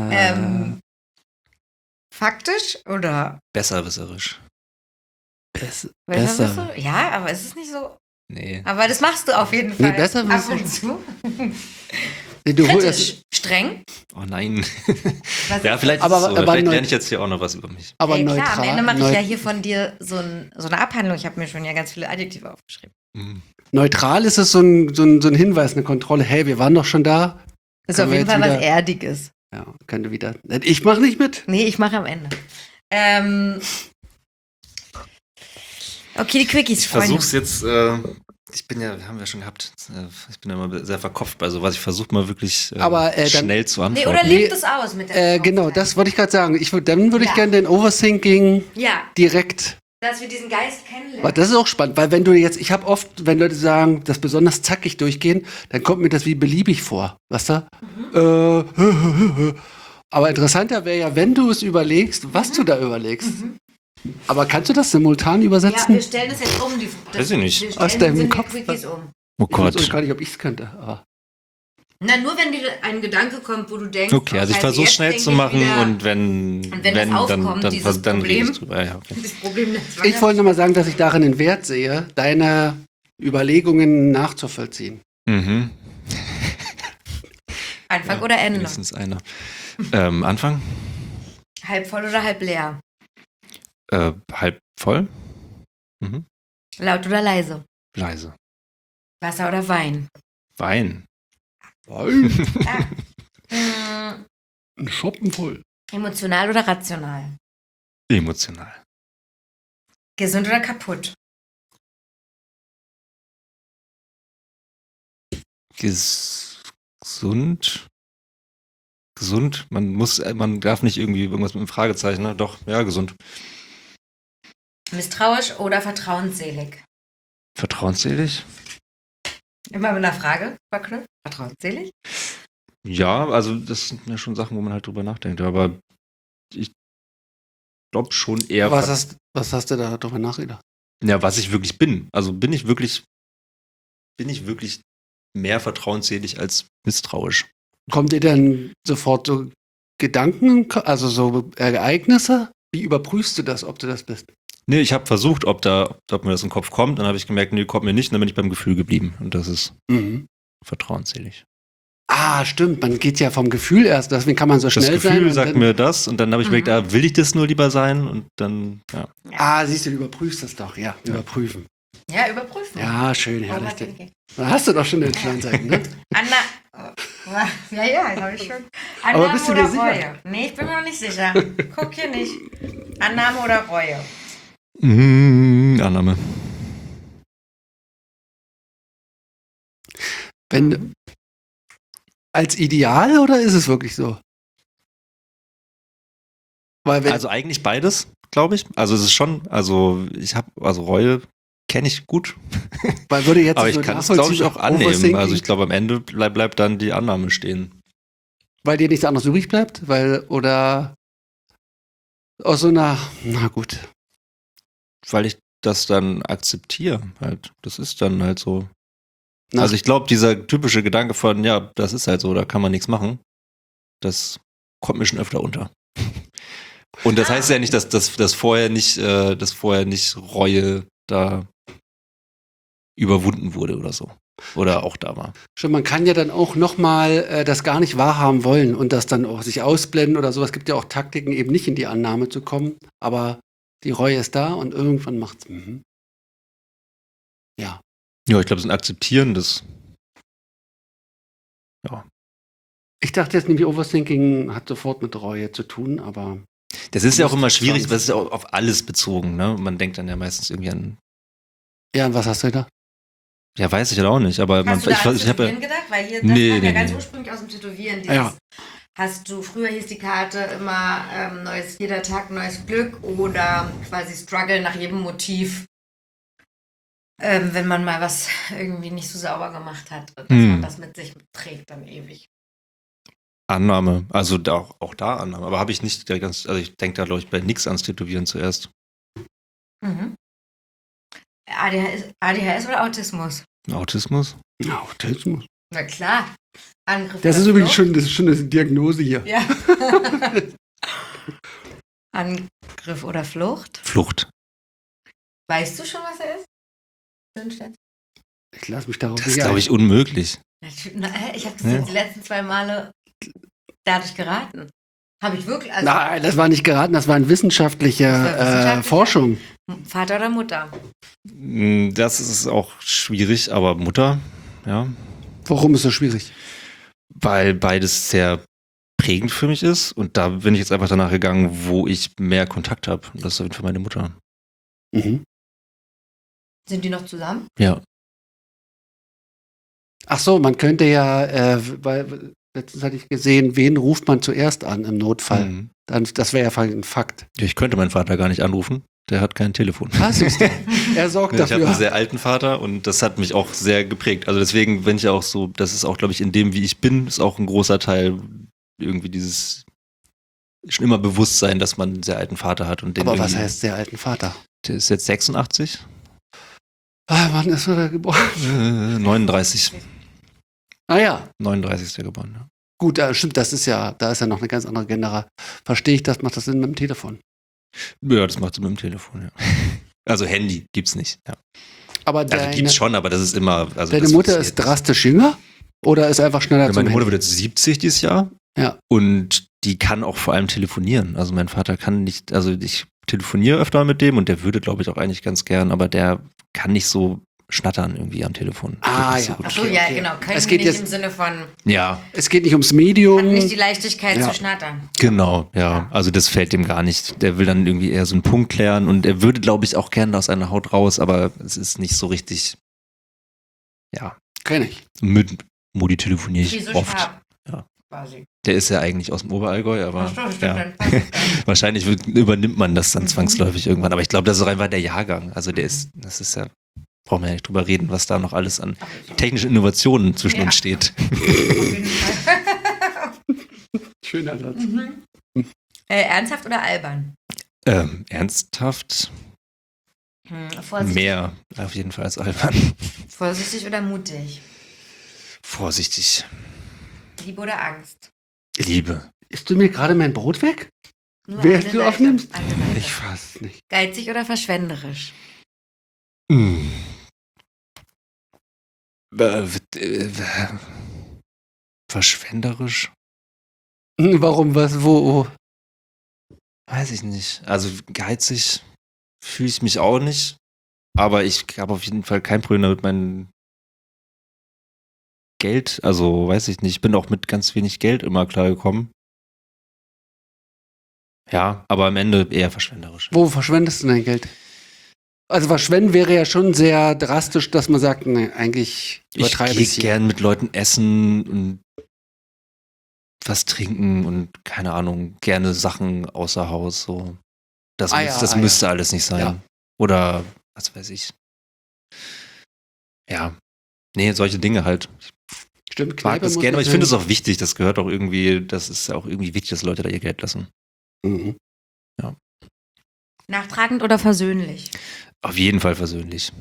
Faktisch oder Besserwisserisch. besser. besser? Ja, aber es ist nicht so. Nee. Aber das machst du auf jeden Fall. besser ab und zu. Nee, du holst Kritisch, streng. Oh nein. Was Ja, ist vielleicht, Aber- ist es so. aber Vielleicht neu- lerne ich jetzt hier auch noch was über mich. aber Ey, neutral. klar, am Ende mache ich neu- ja hier von dir so eine Abhandlung. Ich habe mir schon ja ganz viele Adjektive aufgeschrieben. Mhm. Neutral ist es so ein Hinweis, eine Kontrolle. Hey, wir waren doch schon da. Das ist Können auf wir jeden jetzt Fall was wieder- Erdiges. Ja, könnte wieder. Ich mache nicht mit. Nee, ich mache am Ende. Okay, die Quickies, Ich Freunde. versuch's jetzt, haben wir schon gehabt, ich bin ja immer sehr verkopft bei sowas. Ich versuche mal wirklich Aber, dann- schnell zu Nee, antworten. oder Nee, lebt es aus mit der Genau, Aufnahme? das wollte ich gerade sagen. Dann würde ich Ja. gerne den Overthinking Ja, direkt. dass wir diesen Geist kennenlernen. Aber das ist auch spannend, weil wenn du jetzt, ich habe oft, wenn Leute sagen, das besonders zackig durchgehen, dann kommt mir das wie beliebig vor, weißt du? Aber interessanter wäre ja, wenn du es überlegst, was du da überlegst. Aber kannst du das simultan Ja, übersetzen? wir stellen das jetzt um. Weiß ich nicht. Wir Aus stellen deinem die Kopf. Quickies um. Oh Ich weiß Gott. auch gar nicht, ob ich es könnte. Aber Na, nur wenn dir ein Gedanke kommt, wo du denkst, Okay, also ich scheiße, versuche jetzt schnell denk zu ich machen wieder und wenn das aufkommt, dieses dann rede ich Problem. drüber. Ja, okay. das Problem der ich Schwangerschaft. wollte nur mal sagen, dass ich darin den Wert sehe, deine Überlegungen nachzuvollziehen. Mhm. Anfang oder Ende? Mindestens einer. Anfang? Halb voll oder halb leer? Halb voll? Mhm. Laut oder leise? Leise. Wasser oder Wein? Wein. Ah. Ein Schoppen voll. Emotional oder rational? Emotional. Gesund oder kaputt? Gesund. Gesund. Man darf nicht irgendwie irgendwas mit einem Fragezeichen, ne? Doch, ja, gesund. Misstrauisch oder vertrauensselig? Vertrauensselig? Immer mit einer Frage verknüpft. Vertrauensselig? Ja, also das sind ja schon Sachen, wo man halt drüber nachdenkt. Aber ich glaube schon eher, Was hast du da drüber nachgedacht? ja, was ich wirklich bin. Also bin ich wirklich mehr vertrauensselig als misstrauisch. Kommt dir denn sofort so Gedanken, also so Ereignisse? Wie überprüfst du das, ob du das bist? Nee, ich habe versucht, ob mir das in den Kopf kommt. Dann habe ich gemerkt, nee, kommt mir nicht. Und dann bin ich beim Gefühl geblieben. Und das ist Mhm. vertrauensselig. Ah, stimmt. Man geht ja vom Gefühl erst. Deswegen kann man so Das schnell sein. Gefühl und sagt dann, mir das. Und dann habe ich gemerkt, will ich das nur lieber sein? Und dann, ja. Ah, siehst du, du überprüfst das doch. Ja, überprüfen. Ja, überprüfen. Ja, schön, herrlich. Overthinking. Da hast du doch schon den Sternzeichen, ne? Ja, das habe ich schon. Aber Annahme bist du oder dir sicher? Reue? Nee, ich bin mir noch nicht sicher. Guck hier nicht. Annahme oder Reue? Annahme. Wenn, als Ideal oder ist es wirklich so? Weil wenn, Also eigentlich beides, glaube ich. Also es ist schon, also Reue kenne ich gut. weil würde jetzt Aber ich nur kann es, glaube ich, nachvollziehen, auch annehmen. Overthinking, Also ich glaube, am Ende bleibt dann die Annahme stehen. weil dir nichts anderes übrig bleibt, oder aus so einer, na gut. Weil ich das dann akzeptiere halt. Das ist dann halt so. Na, Also ich glaube, dieser typische Gedanke von, ja, das ist halt so, da kann man nichts machen, das kommt mir schon öfter unter. Und das heißt ja nicht, dass vorher nicht Reue da überwunden wurde oder so. Oder auch da war. schon, man kann ja dann auch nochmal das gar nicht wahrhaben wollen und das dann auch sich ausblenden oder sowas. Es gibt ja auch Taktiken, eben nicht in die Annahme zu kommen, aber die Reue ist da und irgendwann macht's. Mhm. Ja. Ja, ich glaube, es ist ein Akzeptieren des. Ja. Ich dachte jetzt nämlich, Overthinking hat sofort mit Reue zu tun, aber Das ist ja auch Das immer ist schwierig, sonst- weil es ist ja auch auf alles bezogen, ne? Man denkt dann ja meistens irgendwie an. ja, und was hast du da? Ja, weiß ich halt auch nicht, aber Hast du da an ich habe Tätowieren gedacht? Weil hier, das Nee, kam ja nee, ganz nee. ursprünglich aus dem Tätowieren. Ja. Früher hieß die Karte immer jeder Tag neues Glück oder quasi Struggle nach jedem Motiv, wenn man mal was irgendwie nicht so sauber gemacht hat, dass man das mit sich trägt dann ewig. Annahme, also auch da Annahme, aber habe ich nicht also ich denke da, glaube ich, bei nichts ans Tätowieren zuerst. Mhm. ADHS oder Autismus? Autismus? Ja, Autismus. Na klar. Angriff Das oder ist übrigens Flucht? das ist schon eine Diagnose hier. Ja. Angriff oder Flucht? Flucht. Weißt du schon, was er ist? Drinsteht? Ich lasse mich darauf Das ist, nicht glaube ein. ich, unmöglich. Ich habe das Ja. jetzt die letzten 2 Male dadurch geraten. Habe ich wirklich, also Nein, das war nicht geraten, das war eine wissenschaftliche, Das war wissenschaftliche? Forschung. Vater oder Mutter? Das ist auch schwierig, aber Mutter, ja. Warum ist das schwierig? Weil beides sehr prägend für mich ist und da bin ich jetzt einfach danach gegangen, wo ich mehr Kontakt habe. Und das ist auf jeden Fall meine Mutter. Mhm. Sind die noch zusammen? Ja. Ach so, man könnte ja, weil letztens hatte ich gesehen, wen ruft man zuerst an im Notfall? Mhm. Das wäre ja ein Fakt. Ich könnte meinen Vater gar nicht anrufen. Der hat kein Telefon. Was siehst du? Er sorgt Ich habe einen dafür. sehr alten Vater und das hat mich auch sehr geprägt. Also deswegen bin ich auch so, das ist auch, glaube ich, in dem, wie ich bin, ist auch ein großer Teil irgendwie dieses schon immer Bewusstsein, dass man einen sehr alten Vater hat. Und den Aber was irgendwie- heißt sehr alten Vater? Der ist jetzt 86? Ah, wann ist er geboren? 39. Ah ja, 39 ist er geboren, ja. gut, stimmt, da ist ja noch eine ganz andere Generation. Verstehe ich das, macht das Sinn mit dem Telefon. Ja, das macht sie mit dem Telefon, ja. Also Handy gibt's nicht, ja. Aber Also gibt's schon, aber das ist immer. Also deine das Mutter funktioniert ist drastisch jünger oder ist einfach schneller nicht. zum Meine Mutter wird Handy? jetzt 70 dieses Jahr. Ja. Und die kann auch vor allem telefonieren. Also mein Vater kann nicht, also ich telefoniere öfter mit dem und der würde, glaube ich, auch eigentlich ganz gern, aber der kann nicht so schnattern irgendwie am Telefon. Ah, Geht nicht so ja. gut. Achso, Okay, ja, okay. genau. Können Es geht nicht jetzt- im Sinne von, Ja, Es geht nicht ums Medium. hat nicht die Leichtigkeit Ja. zu schnattern. genau, ja. Also das fällt dem gar nicht. Der will dann irgendwie eher so einen Punkt klären und er würde, glaube ich, auch gerne aus seiner Haut raus, aber es ist nicht so richtig, ja. Kenn ich. Mit Modi telefoniere ich Physisch oft. hart. Ja. Quasi. Der ist ja eigentlich aus dem Oberallgäu, aber Ach so, stimmt, ja. dann passt es dann. Wahrscheinlich übernimmt man das dann zwangsläufig irgendwann. Aber ich glaube, das ist auch einfach der Jahrgang. Also das ist ja, brauchen wir ja nicht drüber reden, was da noch alles an technischen Innovationen zwischen Ja. uns steht. Auf jeden Fall. Schöner Satz. Ernsthaft oder albern? Ernsthaft? Vorsichtig, Mehr auf jeden Fall als albern. vorsichtig oder mutig? Vorsichtig. Liebe oder Angst? Liebe. Isst du mir gerade mein Brot weg? Nur Wer eine du Seite, aufnimmst? eine Seite. Ich fass nicht. Geizig oder verschwenderisch? Mm. Verschwenderisch? Warum, was, wo? Weiß ich nicht. Also geizig fühle ich mich auch nicht. Aber ich habe auf jeden Fall kein Problem damit, mein Geld, also weiß ich nicht, ich bin auch mit ganz wenig Geld immer klargekommen. Ja, aber am Ende eher verschwenderisch. Wo verschwendest du dein Geld? Also verschwenden wäre ja schon sehr drastisch, dass man sagt, nee, eigentlich Ich übertreibe gehe ich hier. gern mit Leuten essen und was trinken und keine Ahnung, gerne Sachen außer Haus. So. Das, Ah ja, das ah ja. müsste alles nicht sein. Ja. Oder was weiß ich. Ja. Nee, solche Dinge halt. Stimmt, Ich mag Kneipe das muss gerne, aber nicht ich finde es sein. auch wichtig. Das gehört auch irgendwie, das ist ja auch irgendwie wichtig, dass Leute da ihr Geld lassen. Mhm. Nachtragend oder versöhnlich? Auf jeden Fall versöhnlich.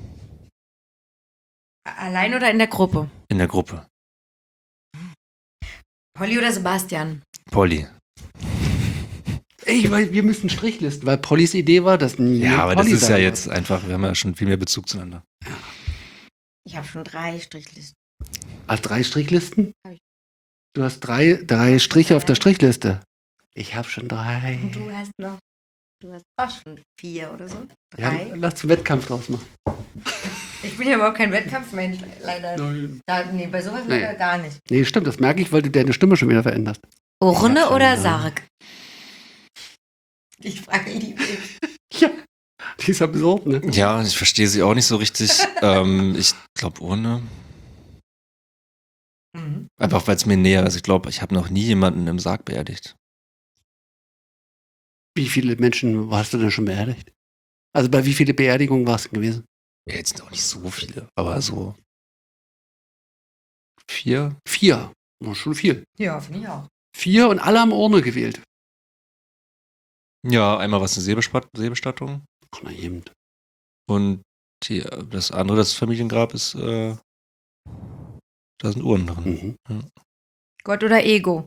Allein oder in der Gruppe? In der Gruppe. Polly oder Sebastian? Polly. Weil wir müssen Strichlisten, weil Pollys Idee war, dass nie Ja, aber Polly das ist ja sein jetzt einfach, wir haben ja schon viel mehr Bezug zueinander. Ich habe schon 3 Strichlisten. wird. Hast 3 Strichlisten? Hab ich. Du hast drei Striche auf der Strichliste. Ich habe schon 3. Und du hast auch schon 4 oder so? Ja, 3? lass einen Wettkampf draus machen. Ich bin ja überhaupt kein Wettkampfmensch, leider. Nee, bei sowas Nee. leider gar nicht. Nee, stimmt, das merke ich, weil du deine Stimme schon wieder veränderst. Urne Ja, oder schon, Sarg? Ich frage lieb. Ja, die ist absurd, ne? Ja, ich verstehe sie auch nicht so richtig. Ich glaube Urne. Mhm. Einfach weil es mir näher ist. Ich glaube, ich habe noch nie jemanden im Sarg beerdigt. Wie viele Menschen hast du denn schon beerdigt? Also bei wie viele Beerdigungen warst du gewesen? Ja, jetzt noch nicht so viele, aber so 4. 4. Oh, schon viel. Ja, finde ich auch. 4 und alle haben Urne gewählt. Ja, einmal was eine Seebestattung Ach, na eben. und das andere, das Familiengrab ist, da sind Urnen drin. Mhm. Gott oder Ego?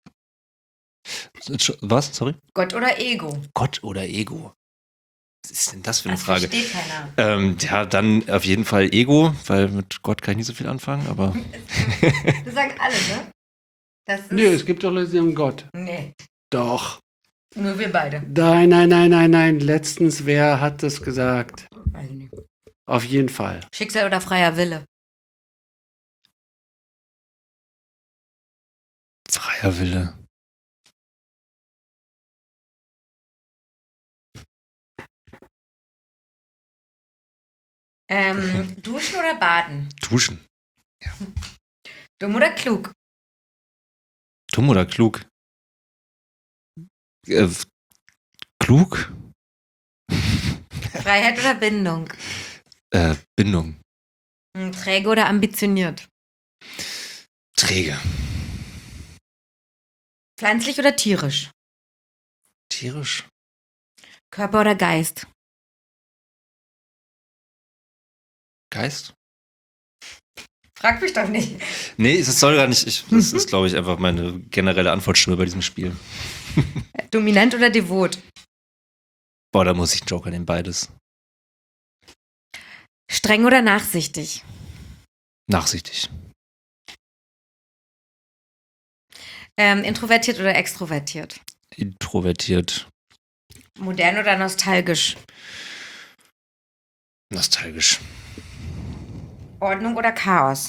Was? Sorry? Gott oder Ego? Gott oder Ego? Was ist denn das für eine Das Frage? versteht keiner. Ja, dann auf jeden Fall Ego, weil mit Gott kann ich nicht so viel anfangen, aber Das sagen alle, ne? Das ist, Nee, es gibt doch Leute, die sagen Gott. nee, Doch. nur wir beide. Nein. Letztens, wer hat das gesagt? Weiß ich nicht. Auf jeden Fall. Schicksal oder freier Wille? freier Wille. Duschen oder baden? Duschen. Dumm oder klug? Dumm oder klug? Klug? Freiheit oder Bindung? Bindung. Träge oder ambitioniert? Träge. Pflanzlich oder tierisch? Tierisch. Körper oder Geist? Geist? Frag mich doch nicht. Nee, es soll gar nicht. Das ist, glaube ich, einfach meine generelle Antwortstimme bei diesem Spiel. Dominant oder devot? Boah, da muss ich einen Joker nehmen, beides. Streng oder nachsichtig? Nachsichtig. Introvertiert oder extrovertiert? Introvertiert. Modern oder nostalgisch? Nostalgisch. Ordnung oder Chaos?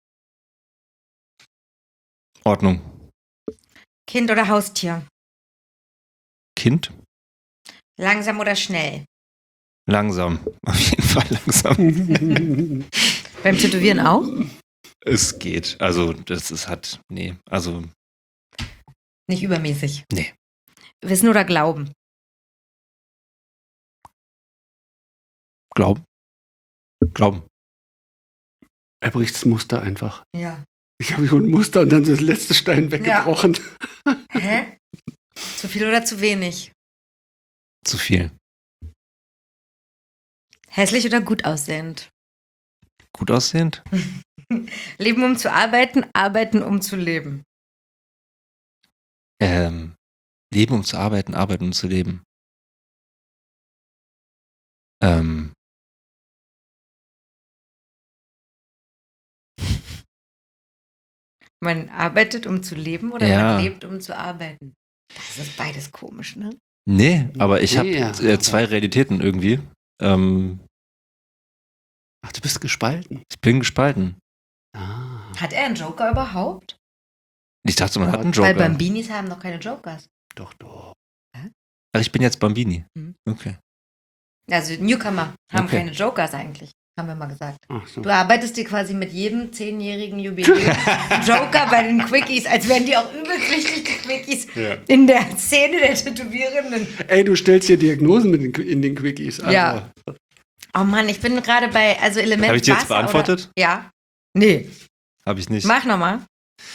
Ordnung. Kind oder Haustier? Kind? Langsam oder schnell? Langsam. Auf jeden Fall langsam. Beim Tätowieren auch? Es geht. Also, also, Nicht übermäßig. nee. Wissen oder Glauben? Glauben. Er bricht das Muster einfach. Ja. Ich habe schon ein Muster und dann so das letzte Stein weggebrochen. Hä? Zu viel oder zu wenig? Zu viel. Hässlich oder gut aussehend? Gut aussehend? Leben um zu arbeiten, arbeiten um zu leben. Leben um zu arbeiten, arbeiten um zu leben. Man arbeitet um zu leben oder Ja. man lebt um zu arbeiten? Das ist beides komisch, ne? Nee, aber ich habe Ja. zwei Realitäten irgendwie. Ach, du bist gespalten. Ich bin gespalten. Ah. Hat er einen Joker überhaupt? Ich dachte, man hat einen Weil Joker. Bambinis haben noch keine Jokers. Doch, doch. Ach, ich bin jetzt Bambini. Mhm. Okay. Also Newcomer haben Okay. keine Jokers eigentlich, haben wir mal gesagt. Ach so. Du arbeitest dir quasi mit jedem 10-jährigen Jubiläum Joker bei den Quickies, als wären die auch übelst wichtig, die Quickies Ja. in der Szene der Tätowierenden. Ey, du stellst hier Diagnosen in den Quickies. Also, Ja. Oh Mann, ich bin gerade bei, also Element Habe ich die jetzt Wasser beantwortet? Oder, ja. Nee, Habe ich nicht. mach nochmal.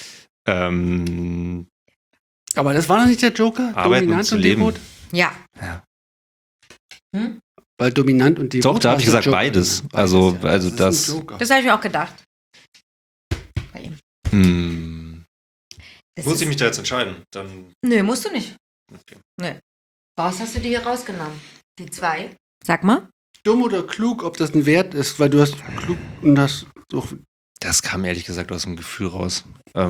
Aber das war noch nicht der Joker? Arbeiten, um Dominant zu und leben. Devot? Ja. Ja. Hm? Weil dominant und Devot. Doch, da habe ich war gesagt Joker. beides. Beides, Also ja. also ist das. ein Joker. Das habe ich mir auch gedacht. Bei ihm. Das Muss ist- ich mich da jetzt entscheiden? Dann. Nö, musst du nicht. Okay. Nö. Was hast du dir hier rausgenommen? Die 2. Sag mal. Dumm oder klug, ob das ein Wert ist, weil du hast klug und das so. Das kam ehrlich gesagt aus dem Gefühl raus.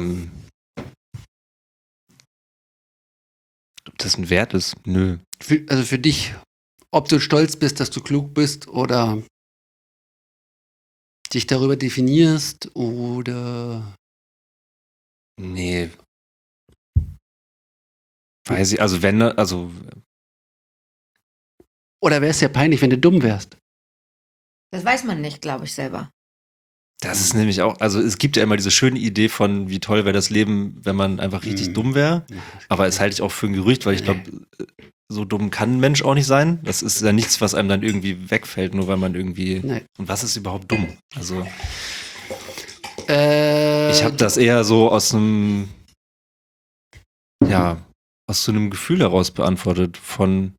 Ob das ein Wert ist? Nö. Also für dich, ob du stolz bist, dass du klug bist oder dich darüber definierst oder. Nee. Weiß ich, also wenn, also Oder wäre es ja peinlich, wenn du dumm wärst? Das weiß man nicht, glaube ich selber. das ist nämlich auch, also es gibt ja immer diese schöne Idee von, wie toll wäre das Leben, wenn man einfach richtig Mhm. dumm wäre. Aber es halte ich auch für ein Gerücht, weil ich glaube, so dumm kann ein Mensch auch nicht sein. Das ist ja nichts, was einem dann irgendwie wegfällt, nur weil man irgendwie. Nee. Und was ist überhaupt dumm? Also Ich ich habe das eher so aus einem, ja, aus so einem Gefühl heraus beantwortet. Von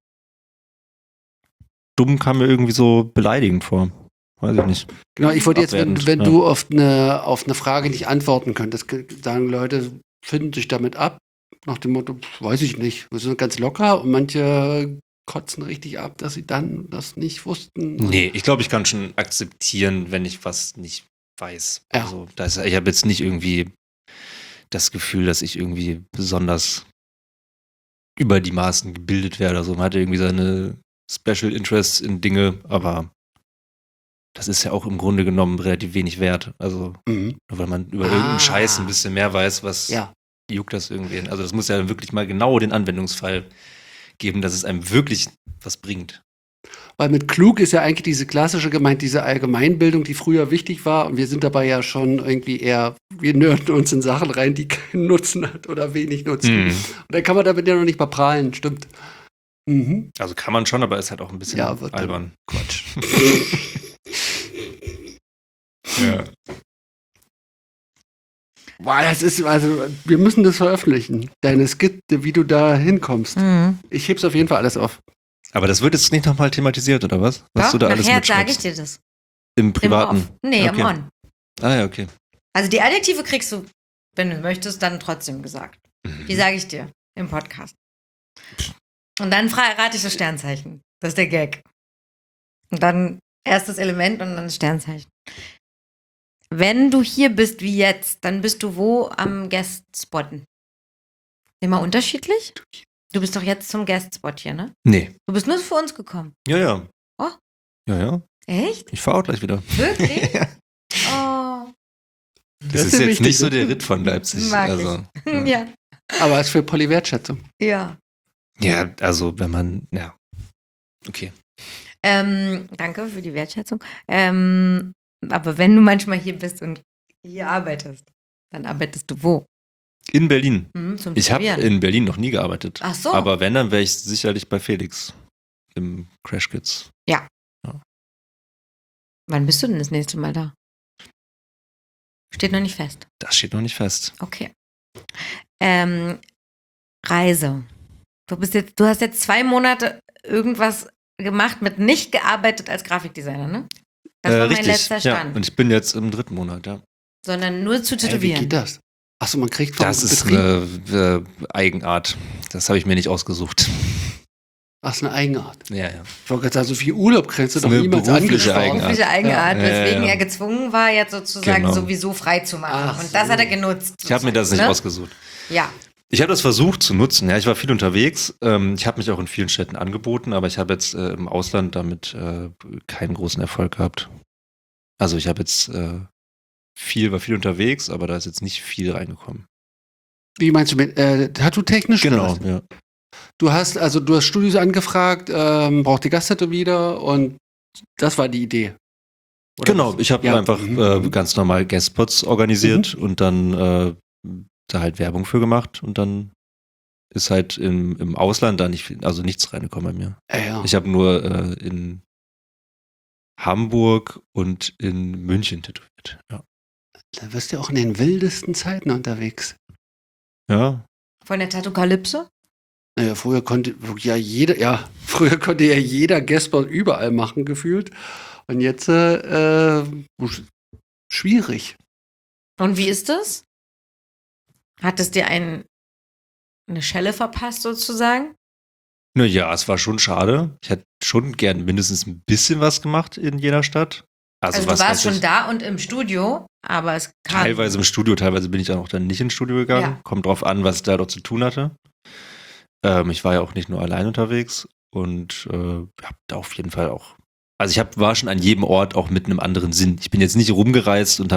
dumm kam mir irgendwie so beleidigend vor. Weiß ich nicht. Genau, ich wollte jetzt, wenn Abwertend, ja. du auf eine Frage nicht antworten könntest, sagen Leute, finden sich damit ab, nach dem Motto, weiß ich nicht, wir sind ganz locker und manche kotzen richtig ab, dass sie dann das nicht wussten. Nee, ich glaube, ich kann schon akzeptieren, wenn ich was nicht weiß. Ja. Also, ich habe jetzt nicht irgendwie das Gefühl, dass ich irgendwie besonders über die Maßen gebildet werde oder so. Man hat irgendwie seine Special Interests in Dinge, aber das ist ja auch im Grunde genommen relativ wenig wert. Also, Mhm. nur weil man über irgendeinen Scheiß ein bisschen mehr weiß, was Ja. juckt das irgendwen. Also, das muss ja wirklich mal genau den Anwendungsfall geben, dass es einem wirklich was bringt. Weil mit klug ist ja eigentlich diese klassische gemeint, diese Allgemeinbildung, die früher wichtig war. Und wir sind dabei ja schon irgendwie eher, wir nerden uns in Sachen rein, die keinen Nutzen hat oder wenig Nutzen. Und dann kann man damit ja noch nicht mal prahlen, stimmt. Mhm. Also kann man schon, aber ist halt auch ein bisschen Ja, wird dann albern. Quatsch. Ja. Boah, das ist, also, wir müssen das veröffentlichen. Deine Skizze, wie du da hinkommst. Mhm. Ich heb's auf jeden Fall alles auf. Aber das wird jetzt nicht nochmal thematisiert, oder was? Was Doch, du da alles nachher sage ich mitschreibst? dir das. Im Im Privaten? Off. Nee, Okay. im On. Ah ja, okay. Also die Adjektive kriegst du, wenn du möchtest, dann trotzdem gesagt. Mhm. Die sage ich dir im Podcast. Und dann rate ich das Sternzeichen. Das ist der Gag. Und dann erst das Element und dann das Sternzeichen. Wenn du hier bist wie jetzt, dann bist du wo am Guest-Spotten? Immer unterschiedlich? Du bist doch jetzt zum Guest-Spot hier, ne? Nee. Du bist nur für uns gekommen. Ja, ja. Oh. Ja, ja. Echt? Ich fahre auch gleich wieder. Wirklich? Ja. Oh. Das ist ja jetzt wichtig, nicht so ne? der Ritt von Leipzig. Mag also, ich. Ja. Aber es ist für Polly Wertschätzung. Ja. Ja, also wenn man, ja. Okay. Danke für die Wertschätzung. Aber wenn du manchmal hier bist und hier arbeitest, dann arbeitest du wo? In Berlin. Zum Ich habe Tätowieren. in Berlin noch nie gearbeitet. Ach so. Aber wenn, dann wäre ich sicherlich bei Felix im Crash Kids. Wann bist du denn das nächste Mal da? Steht noch nicht fest. Das steht noch nicht fest. Okay. Reise. Du hast jetzt 2 Monate irgendwas gemacht mit nicht gearbeitet als Grafikdesigner, ne? Das war mein Richtig, letzter ja. Stand. Und ich bin jetzt im 3. Monat, ja. Sondern nur zu Wie tätowieren. geht das? Achso, man kriegt vom Das ist Betrieb. eine Eigenart. Das habe ich mir nicht ausgesucht. Ach, ist eine Eigenart. Ja, ja. Ich wollte gerade sagen, so viel Urlaub kriegst du Das doch ist eine niemals berufliche angesprochen. Berufliche Eigenart, Ja. weswegen Ja. er gezwungen war, jetzt sozusagen Genau. sowieso frei zu machen. Ach Und das so. hat er genutzt. Ich habe mir das nicht ne? ausgesucht. Ja. Ich habe das versucht zu nutzen. Ja, ich war viel unterwegs. Ich habe mich auch in vielen Städten angeboten, aber ich habe jetzt im Ausland damit keinen großen Erfolg gehabt. Also ich habe jetzt war viel unterwegs, aber da ist jetzt nicht viel reingekommen. Wie meinst du mit Tattoo-technisch? Genau, oder was? ja. Du hast Studios angefragt, braucht die Gasttattoo wieder und das war die Idee. Oder Genau, was? ich habe Ja. einfach ganz normal Guestspots organisiert und dann da halt Werbung für gemacht und dann ist halt im Ausland da nichts reingekommen bei mir. Ja. Ich habe nur in Hamburg und in München tätowiert. Ja. Da wirst du auch in den wildesten Zeiten unterwegs. Ja. Von der Tattoo-Kalypse? Naja, früher konnte ja jeder Guestspot überall machen, gefühlt. Und jetzt schwierig. Und wie ist das? Hat es dir eine Schelle verpasst, sozusagen? Naja, es war schon schade. Ich hätte schon gern mindestens ein bisschen was gemacht in jeder Stadt. Also du was warst weiß schon ich, da und im Studio, aber es kam. teilweise im Studio, teilweise bin ich dann auch dann nicht ins Studio gegangen. Ja. Kommt drauf an, was ich da noch zu tun hatte. Ich war ja auch nicht nur allein unterwegs und hab da auf jeden Fall auch. Also war schon an jedem Ort auch mit einem anderen Sinn. Ich bin jetzt nicht rumgereist und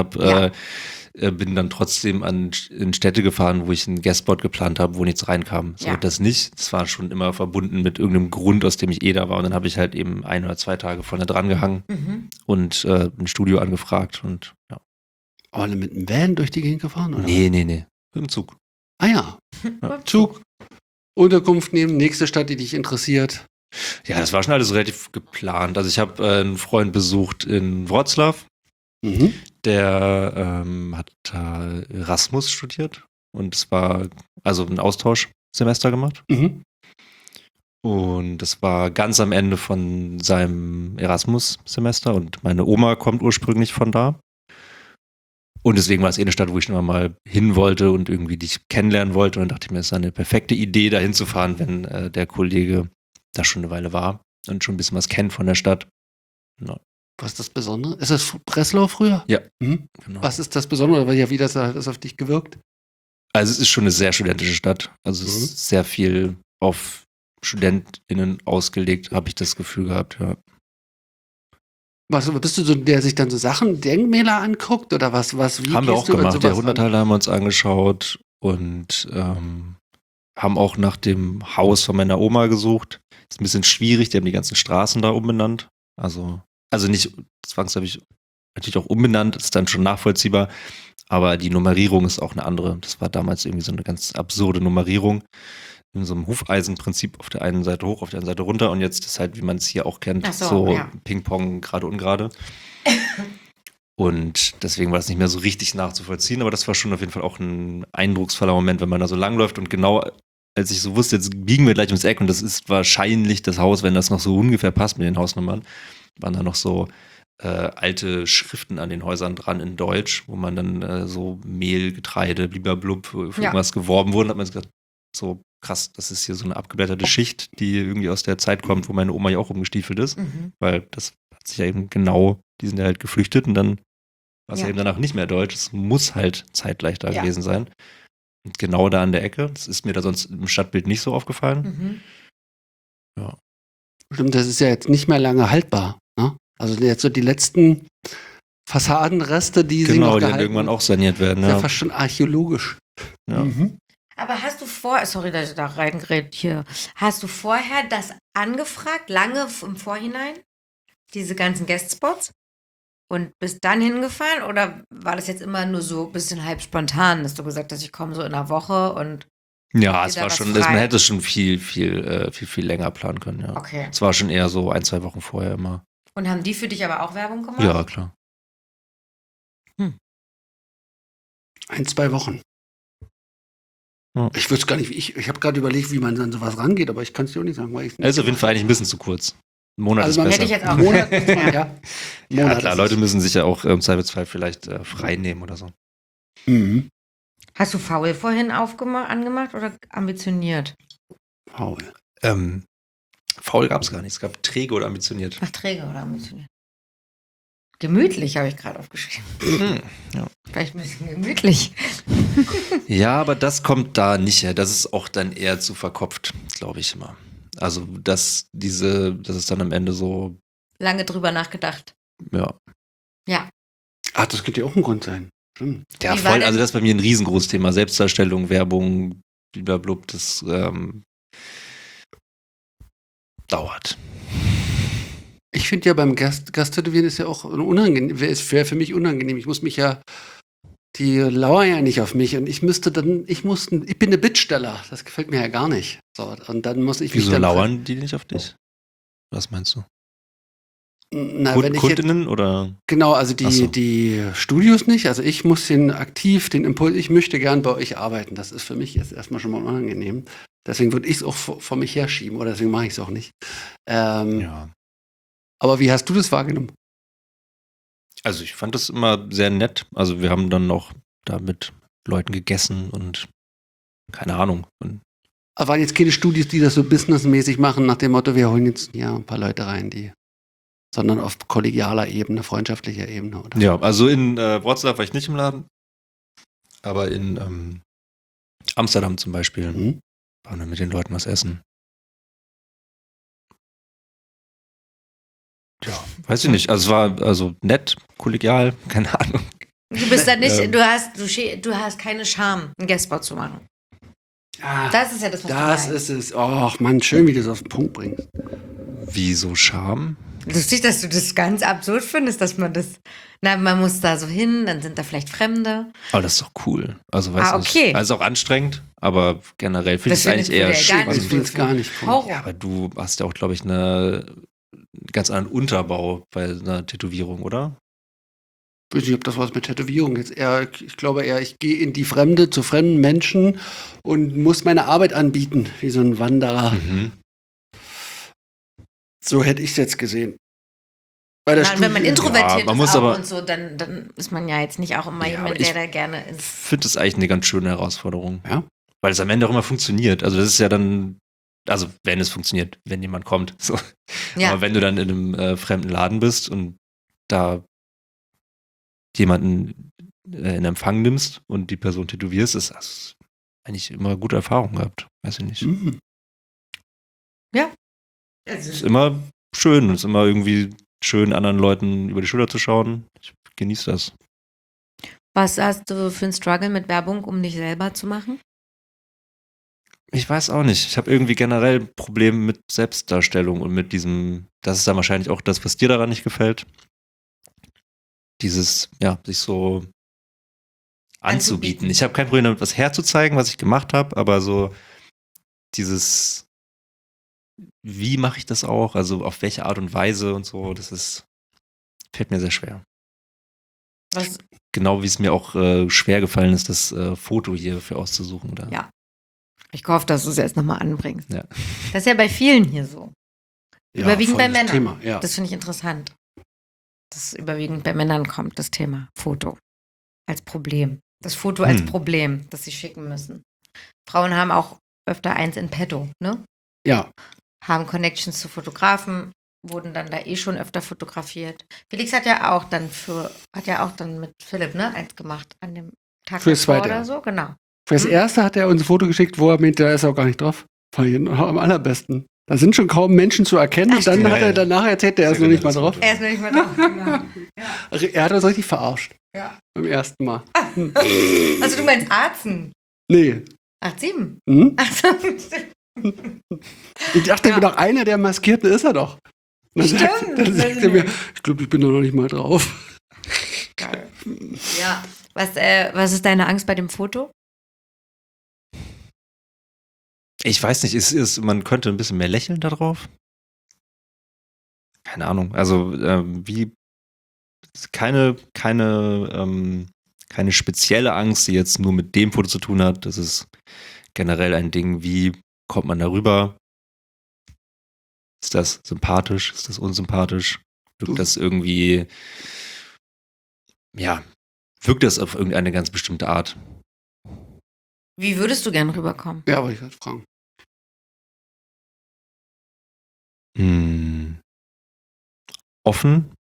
bin dann trotzdem in Städte gefahren, wo ich einen Guestspot geplant habe, wo nichts reinkam. So, Ja. das nicht. Das war schon immer verbunden mit irgendeinem Grund, aus dem ich da war. Und dann habe ich halt eben 1 oder 2 Tage vorne dran gehangen Mhm. und ein Studio angefragt und ja. Aber mit einem Van durch die Gegend gefahren, oder? Nee. Mit dem Zug. Ah ja. Zug, Unterkunft nehmen, nächste Stadt, die dich interessiert. Ja, das war schon alles relativ geplant. Also ich habe einen Freund besucht in Wroclaw, Mhm. der hat da Erasmus studiert und es war also ein Austauschsemester gemacht. Mhm. Und das war ganz am Ende von seinem Erasmus-Semester und meine Oma kommt ursprünglich von da. Und deswegen war es eine Stadt, wo ich schon mal hin wollte und irgendwie dich kennenlernen wollte. Und dann dachte ich mir, es ist eine perfekte Idee, da hinzufahren, wenn der Kollege da schon eine Weile war und schon ein bisschen was kennt von der Stadt. Ja, Was ist das Besondere? Ist das Breslau früher? Ja. Mhm. genau. Was ist das Besondere? Weil ja, wie das hat das auf dich gewirkt? Also es ist schon eine sehr studentische Stadt. Also es ist sehr viel auf StudentInnen ausgelegt, habe ich das Gefühl gehabt, ja. Was, bist du so, der sich dann so Sachen, Denkmäler anguckt oder was? Wie Haben wir gehst auch du an gemacht. sowas Die ran? Jahrhundertteile haben wir uns angeschaut und haben auch nach dem Haus von meiner Oma gesucht. Ist ein bisschen schwierig, die haben die ganzen Straßen da umbenannt. Also nicht zwangsläufig, natürlich auch umbenannt, ist dann schon nachvollziehbar, aber die Nummerierung ist auch eine andere. Das war damals irgendwie so eine ganz absurde Nummerierung. In so einem Hufeisenprinzip auf der einen Seite hoch, auf der anderen Seite runter und jetzt ist halt, wie man es hier auch kennt, Ach so, ja. Ping-Pong, gerade ungerade. Und deswegen war das nicht mehr so richtig nachzuvollziehen, aber das war schon auf jeden Fall auch ein eindrucksvoller Moment, wenn man da so langläuft und genau als ich so wusste, jetzt biegen wir gleich ums Eck und das ist wahrscheinlich das Haus, wenn das noch so ungefähr passt mit den Hausnummern, waren da noch so alte Schriften an den Häusern dran in Deutsch, wo man dann so Mehl, Getreide, blub für irgendwas geworben wurde, hat man gesagt, so krass, das ist hier so eine abgeblätterte Schicht, die irgendwie aus der Zeit kommt, wo meine Oma ja auch rumgestiefelt ist, weil das hat sich ja eben genau, die sind ja halt geflüchtet und dann war es ja eben danach nicht mehr Deutsch, es muss halt zeitgleich da gewesen sein. Genau da an der Ecke. Das ist mir da sonst im Stadtbild nicht so aufgefallen. Mhm. Stimmt, das ist ja jetzt nicht mehr lange haltbar. Ne? Also jetzt so die letzten Fassadenreste, die sie noch Genau, die dann gehalten irgendwann auch saniert werden. ist ja Ja. fast schon archäologisch. Ja. Mhm. Aber hast du sorry, dass ich da reingeredet hier, hast du vorher das angefragt, lange im Vorhinein, diese ganzen Guestspots? Und bist dann hingefahren oder war das jetzt immer nur so ein bisschen halb spontan, dass du gesagt hast, ich komme so in einer Woche und Ja, Ist es dir da war was schon, frei? man hätte es schon viel länger planen können, ja. okay. Es war schon eher so 1, 2 Wochen vorher immer. Und haben die für dich aber auch Werbung gemacht? Ja, klar. 1, 2 Wochen. Ja. Ich wüsste gar nicht, ich habe gerade überlegt, wie man an sowas rangeht, aber ich kann es dir auch nicht sagen, weil ich Also auf jeden Fall eigentlich ein bisschen zu kurz. Ein Monat Also ist man besser. hätte ich jetzt auch. Monat, ja. Ja, Monat klar, ist Leute es. müssen sich ja auch im Zweifelsfall vielleicht frei nehmen oder so. Mhm. Hast du faul vorhin angemacht oder ambitioniert? Faul. Faul gab es gar nicht. Es gab träge oder ambitioniert. Ach, träge oder ambitioniert? Gemütlich habe ich gerade aufgeschrieben. Ja. Vielleicht ein bisschen gemütlich. Ja, aber das kommt da nicht her. Das ist auch dann eher zu verkopft, glaube ich immer. Also, das ist dann am Ende so, Lange drüber nachgedacht. ja. Ja. Ach, das könnte ja auch ein Grund sein. Stimmt. Ja, Wie war voll. denn- Also, das ist bei mir ein riesengroßes Thema. Selbstdarstellung, Werbung, blablabla, das dauert. Ich finde ja beim Gasttätowieren ist ja auch unangenehm, wäre für mich unangenehm. Ich muss mich ja, die lauern ja nicht auf mich und ich bin eine Bittsteller. Das gefällt mir ja gar nicht. So, und dann muss ich mich Wieso dann lauern die nicht auf dich? Was meinst du? Na, wenn ich jetzt, Kundinnen oder? genau, also Ach so. die Studios nicht. Also ich muss den Impuls, ich möchte gern bei euch arbeiten. Das ist für mich jetzt erstmal schon mal unangenehm. Deswegen würde ich es auch vor mich herschieben oder deswegen mache ich es auch nicht. Ja. Aber wie hast du das wahrgenommen? Also ich fand das immer sehr nett. Also wir haben dann noch da mit Leuten gegessen und keine Ahnung. Und Aber waren jetzt keine Studios, die das so businessmäßig machen, nach dem Motto, wir holen jetzt ja ein paar Leute rein, sondern auf kollegialer Ebene, freundschaftlicher Ebene, oder? ja, also in Wroclaw war ich nicht im Laden, aber in Amsterdam zum Beispiel Mhm. waren wir mit den Leuten was essen. Ja, weiß ich nicht. Also es war also nett, kollegial, keine Ahnung. Du bist da nicht, Ähm. du hast keine Scham, einen Guestspot zu machen. Ah, Das ist ja das, was das du meinst. ist es. Ach Mann, schön, wie du das auf den Punkt bringst. Wieso Scham? Lustig, dass du das ganz absurd findest, dass man das. Na, man muss da so hin, dann sind da vielleicht Fremde. Aber das ist doch cool. Also weißt du, okay. also auch anstrengend, aber generell finde ich Das es eigentlich findest du eher ja schön. gar Also nicht ich will es gar nicht. Horror. Ja, aber du hast ja auch, glaube ich, einen ganz anderen Unterbau bei einer Tätowierung, oder? Ich weiß nicht, ob das was mit Tätowierung jetzt eher, ich glaube eher, ich gehe in die Fremde, zu fremden Menschen und muss meine Arbeit anbieten, wie so ein Wanderer. Mhm. So hätte ich es jetzt gesehen. Bei der Nein, wenn man Studie- introvertiert Ja, man ist muss auch aber- und so, dann ist man ja jetzt nicht auch immer Ja, aber jemand, ich- der da gerne Ich ins. finde das eigentlich eine ganz schöne Herausforderung. Ja. Weil es am Ende auch immer funktioniert. Also das ist ja dann, also wenn es funktioniert, wenn jemand kommt. So. Ja, Aber wenn du dann in einem fremden Laden bist und da jemanden in Empfang nimmst und die Person tätowierst, ist das eigentlich immer gute Erfahrung gehabt. Weiß ich nicht. Mhm. Ist immer schön und ist immer irgendwie schön, anderen Leuten über die Schulter zu schauen. Ich genieße das. was hast du für einen Struggle mit Werbung, um dich selber zu machen? Ich weiß auch nicht. Ich habe irgendwie generell Probleme mit Selbstdarstellung und mit diesem, das ist dann wahrscheinlich auch das, was dir daran nicht gefällt. Dieses, ja, sich so anzubieten. Ich habe kein Problem damit, was herzuzeigen, was ich gemacht habe, aber so dieses, wie mache ich das auch? Also auf welche Art und Weise und so, fällt mir sehr schwer. Was, Genau wie es mir auch schwer gefallen ist, das Foto hier für auszusuchen. Oder? Ja. ich hoffe, dass du es jetzt nochmal anbringst. Ja. Das ist ja bei vielen hier so. Überwiegend bei volles Männern. Thema, ja. Das finde ich interessant. Dass überwiegend bei Männern kommt, das Thema Foto als Problem. Das Foto als Problem, das sie schicken müssen. Frauen haben auch öfter eins in petto, ne? Ja. Haben Connections zu Fotografen, wurden dann da schon öfter fotografiert. Felix hat ja auch dann mit Philipp, ne, eins gemacht an dem Tag Fürs davor Zweite, oder ja. so, genau. Fürs Erste hat er uns ein Foto geschickt, wo er meint, da ist er auch gar nicht drauf. Fand ich am allerbesten. Da sind schon kaum Menschen zu erkennen. Ach, und dann stimmt. hat er danach erzählt, der ist noch nicht mal drauf. Er ist noch nicht mal drauf. Genau. Er hat uns richtig verarscht. Ja. Beim ersten Mal. Also du meinst Arzen? Nee. 8,7? Hm? Ach so. Ich dachte, ich bin doch einer der Maskierten, ist er doch. Dann Stimmt. Dann sagt er mir, ich glaube, ich bin doch noch nicht mal drauf. Geil. Ja. Was ist deine Angst bei dem Foto? Ich weiß nicht, man könnte ein bisschen mehr lächeln da drauf. Keine Ahnung. Also keine spezielle Angst, die jetzt nur mit dem Foto zu tun hat. Das ist generell ein Ding, wie kommt man darüber? Ist das sympathisch? Ist das unsympathisch? Wirkt das irgendwie, wirkt das auf irgendeine ganz bestimmte Art? Wie würdest du gern rüberkommen? Ja, wollte ich gerade fragen. Offen.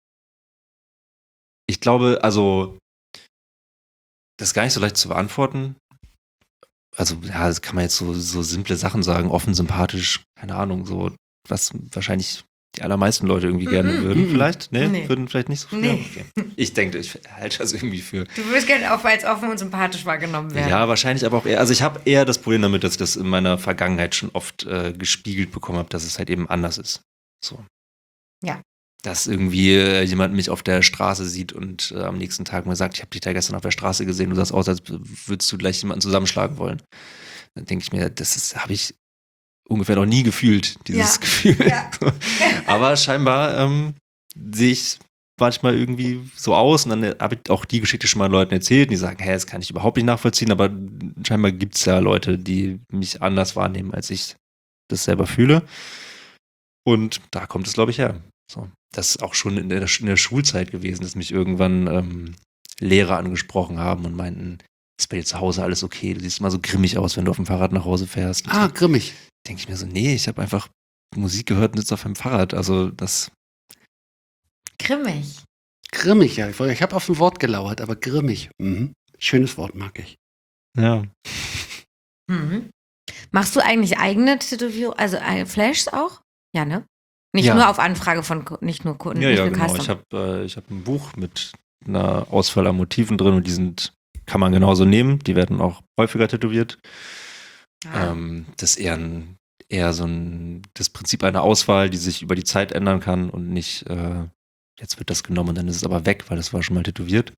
Ich glaube, also, das ist gar nicht so leicht zu beantworten. Also, ja, das kann man jetzt so simple Sachen sagen, offen, sympathisch, keine Ahnung, so, was wahrscheinlich die allermeisten Leute irgendwie gerne würden, vielleicht. Nee, würden vielleicht nicht so viel. Nee. Okay. Ich denke, ich halte das irgendwie für. Du würdest gerne auch als offen und sympathisch wahrgenommen werden. Ja, wahrscheinlich aber auch eher. Also, ich habe eher das Problem damit, dass ich das in meiner Vergangenheit schon oft gespiegelt bekommen habe, dass es halt eben anders ist. So. Ja. Dass irgendwie jemand mich auf der Straße sieht und am nächsten Tag mir sagt, ich habe dich da gestern auf der Straße gesehen, du sahst aus, als würdest du gleich jemanden zusammenschlagen wollen. Dann denke ich mir, habe ich ungefähr noch nie gefühlt, dieses Gefühl. Ja. Aber scheinbar sehe ich manchmal irgendwie so aus und dann habe ich auch die Geschichte schon mal Leuten erzählt und die sagen, das kann ich überhaupt nicht nachvollziehen, aber scheinbar gibt es ja Leute, die mich anders wahrnehmen, als ich das selber fühle. Und da kommt es, glaube ich, her. So. Das ist auch schon in der Schulzeit gewesen, dass mich irgendwann Lehrer angesprochen haben und meinten, ist bei dir zu Hause alles okay? Du siehst immer so grimmig aus, wenn du auf dem Fahrrad nach Hause fährst. Ah, grimmig. Denke ich mir so, nee, ich habe einfach Musik gehört und sitze auf dem Fahrrad. Also das. Grimmig. Grimmig, ja. Ich habe auf ein Wort gelauert, aber grimmig. Mhm. Schönes Wort, mag ich. Ja. Mhm. Machst du eigentlich eigene Tätowierungen, also Flashs auch? Ja, ne? Nicht Ja. nur auf Anfrage von nicht nur Kunden, Ja, nicht ja, nur genau. Custom. Ich hab ein Buch mit einer Auswahl an Motiven drin und kann man genauso nehmen. Die werden auch häufiger tätowiert. Das ist eher das Prinzip einer Auswahl, die sich über die Zeit ändern kann und nicht, jetzt wird das genommen und dann ist es aber weg, weil das war schon mal tätowiert.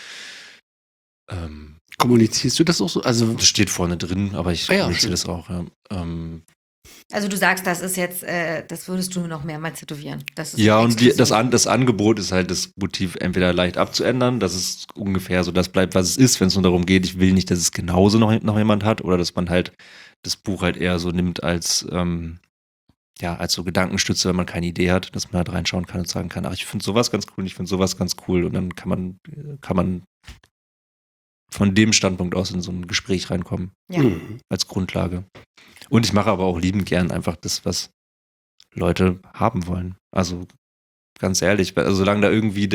Kommunizierst du das auch so? Also, Das steht vorne drin, aber ich kommuniziere das auch, ja. Also du sagst, das ist jetzt, das würdest du noch mehrmals tätowieren. Das ist Ja, und exklusiv. das Angebot ist halt, das Motiv entweder leicht abzuändern, dass es ungefähr so das bleibt, was es ist, wenn es nur darum geht, ich will nicht, dass es genauso noch jemand hat, oder dass man halt das Buch halt eher so nimmt als so Gedankenstütze, wenn man keine Idee hat, dass man halt reinschauen kann und sagen kann, ach, ich finde sowas ganz cool, ich finde sowas ganz cool, und dann kann man von dem Standpunkt aus in so ein Gespräch reinkommen, Ja. als Grundlage. Und ich mache aber auch liebend gern einfach das, was Leute haben wollen. Also ganz ehrlich, also solange da irgendwie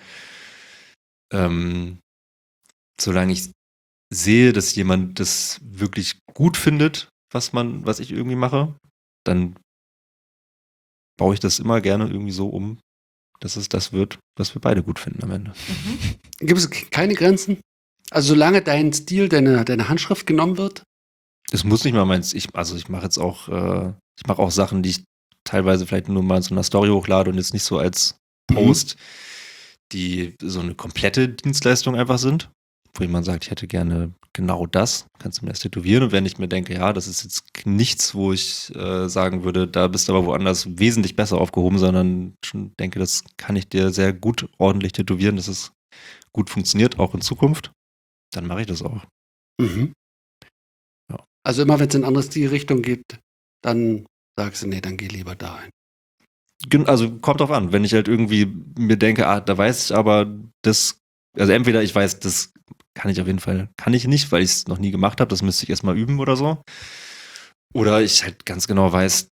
solange ich sehe, dass jemand das wirklich gut findet, was ich irgendwie mache, dann baue ich das immer gerne irgendwie so um, dass es das wird, was wir beide gut finden am Ende. Mhm. gibt es keine Grenzen? Also, solange dein Stil, deine Handschrift genommen wird? Es muss nicht mal ich mache jetzt auch, ich mache auch Sachen, die ich teilweise vielleicht nur mal in so einer Story hochlade und jetzt nicht so als Post, die so eine komplette Dienstleistung einfach sind, wo jemand sagt, ich hätte gerne genau das, kannst du mir das tätowieren? Und wenn ich mir denke, ja, das ist jetzt nichts, wo ich sagen würde, da bist du aber woanders wesentlich besser aufgehoben, sondern schon denke, das kann ich dir sehr gut ordentlich tätowieren, dass es gut funktioniert, auch in Zukunft, dann mache ich das auch. Mhm. Ja. Also immer, wenn es in eine andere Stilrichtung geht, dann sagst du, nee, dann geh lieber dahin. Also kommt drauf an, wenn ich halt irgendwie mir denke, da weiß ich aber das, also entweder ich weiß, das kann ich nicht, weil ich es noch nie gemacht habe, das müsste ich erstmal üben oder so. Oder ich halt ganz genau weiß,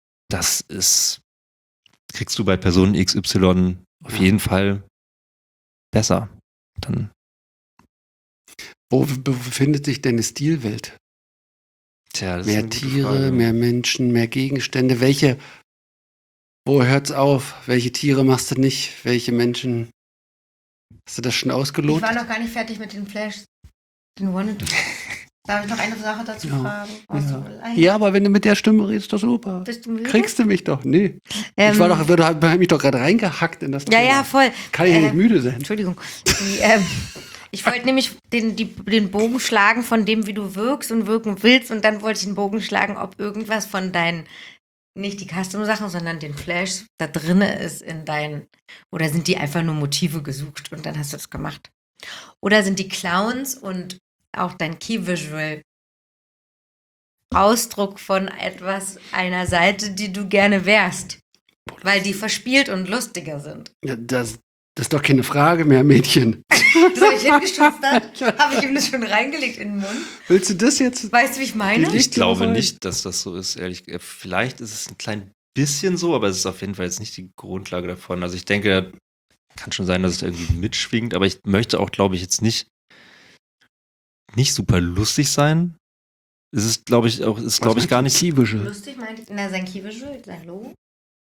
kriegst du bei Person XY auf jeden Fall besser. Dann Wo befindet sich denn die Stilwelt? Tja, das ist Mehr eine gute Tiere, Frage. mehr Menschen, mehr Gegenstände. Wo hört's auf? Welche Tiere machst du nicht? Welche Menschen? Hast du das schon Ich ausgelotet? war noch gar nicht fertig mit den Flash. Den Wanted. Darf ich noch eine Sache dazu Ja. fragen? Ja, aber wenn du mit der Stimme redest, doch super. Bist du müde? Kriegst du mich doch? Nee. Ähm, Ich hab mich doch gerade reingehackt in das Ja, Thema. ja, voll. Kann ich ja nicht müde sein. Entschuldigung. Ich wollte nämlich den Bogen schlagen von dem, wie du wirkst und wirken willst. Und dann wollte ich den Bogen schlagen, ob irgendwas von deinen, nicht die Custom-Sachen, sondern den Flash da drinne ist in deinen, oder sind die einfach nur Motive gesucht und dann hast du das gemacht? Oder sind die Clowns und auch dein Key-Visual Ausdruck von etwas, einer Seite, die du gerne wärst? Weil die verspielt und lustiger sind. Ja, das ist doch keine Frage mehr, Mädchen. Das habe ich hingeschustert. Habe ich ihm das schon reingelegt in den Mund? Willst du das jetzt? Weißt du, wie ich meine? Die Ich glaube Lichtjungfrau? nicht, dass das so ist, ehrlich gesagt. Vielleicht ist es ein klein bisschen so, aber es ist auf jeden Fall jetzt nicht die Grundlage davon. Also ich denke, kann schon sein, dass es da irgendwie mitschwingt, aber ich möchte auch, glaube ich, jetzt nicht super lustig sein. Es ist, glaube ich, auch, ist, glaube ich, gar nicht. Key-Visual. Lustig meinte ich. Na, sein Key-Visual, sein Logo.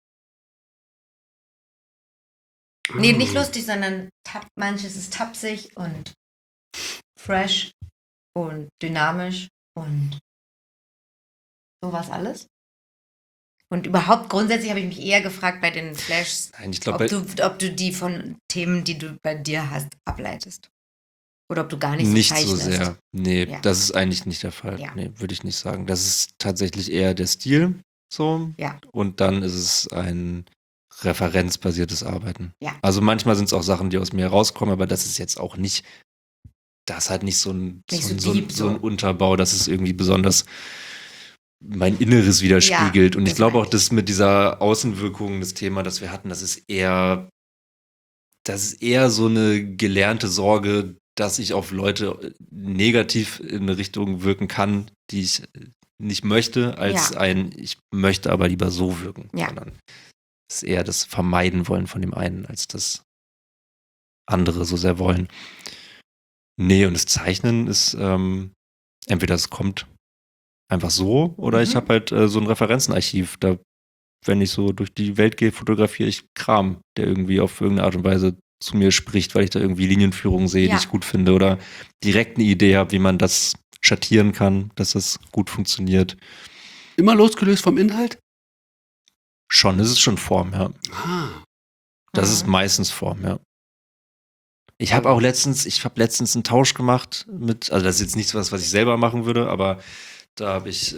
Nee, nicht lustig, sondern manches ist tapsig und fresh und dynamisch und sowas alles. Und überhaupt grundsätzlich habe ich mich eher gefragt bei den Flashs, Nein, ich glaube, ob du die von Themen, die du bei dir hast, ableitest. Oder ob du gar nicht so nicht so zeichnest. sehr. Nee, Ja. das ist eigentlich nicht der Fall. Ja. Nee, würde ich nicht sagen. Das ist tatsächlich eher der Stil so. Ja. Und dann ist es ein referenzbasiertes Arbeiten. Ja. Also manchmal sind es auch Sachen, die aus mir rauskommen, aber das ist jetzt auch nicht, das hat nicht so ein, Nicht so, so ein, deep so ein so. Unterbau, dass es irgendwie besonders mein Inneres widerspiegelt. Ja, und ich das glaube meine auch, dass mit dieser Außenwirkung, das Thema, das wir hatten, das ist eher so eine gelernte Sorge, dass ich auf Leute negativ in eine Richtung wirken kann, die ich nicht möchte, als Ja. ich möchte aber lieber so wirken. Ja. Sondern es ist eher das Vermeiden wollen von dem einen, als das andere so sehr wollen. Nee, und das Zeichnen ist entweder es kommt einfach so oder ich habe halt so ein Referenzenarchiv. Da, wenn ich so durch die Welt gehe, fotografiere ich Kram, der irgendwie auf irgendeine Art und Weise zu mir spricht, weil ich da irgendwie Linienführung sehe, Ja. die ich gut finde oder direkt eine Idee habe, wie man das schattieren kann, dass das gut funktioniert. Immer losgelöst vom Inhalt? Schon, es ist schon Form, ja. Ah. Das Mhm. ist meistens Form, ja. Ich habe letztens einen Tausch gemacht also das ist jetzt nichts, was ich selber machen würde, aber da habe ich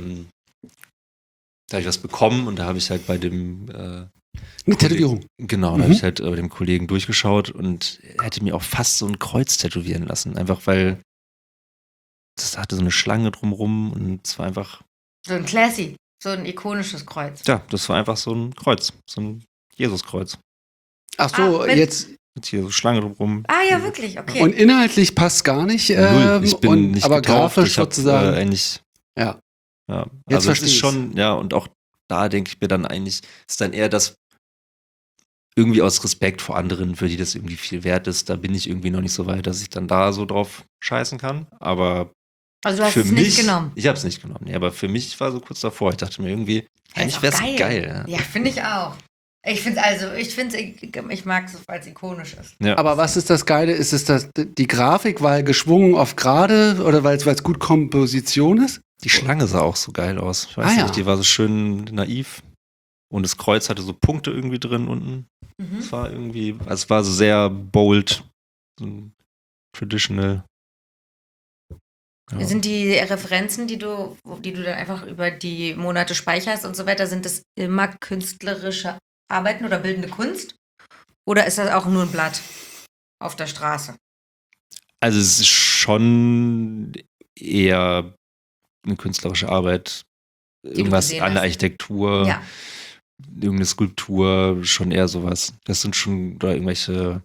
was bekommen und da habe ich halt bei dem Eine Tätowierung. Genau, da habe ich halt bei dem Kollegen durchgeschaut und er hätte mir auch fast so ein Kreuz tätowieren lassen, einfach weil das hatte so eine Schlange drumrum und es war einfach, So ein Classy, so ein ikonisches Kreuz. ja, das war einfach so ein Kreuz, so ein Jesuskreuz. Ach so, Ah, wenn- jetzt. Mit hier so Schlange drumrum. Ah ja, wirklich, okay. Und inhaltlich passt gar nicht. Null. Ich bin nicht aber getauft, grafisch ich hab, sozusagen. eigentlich. Ja. Ja. Jetzt Also es versteh ist ich's. schon, ja, und auch da denke ich mir dann eigentlich, ist dann eher das irgendwie aus Respekt vor anderen, für die das irgendwie viel wert ist. Da bin ich irgendwie noch nicht so weit, dass ich dann da so drauf scheißen kann. Aber Also du hast für es mich, nicht genommen. ich habe es nicht genommen. Nee, aber für mich, ich war so kurz davor. Ich dachte mir irgendwie, Ja, eigentlich ist auch wäre es geil. Ja. Ja, finde ich auch. Ich mag es, weil es ikonisch ist. Ja. Aber was ist das Geile? Ist es die Grafik, weil geschwungen auf gerade oder weil es gut Komposition ist? Die Schlange sah auch so geil aus. Ich weiß Ah, ja. nicht, die war so schön naiv. Und das Kreuz hatte so Punkte irgendwie drin unten. Es war irgendwie, also es war so sehr bold, so traditional. Ja. Sind die Referenzen, die du dann einfach über die Monate speicherst und so weiter, sind das immer künstlerische Arbeiten oder bildende Kunst? Oder ist das auch nur ein Blatt auf der Straße? Also es ist schon eher eine künstlerische Arbeit. du Irgendwas gesehen an der hast. Architektur, Ja. irgendeine Skulptur, schon eher sowas. Das sind schon oder irgendwelche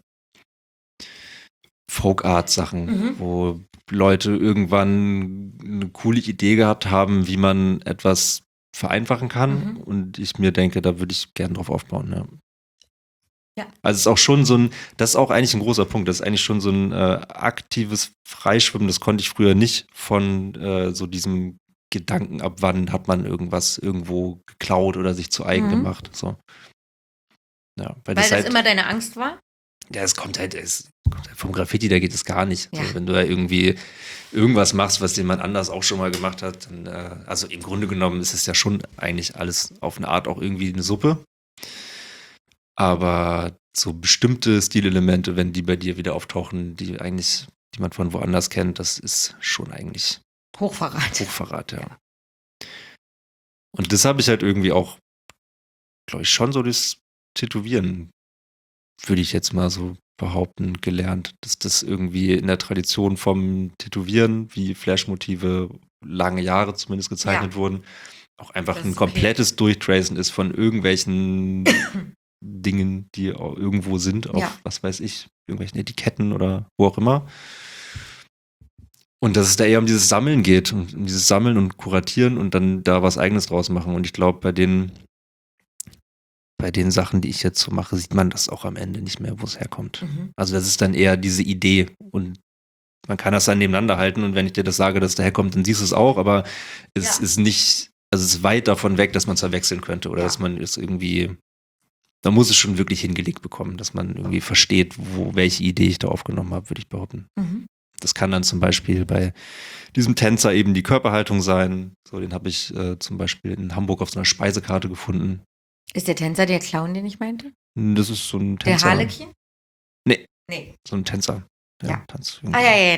Folk-Art-Sachen, wo Leute irgendwann eine coole Idee gehabt haben, wie man etwas vereinfachen kann. Und ich mir denke, da würde ich gern drauf aufbauen. Ja. Ja. Also es ist auch schon das ist auch eigentlich ein großer Punkt, das ist eigentlich schon so ein aktives Freischwimmen, das konnte ich früher nicht von so diesem Gedanken, ab wann hat man irgendwas irgendwo geklaut oder sich zu eigen gemacht. So. Ja, Weil das das halt, immer deine Angst war? ja, es kommt halt vom Graffiti, da geht es gar nicht. Ja. Also wenn du da irgendwie irgendwas machst, was jemand anders auch schon mal gemacht hat, dann, also im Grunde genommen ist es ja schon eigentlich alles auf eine Art auch irgendwie eine Suppe. Aber so bestimmte Stilelemente, wenn die bei dir wieder auftauchen, die man von woanders kennt, das ist schon eigentlich Hochverrat. ja. Und das habe ich halt irgendwie auch, glaube ich, schon so das Tätowieren, würde ich jetzt mal so behaupten, gelernt, dass das irgendwie in der Tradition vom Tätowieren, wie Flashmotive lange Jahre zumindest gezeichnet wurden, auch einfach Das ein ist komplettes Durchtracen ist von irgendwelchen Dingen, die auch irgendwo sind, auf, was weiß ich, irgendwelchen Etiketten oder wo auch immer. Und dass es da eher um dieses Sammeln geht, um dieses Sammeln und Kuratieren und dann da was Eigenes draus machen. Und ich glaube, bei den Sachen, die ich jetzt so mache, sieht man das auch am Ende nicht mehr, wo es herkommt. Also das ist dann eher diese Idee und man kann das dann nebeneinander halten und wenn ich dir das sage, dass es daherkommt, dann siehst du es auch, aber es ist nicht, also es ist weit davon weg, dass man es verwechseln könnte oder dass man es irgendwie, da muss es schon wirklich hingelegt bekommen, dass man irgendwie versteht, welche Idee ich da aufgenommen habe, würde ich behaupten. Das kann dann zum Beispiel bei diesem Tänzer eben die Körperhaltung sein. So, den habe ich zum Beispiel in Hamburg auf so einer Speisekarte gefunden. Ist der Tänzer der Clown, den ich meinte? Das ist so ein Tänzer. Der Harlekin? Nee. Nee. So ein Tänzer. Ja. Tanzt Ja.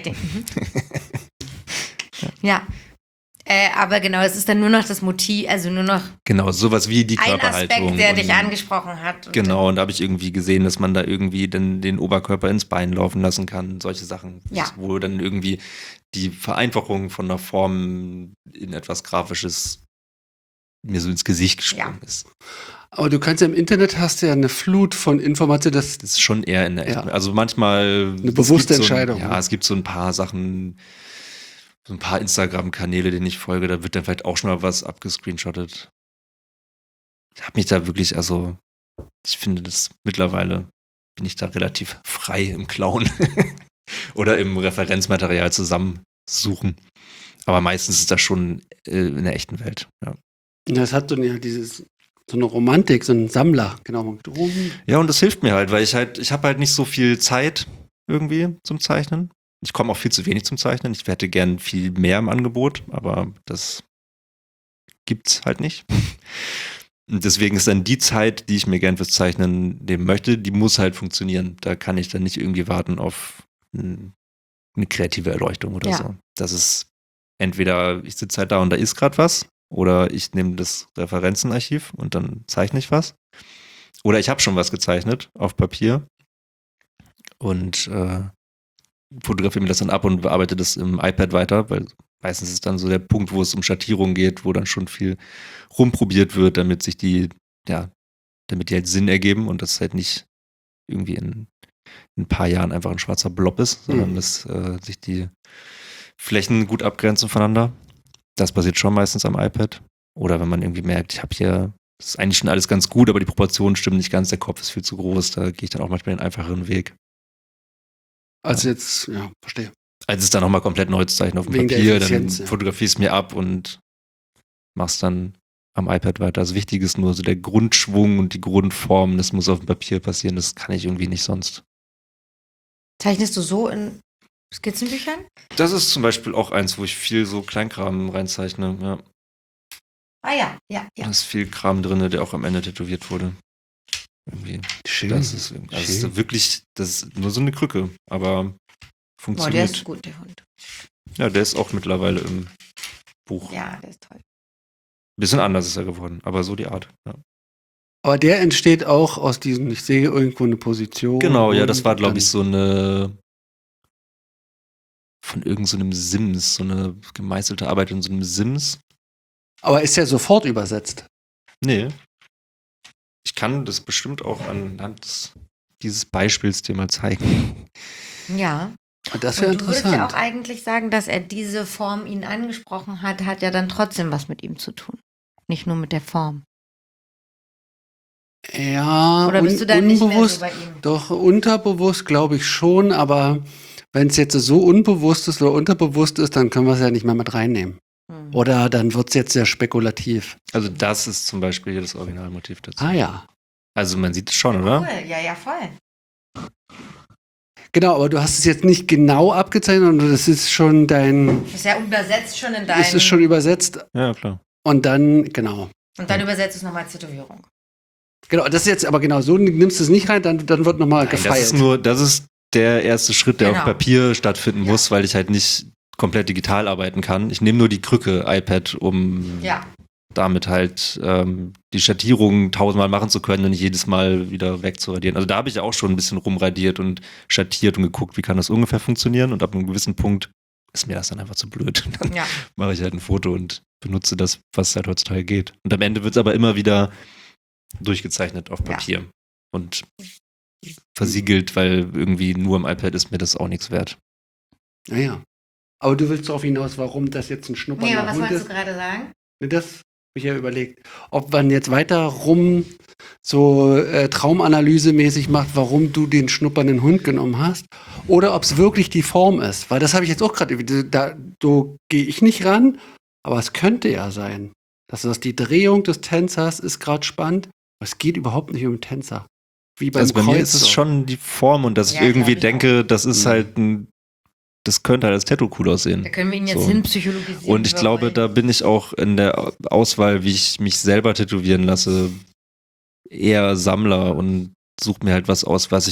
Ja. Aber genau, es ist dann nur noch das Motiv, also nur noch genau, sowas wie die ein Körperhaltung. Aspekt, der dich angesprochen hat. Genau, und da habe ich irgendwie gesehen, dass man da irgendwie dann den Oberkörper ins Bein laufen lassen kann. Solche Sachen. Ja. Wo dann irgendwie die Vereinfachung von der Form in etwas Grafisches mir so ins Gesicht gesprungen ist. Aber du kannst ja im Internet hast ja eine Flut von Informationen. Das ist schon eher in der echten. Also manchmal eine bewusste Entscheidung. Es gibt so ein paar Sachen, so ein paar Instagram-Kanäle, denen ich folge, da wird dann vielleicht auch schon mal was abgescreenshottet. Ich habe mich da wirklich, also ich finde das mittlerweile bin ich da relativ frei im Klauen oder im Referenzmaterial zusammensuchen. Aber meistens ist das schon in der echten Welt, ja. Das hat so eine Romantik, so ein Sammler, genau. Ja, und das hilft mir halt, weil ich habe halt nicht so viel Zeit irgendwie zum Zeichnen. Ich komme auch viel zu wenig zum Zeichnen. Ich hätte gern viel mehr im Angebot, aber das gibt's halt nicht. Und deswegen ist dann die Zeit, die ich mir gern fürs Zeichnen nehmen möchte, die muss halt funktionieren. Da kann ich dann nicht irgendwie warten auf eine kreative Erleuchtung oder so. Das ist entweder ich sitze halt da und da ist gerade was, oder ich nehme das Referenzenarchiv und dann zeichne ich was. Oder ich habe schon was gezeichnet auf Papier und fotografiere mir das dann ab und bearbeite das im iPad weiter, weil meistens ist dann so der Punkt, wo es um Schattierung geht, wo dann schon viel rumprobiert wird, damit die halt Sinn ergeben und das halt nicht irgendwie in ein paar Jahren einfach ein schwarzer Blob ist, sondern dass sich die Flächen gut abgrenzen voneinander. Das passiert schon meistens am iPad. Oder wenn man irgendwie merkt, das ist eigentlich schon alles ganz gut, aber die Proportionen stimmen nicht ganz, der Kopf ist viel zu groß, da gehe ich dann auch manchmal den einfacheren Weg. Also jetzt, verstehe. Als es dann nochmal komplett neu zu zeichnen auf dem Papier, dann fotografierst du mir ab und machst dann am iPad weiter. Das Wichtige ist nur so der Grundschwung und die Grundform, das muss auf dem Papier passieren, das kann ich irgendwie nicht sonst. Zeichnest du so in Skizzenbüchern? Das ist zum Beispiel auch eins, wo ich viel so Kleinkram reinzeichne, ja. Ah ja. Da ist viel Kram drin, der auch am Ende tätowiert wurde. Irgendwie. Schön. Das ist wirklich, das ist nur so eine Krücke, aber funktioniert. Der ist gut, der Hund. Ja, der ist auch mittlerweile im Buch. Ja, der ist toll. Bisschen anders ist er geworden, aber so die Art, ja. Aber der entsteht auch aus diesen, ich sehe irgendwo eine Position. Genau, ja, das war, glaube ich, so eine von irgendeinem Sims, so eine gemeißelte Arbeit in so einem Sims. Aber ist ja sofort übersetzt. Nee. Ich kann das bestimmt auch anhand dieses Beispiels dir mal zeigen. Ja. Das wäre interessant. Du würdest ja auch eigentlich sagen, dass er diese Form ihn angesprochen hat ja dann trotzdem was mit ihm zu tun. Nicht nur mit der Form. Ja, Oder bist du dann nicht mehr so unbewusst. bei ihm? Doch, unterbewusst glaube ich schon, aber wenn es jetzt so unbewusst ist oder unterbewusst ist, dann können wir es ja nicht mehr mit reinnehmen. Hm. Oder dann wird es jetzt sehr spekulativ. Also das ist zum Beispiel hier das Originalmotiv dazu. Ah ja. Also man sieht es schon, oder? Cool, ja, voll. Genau, aber du hast es jetzt nicht genau abgezeichnet, sondern das ist schon dein, Das ist ja übersetzt schon in deinem... ist es schon übersetzt Ja, klar. und dann, genau. Und dann übersetzt es nochmal als Tätowierung. Genau, das ist jetzt aber genau so, nimmst du es nicht rein, dann wird nochmal gefeilt. Das ist der erste Schritt, der Genau. auf Papier stattfinden Ja. muss, weil ich halt nicht komplett digital arbeiten kann. Ich nehme nur die Krücke iPad, um Ja. damit halt die Schattierung 1000-mal machen zu können und nicht jedes Mal wieder wegzuradieren. Also da habe ich auch schon ein bisschen rumradiert und schattiert und geguckt, wie kann das ungefähr funktionieren, und ab einem gewissen Punkt ist mir das dann einfach zu blöd. Dann Ja. mache ich halt ein Foto und benutze das, was halt heutzutage geht. Und am Ende wird es aber immer wieder durchgezeichnet auf Papier und versiegelt, weil irgendwie nur im iPad ist mir das auch nichts wert. Naja. Aber du willst darauf hinaus, warum das jetzt ein Schnuppern Nee, aber was Hund wolltest ist? du gerade sagen? Nee, das habe ich ja überlegt. Ob man jetzt weiter rum so Traumanalysemäßig macht, warum du den schnuppernden Hund genommen hast. Oder ob es wirklich die Form ist. Weil das habe ich jetzt auch gerade, da gehe ich nicht ran, aber es könnte ja sein. Dass das die Drehung des Tänzers ist gerade spannend. Aber es geht überhaupt nicht um den Tänzer. Wie beim Also bei mir Kreuz ist es so. schon die Form und dass Ja, ich irgendwie glaub ich denke, das ist Mhm. halt das könnte halt als Tattoo cool aussehen. Da können wir ihn jetzt So. hinpsychologisieren. Und ich wie wir glaube, wollen. da bin ich auch in der Auswahl, wie ich mich selber tätowieren lasse, eher Sammler und suche mir halt was aus, was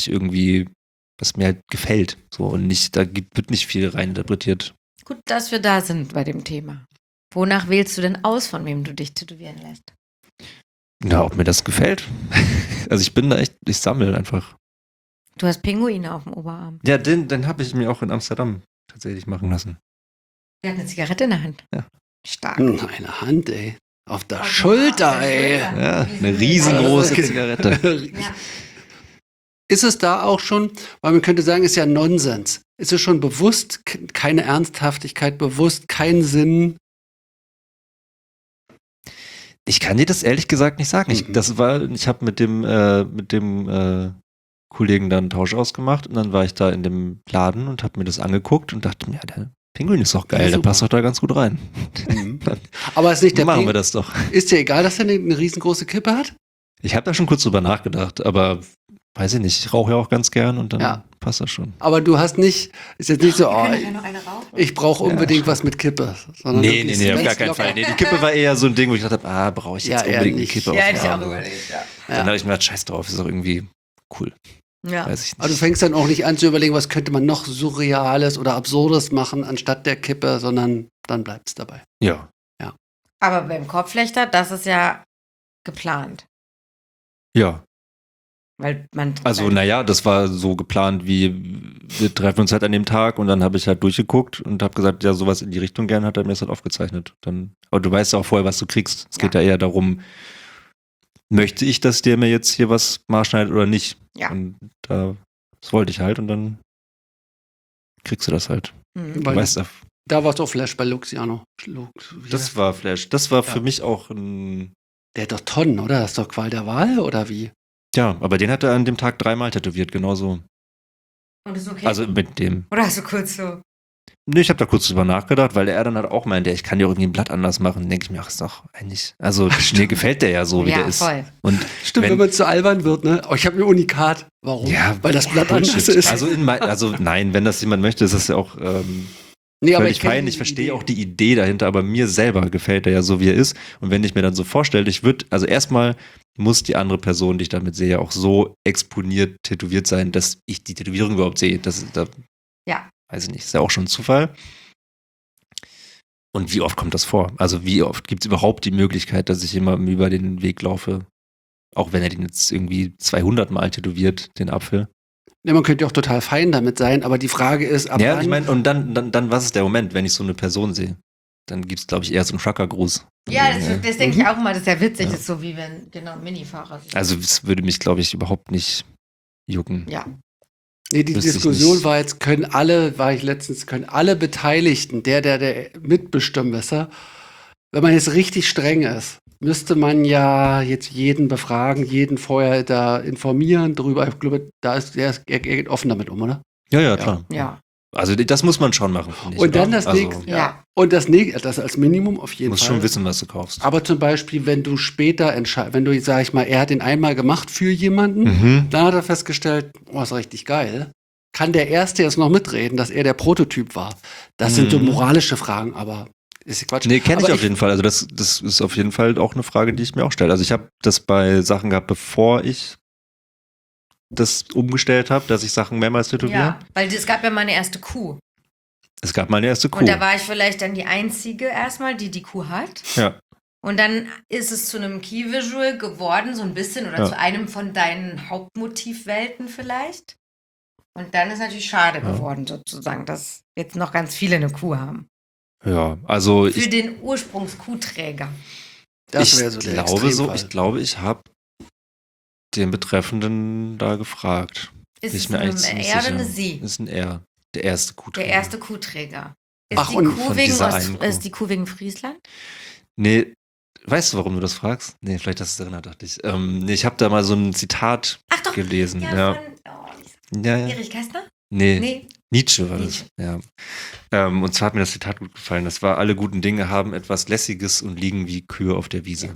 mir halt gefällt. So, und nicht, wird nicht viel reininterpretiert. Gut, dass wir da sind bei dem Thema. Wonach wählst du denn aus, von wem du dich tätowieren lässt? Ja, ob mir das gefällt. Also ich bin da echt, ich sammle einfach. Du hast Pinguine auf dem Oberarm. Ja, den habe ich mir auch in Amsterdam tatsächlich machen lassen. Der hat eine Zigarette in der Hand. Ja. Stark. Eine Hand, ey. Auf der Auf der Schulter, ey. Schulter. Ja, eine riesengroße Okay. Zigarette. Ja. Ist es da auch schon, weil man könnte sagen, ist ja Nonsens. Ist es schon bewusst, keine Ernsthaftigkeit, bewusst, kein Sinn? Ich kann dir das ehrlich gesagt nicht sagen. Ich habe mit dem Kollegen dann einen Tausch ausgemacht und dann war ich da in dem Laden und habe mir das angeguckt und dachte mir, ja, der Pinguin ist doch geil, Ja, der super. passt doch da ganz gut rein. Aber ist nicht der Machen wir das doch. Ist dir egal, dass er eine riesengroße Kippe hat? Ich habe da schon kurz drüber nachgedacht, aber weiß ich nicht, ich rauche ja auch ganz gern und dann Ja. passt das schon. Aber du hast nicht, ist jetzt nicht so, Wir oh, können ja noch eine rauchen. ich brauche unbedingt was mit Kippe. Sondern Nee, wirklich so auf gar ganz keinen locker. Fall. Nee, die Kippe war eher so ein Ding, wo ich gedacht habe, brauche ich jetzt Ja, eher unbedingt eine nicht. Kippe Ja, auf hätte ich dem auch Arm. überlegt, ja. Dann habe ich mir gedacht, scheiß drauf, ist doch irgendwie cool. Ja. Weiß ich nicht. Aber du fängst dann auch nicht an zu überlegen, was könnte man noch Surreales oder Absurdes machen anstatt der Kippe, sondern dann bleibt es dabei. Ja. Aber beim Kopflechter, das ist ja geplant. Ja. Weil man. Also, naja, das war so geplant, wie wir treffen uns halt an dem Tag und dann habe ich halt durchgeguckt und habe gesagt, ja, sowas in die Richtung gern, hat er mir das halt aufgezeichnet. Aber du weißt ja auch vorher, was du kriegst. Es geht ja eher darum, möchte ich, dass der mir jetzt hier was maßschneidet oder nicht? Ja. Und das wollte ich halt und dann kriegst du das halt. Mhm. Du Weil weißt ja, da war es auch Flash bei Luciano. das war Flash. Das war Ja. für mich auch ein. Der hat doch Tonnen, oder? Das ist doch Qual der Wahl, oder wie? Ja, aber den hat er an dem Tag 3-mal tätowiert, genauso. Und ist okay? Also mit dem. Oder hast du kurz so? Nee, ich habe da kurz drüber nachgedacht, weil er dann halt auch meinte, ich kann ja irgendwie ein Blatt anders machen. Denke ich mir, ach, ist doch eigentlich. Also mir gefällt der ja so, wie Ja, der ist. voll. Und Stimmt, wenn man zu albern wird, ne? Oh, ich habe ein Unikat. Warum? Ja, weil das Blatt Bullshit. anders ist. Also nein, wenn das jemand möchte, ist das ja auch nee, völlig kenn fein. die Ich verstehe Idee. auch die Idee dahinter, aber mir selber gefällt er ja so, wie er ist. Und wenn ich mir dann so vorstelle, also erstmal muss die andere Person, die ich damit sehe, auch so exponiert tätowiert sein, dass ich die Tätowierung überhaupt sehe. Ja. Weiß ich nicht, ist ja auch schon ein Zufall. Und wie oft kommt das vor? Also wie oft gibt es überhaupt die Möglichkeit, dass ich jemandem über den Weg laufe, auch wenn er den jetzt irgendwie 200 Mal tätowiert, den Apfel? Ja, man könnte ja auch total fein damit sein, aber die Frage ist, ab Ja, wann? ich meine, und dann, was ist der Moment, wenn ich so eine Person sehe? Dann gibt es, glaube ich, eher so einen Trucker-Gruß. Ja, das denke ich auch immer, das ist ja witzig, Ja. das ist so wie wenn, genau, ein Minifahrer sind. Also es würde mich, glaube ich, überhaupt nicht jucken. Ja. Nee, die Wüsste ich Diskussion nicht. war jetzt, können alle Beteiligten, der Mitbestimmt besser, wenn man jetzt richtig streng ist, müsste man ja jetzt jeden befragen, jeden vorher da informieren drüber. Ich glaube, er geht offen damit um, oder? Ja, klar. Ja. Also das muss man schon machen, finde ich. Und dann oder? das Also, nächste, Ja. und das als Minimum auf jeden Du musst Fall. schon wissen, was du kaufst. Aber zum Beispiel, wenn du später wenn du, sag ich mal, er hat den einmal gemacht für jemanden, Mhm. dann hat er festgestellt, oh, ist richtig geil. Kann der Erste jetzt noch mitreden, dass er der Prototyp war? Das sind so moralische Fragen, aber ist Quatsch. Nee, kenne ich Aber auf jeden Fall. Also das ist auf jeden Fall auch eine Frage, die ich mir auch stelle. Also ich habe das bei Sachen gehabt, bevor ich das umgestellt habe, dass ich Sachen mehrmals tätowiere. Ja, weil es gab ja meine erste Kuh. Es gab meine erste Kuh. Und da war ich vielleicht dann die Einzige erstmal, die Kuh hat. Ja. Und dann ist es zu einem Key-Visual geworden, so ein bisschen, oder Ja. zu einem von deinen Hauptmotivwelten vielleicht. Und dann ist natürlich schade geworden, sozusagen, dass jetzt noch ganz viele eine Kuh haben. Ja, also Für den Ursprungskuhträger. das wäre so der Extremfall. ich glaube, ich habe den Betreffenden da gefragt. Ist Bin es ich mir eine eigentlich ziemlich Er oder sicher. eine Sie? Das ist ein R. Der erste Kuhträger. Der erste Kuhträger. Ist, Ach, die und Kuh von wegen dieser einen Kuh. ist die Kuh wegen Friesland? Nee, weißt du, warum du das fragst? Nee, vielleicht hast du es erinnert, dachte ich. Nee, ich habe da mal so ein Zitat Ach doch. gelesen. Ja, Ja. von Ja. Erich Kästner? Nee, Nee. Nietzsche war Nietzsche. das. Ja. Und zwar hat mir das Zitat gut gefallen. Das war: Alle guten Dinge haben etwas Lässiges und liegen wie Kühe auf der Wiese.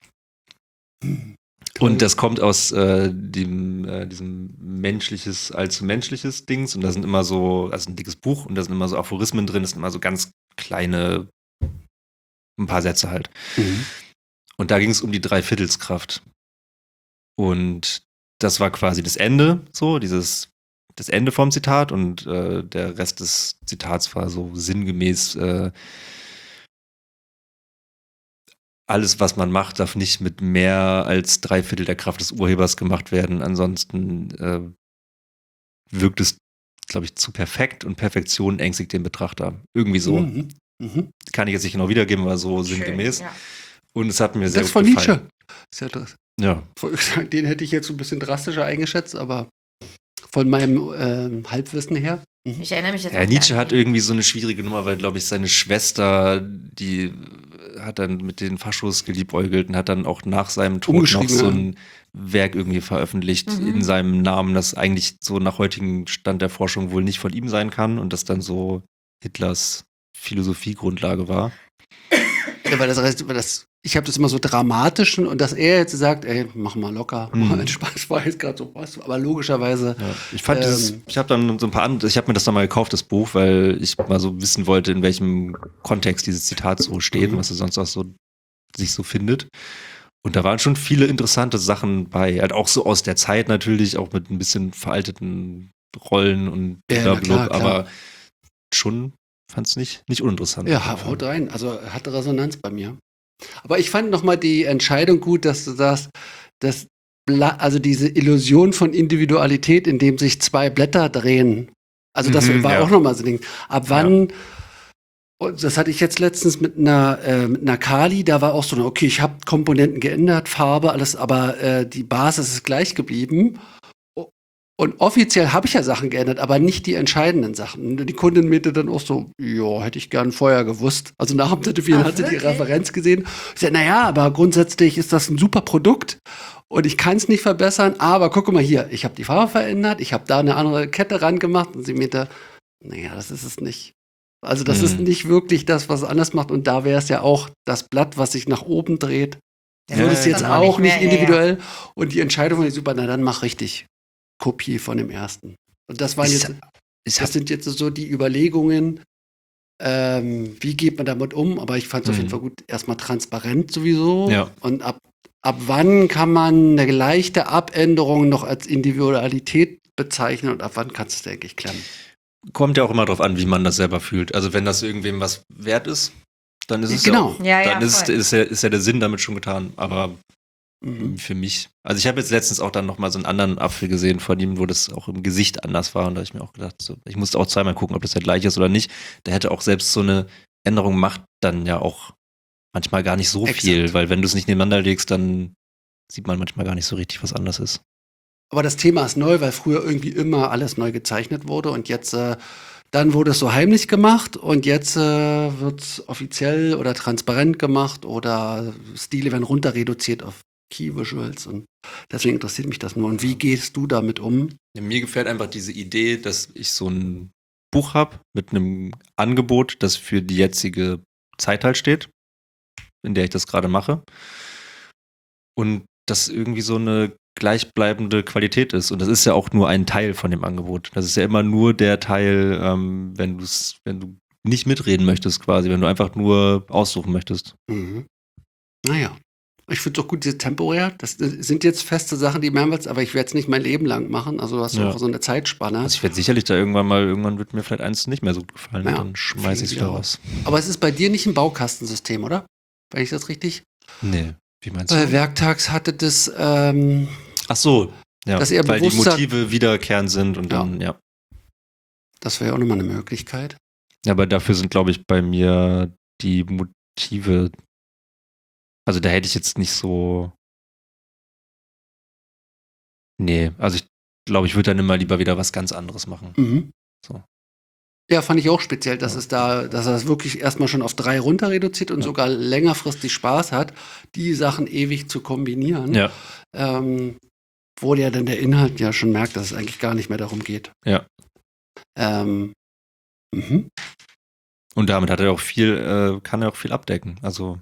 Und das kommt aus diesem menschliches, allzu menschliches Dings. Und da sind immer so, also ein dickes Buch, und da sind immer so Aphorismen drin, das sind immer so ganz kleine, ein paar Sätze halt. Mhm. Und da ging es um die Dreiviertelskraft. Und das war quasi das Ende, so, das Ende vom Zitat, und der Rest des Zitats war so sinngemäß: Alles, was man macht, darf nicht mit mehr als 3/4 der Kraft des Urhebers gemacht werden. Ansonsten wirkt es, glaube ich, zu perfekt, und Perfektion ängstigt den Betrachter. Irgendwie so. Mhm. Mhm. Kann ich jetzt nicht genau wiedergeben, aber so sinngemäß. Ja. Und es hat mir sehr Das gut von gefallen. Nietzsche. Ist ja das. Ja. Den hätte ich jetzt ein bisschen drastischer eingeschätzt, aber von meinem Halbwissen her. Mhm. Ich erinnere mich jetzt Ja, auch Nietzsche gar hat nicht. irgendwie so eine schwierige Nummer, weil, glaube ich, seine Schwester, die hat dann mit den Faschos geliebäugelt und hat dann auch nach seinem Tod noch Umgeschrieben, so ja. ein Werk irgendwie veröffentlicht Mhm. in seinem Namen, das eigentlich so nach heutigem Stand der Forschung wohl nicht von ihm sein kann und das dann so Hitlers Philosophiegrundlage war. Ja, weil ich habe das immer so dramatisch, und dass er jetzt sagt, ey, mach mal locker, mach mal entspannt, das war jetzt gerade so was, aber logischerweise. Ja, ich fand ich habe dann so ein paar andere, ich habe mir das dann mal gekauft, das Buch, weil ich mal so wissen wollte, in welchem Kontext dieses Zitat so steht und was er sonst auch so sich so findet. Und da waren schon viele interessante Sachen bei, halt auch so aus der Zeit natürlich, auch mit ein bisschen veralteten Rollen und Ja, na blablabla, klar, klar. aber schon fand es nicht uninteressant. Ja, haut rein. Also hatte Resonanz bei mir. Aber ich fand nochmal die Entscheidung gut, dass du sagst, also diese Illusion von Individualität, in dem sich zwei Blätter drehen. Also das Mhm, war ja. auch nochmal so ein Ding. Ab wann, und das hatte ich jetzt letztens mit einer Kali, da war auch so, okay, ich habe Komponenten geändert, Farbe, alles, aber die Basis ist gleich geblieben. Und offiziell habe ich ja Sachen geändert, aber nicht die entscheidenden Sachen. Die Kundin meinte dann auch so, ja, hätte ich gern vorher gewusst. Also nach dem Tätowieren hat sie die wirklich? Referenz gesehen. Ich sagte, naja, aber grundsätzlich ist das ein super Produkt und ich kann es nicht verbessern, aber guck mal hier, ich habe die Farbe verändert, ich habe da eine andere Kette ran gemacht, und sie meinte, naja, das ist es nicht. Also das ist nicht wirklich das, was es anders macht, und da wäre es ja auch das Blatt, was sich nach oben dreht. Ja, Würde das es ist jetzt dann auch nicht mehr, ja, ja. individuell. Und die Entscheidung war super, na dann mach richtig. Kopie von dem ersten. Und das waren das sind jetzt so die Überlegungen, wie geht man damit um? Aber ich fand es auf jeden Fall gut, erstmal transparent sowieso. Ja. Und ab wann kann man eine leichte Abänderung noch als Individualität bezeichnen und ab wann kannst du es, denke ich, klemmen? Kommt ja auch immer drauf an, wie man das selber fühlt. Also wenn das irgendwem was wert ist, dann ist es Genau. ja, Ja, dann voll. ist ja der Sinn damit schon getan. Aber für mich, also ich habe jetzt letztens auch dann nochmal so einen anderen Apfel gesehen von ihm, wo das auch im Gesicht anders war, und da habe ich mir auch gedacht, so, ich musste auch zweimal gucken, ob das der gleiche ist oder nicht. Da hätte auch selbst so eine Änderung macht dann ja auch manchmal gar nicht so Exakt. viel, weil wenn du es nicht nebeneinander legst, dann sieht man manchmal gar nicht so richtig, was anders ist. Aber das Thema ist neu, weil früher irgendwie immer alles neu gezeichnet wurde und jetzt Dann wurde es so heimlich gemacht und jetzt wird es offiziell oder transparent gemacht oder Stile werden runter reduziert auf Key Visuals und deswegen interessiert mich das nur. Und wie gehst du damit um? Ja, mir gefällt einfach diese Idee, dass ich so ein Buch habe mit einem Angebot, das für die jetzige Zeit halt steht, in der ich das gerade mache. Und das irgendwie so eine gleichbleibende Qualität ist. Und das ist ja auch nur ein Teil von dem Angebot. Das ist ja immer nur der Teil, wenn du nicht mitreden möchtest quasi, wenn du einfach nur aussuchen möchtest. Mhm. Naja. Ich finde es auch gut, diese temporär. Das sind jetzt feste Sachen, die mehrmals, aber ich werde es nicht mein Leben lang machen. Also du hast Ja. auch so eine Zeitspanne. Also ich werde sicherlich da irgendwann wird mir vielleicht eins nicht mehr so gut gefallen Ja, und dann schmeiße ich es wieder raus. Aber es ist bei dir nicht ein Baukastensystem, oder? Wenn ich das richtig? Nee, wie meinst Bei du? Werktags hatte das, Ach so, ja, dass er weil die bewusster- Motive wiederkehrend sind und Ja. dann, ja. das wäre ja auch nochmal eine Möglichkeit. Ja, aber dafür sind, glaube ich, bei mir die Motive, also da hätte ich jetzt nicht so, nee, also ich glaube, ich würde dann immer lieber wieder was ganz anderes machen. Mhm. So. Ja, fand ich auch speziell, dass Ja. dass er das wirklich erstmal schon auf 3 runter reduziert und Ja. sogar längerfristig Spaß hat, die Sachen ewig zu kombinieren. Ja, Wo ja dann der Inhalt ja schon merkt, dass es eigentlich gar nicht mehr darum geht. ja. Mhm. Und damit hat er auch kann er auch viel abdecken. Also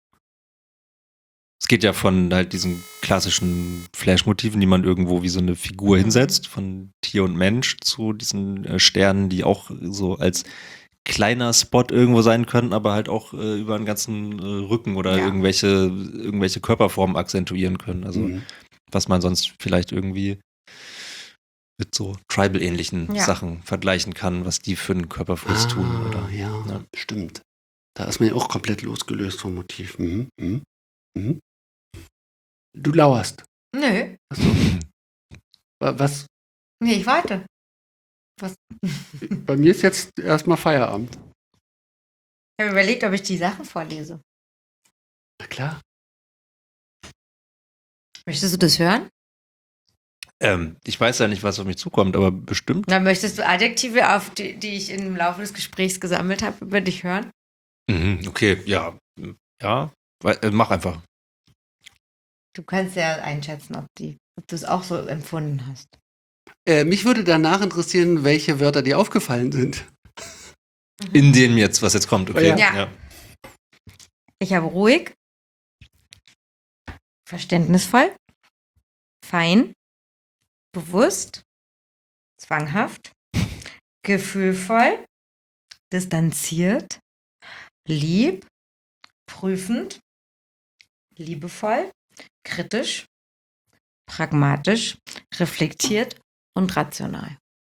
es geht ja von halt diesen klassischen Flash-Motiven, die man irgendwo wie so eine Figur hinsetzt, von Tier und Mensch, zu diesen Sternen, die auch so als kleiner Spot irgendwo sein können, aber halt auch über den ganzen Rücken oder Ja. irgendwelche Körperformen akzentuieren können. Also Mhm. was man sonst vielleicht irgendwie mit so Tribal-ähnlichen Ja. Sachen vergleichen kann, was die für einen Körperfluss tun. Oder, ja, Ja. stimmt. Da ist man ja auch komplett losgelöst vom Motiv. Mhm. Mhm. Mhm. Du lauerst. Nö. Achso. Was? Nee, ich warte. Bei mir ist jetzt erstmal Feierabend. Ich habe überlegt, ob ich die Sachen vorlese. Na klar. Möchtest du das hören? Ich weiß ja nicht, was auf mich zukommt, aber bestimmt. Na, möchtest du Adjektive, die ich im Laufe des Gesprächs gesammelt habe, über dich hören? Okay, ja. Ja, mach einfach. Du kannst ja einschätzen, ob du es auch so empfunden hast. Mich würde danach interessieren, welche Wörter dir aufgefallen sind. In dem jetzt, was jetzt kommt, okay. Ja. Ich habe ruhig, verständnisvoll, fein, bewusst, zwanghaft, gefühlvoll, distanziert, lieb, prüfend, liebevoll, kritisch, pragmatisch, reflektiert und rational.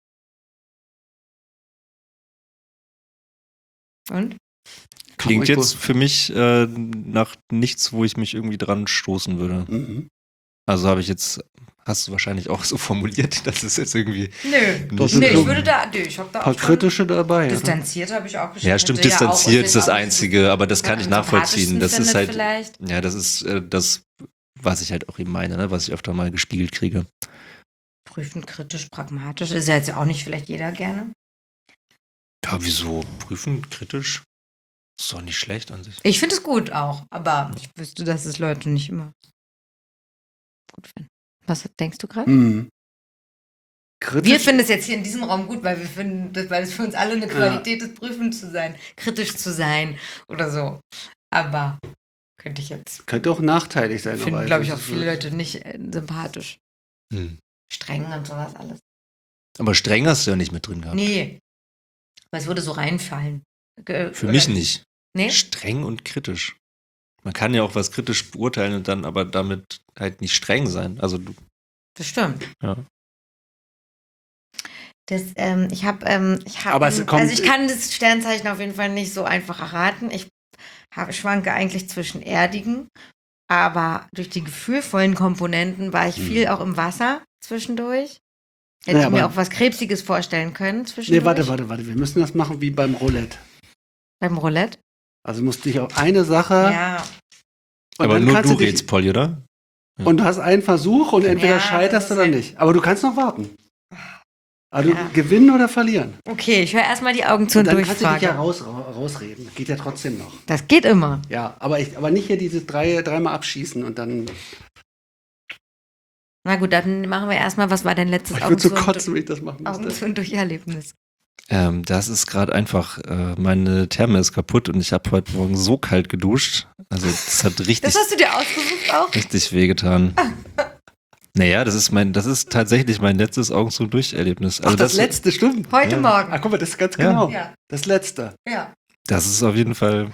Und? Klingt Kann man jetzt für mich nach nichts, wo ich mich irgendwie dran stoßen würde. Mhm. Also hast du wahrscheinlich auch so formuliert, dass es jetzt irgendwie. Nö, Das nee, sind ich so würde ich habe da Ein paar auch schon kritische dabei. distanziert habe ich auch geschrieben. Ja, stimmt, Hätte ja auch distanziert ist das auch Einzige, aber das kann ich am nachvollziehen. Das ist sympathischsten halt, findet vielleicht. ja, das ist das, was ich halt auch eben meine, ne? Was ich öfter mal gespiegelt kriege. Prüfend, kritisch, pragmatisch. Ist ja jetzt auch nicht vielleicht jeder gerne. Ja, wieso? Prüfen, kritisch? Ist doch nicht schlecht an sich. Ich finde es gut auch, aber ich wüsste, dass es Leute nicht immer gut finden. Was denkst du gerade? Mhm. Wir Kritisch. finden es jetzt hier in diesem Raum gut, weil weil es für uns alle eine Qualität ist, prüfend zu sein, kritisch zu sein oder so. Aber könnte ich jetzt. Könnte auch nachteilig sein. Finden, aber glaube ich, es auch ist viele wirklich- Leute nicht sympathisch. Hm. Streng und sowas alles. Aber streng hast du ja nicht mit drin gehabt. Nee. Aber es würde so reinfallen. Für mich nicht. Nee? Streng und kritisch. Man kann ja auch was kritisch beurteilen und dann aber damit halt nicht streng sein. Also du, Das stimmt. ja. Ich habe, Aber es kommt- also ich kann das Sternzeichen auf jeden Fall nicht so einfach erraten. Ich schwanke eigentlich zwischen erdigen, aber durch die gefühlvollen Komponenten war ich viel auch im Wasser zwischendurch. Hätte Ja, ich mir aber- auch was Krebsiges vorstellen können zwischendurch. Nee, warte. Wir müssen das machen wie beim Roulette. Beim Roulette. Also musst du dich auf eine Sache. Ja. Und Aber dann nur kannst du dich- redest, Polly, oder? Und du hast einen Versuch und entweder Ja, scheiterst das oder ist nicht. Aber du kannst noch warten. Also Ja. gewinnen oder verlieren? Okay, ich höre erstmal die Augen zu und Dann kannst du dich ja durchfrage. rausreden. Geht ja trotzdem noch. Das geht immer. Ja, aber nicht hier dieses dreimal abschießen und dann. Na gut, dann machen wir erstmal, was war dein letztes Ich würde so Augen zu kotzen, wenn ich das machen Augen müsste. zu und Durcherlebnis? Das ist gerade einfach, meine Therme ist kaputt und ich habe heute Morgen so kalt geduscht. Also das hat richtig, Das hast du dir ausgesucht auch? richtig wehgetan. Naja, das ist tatsächlich mein letztes Augen zu Durcherlebnis. Also Ach, das letzte, stimmt. Heute Ja. Morgen. Ah, guck mal, das ist ganz Ja. genau. Ja. Das letzte. Ja. Das ist auf jeden Fall,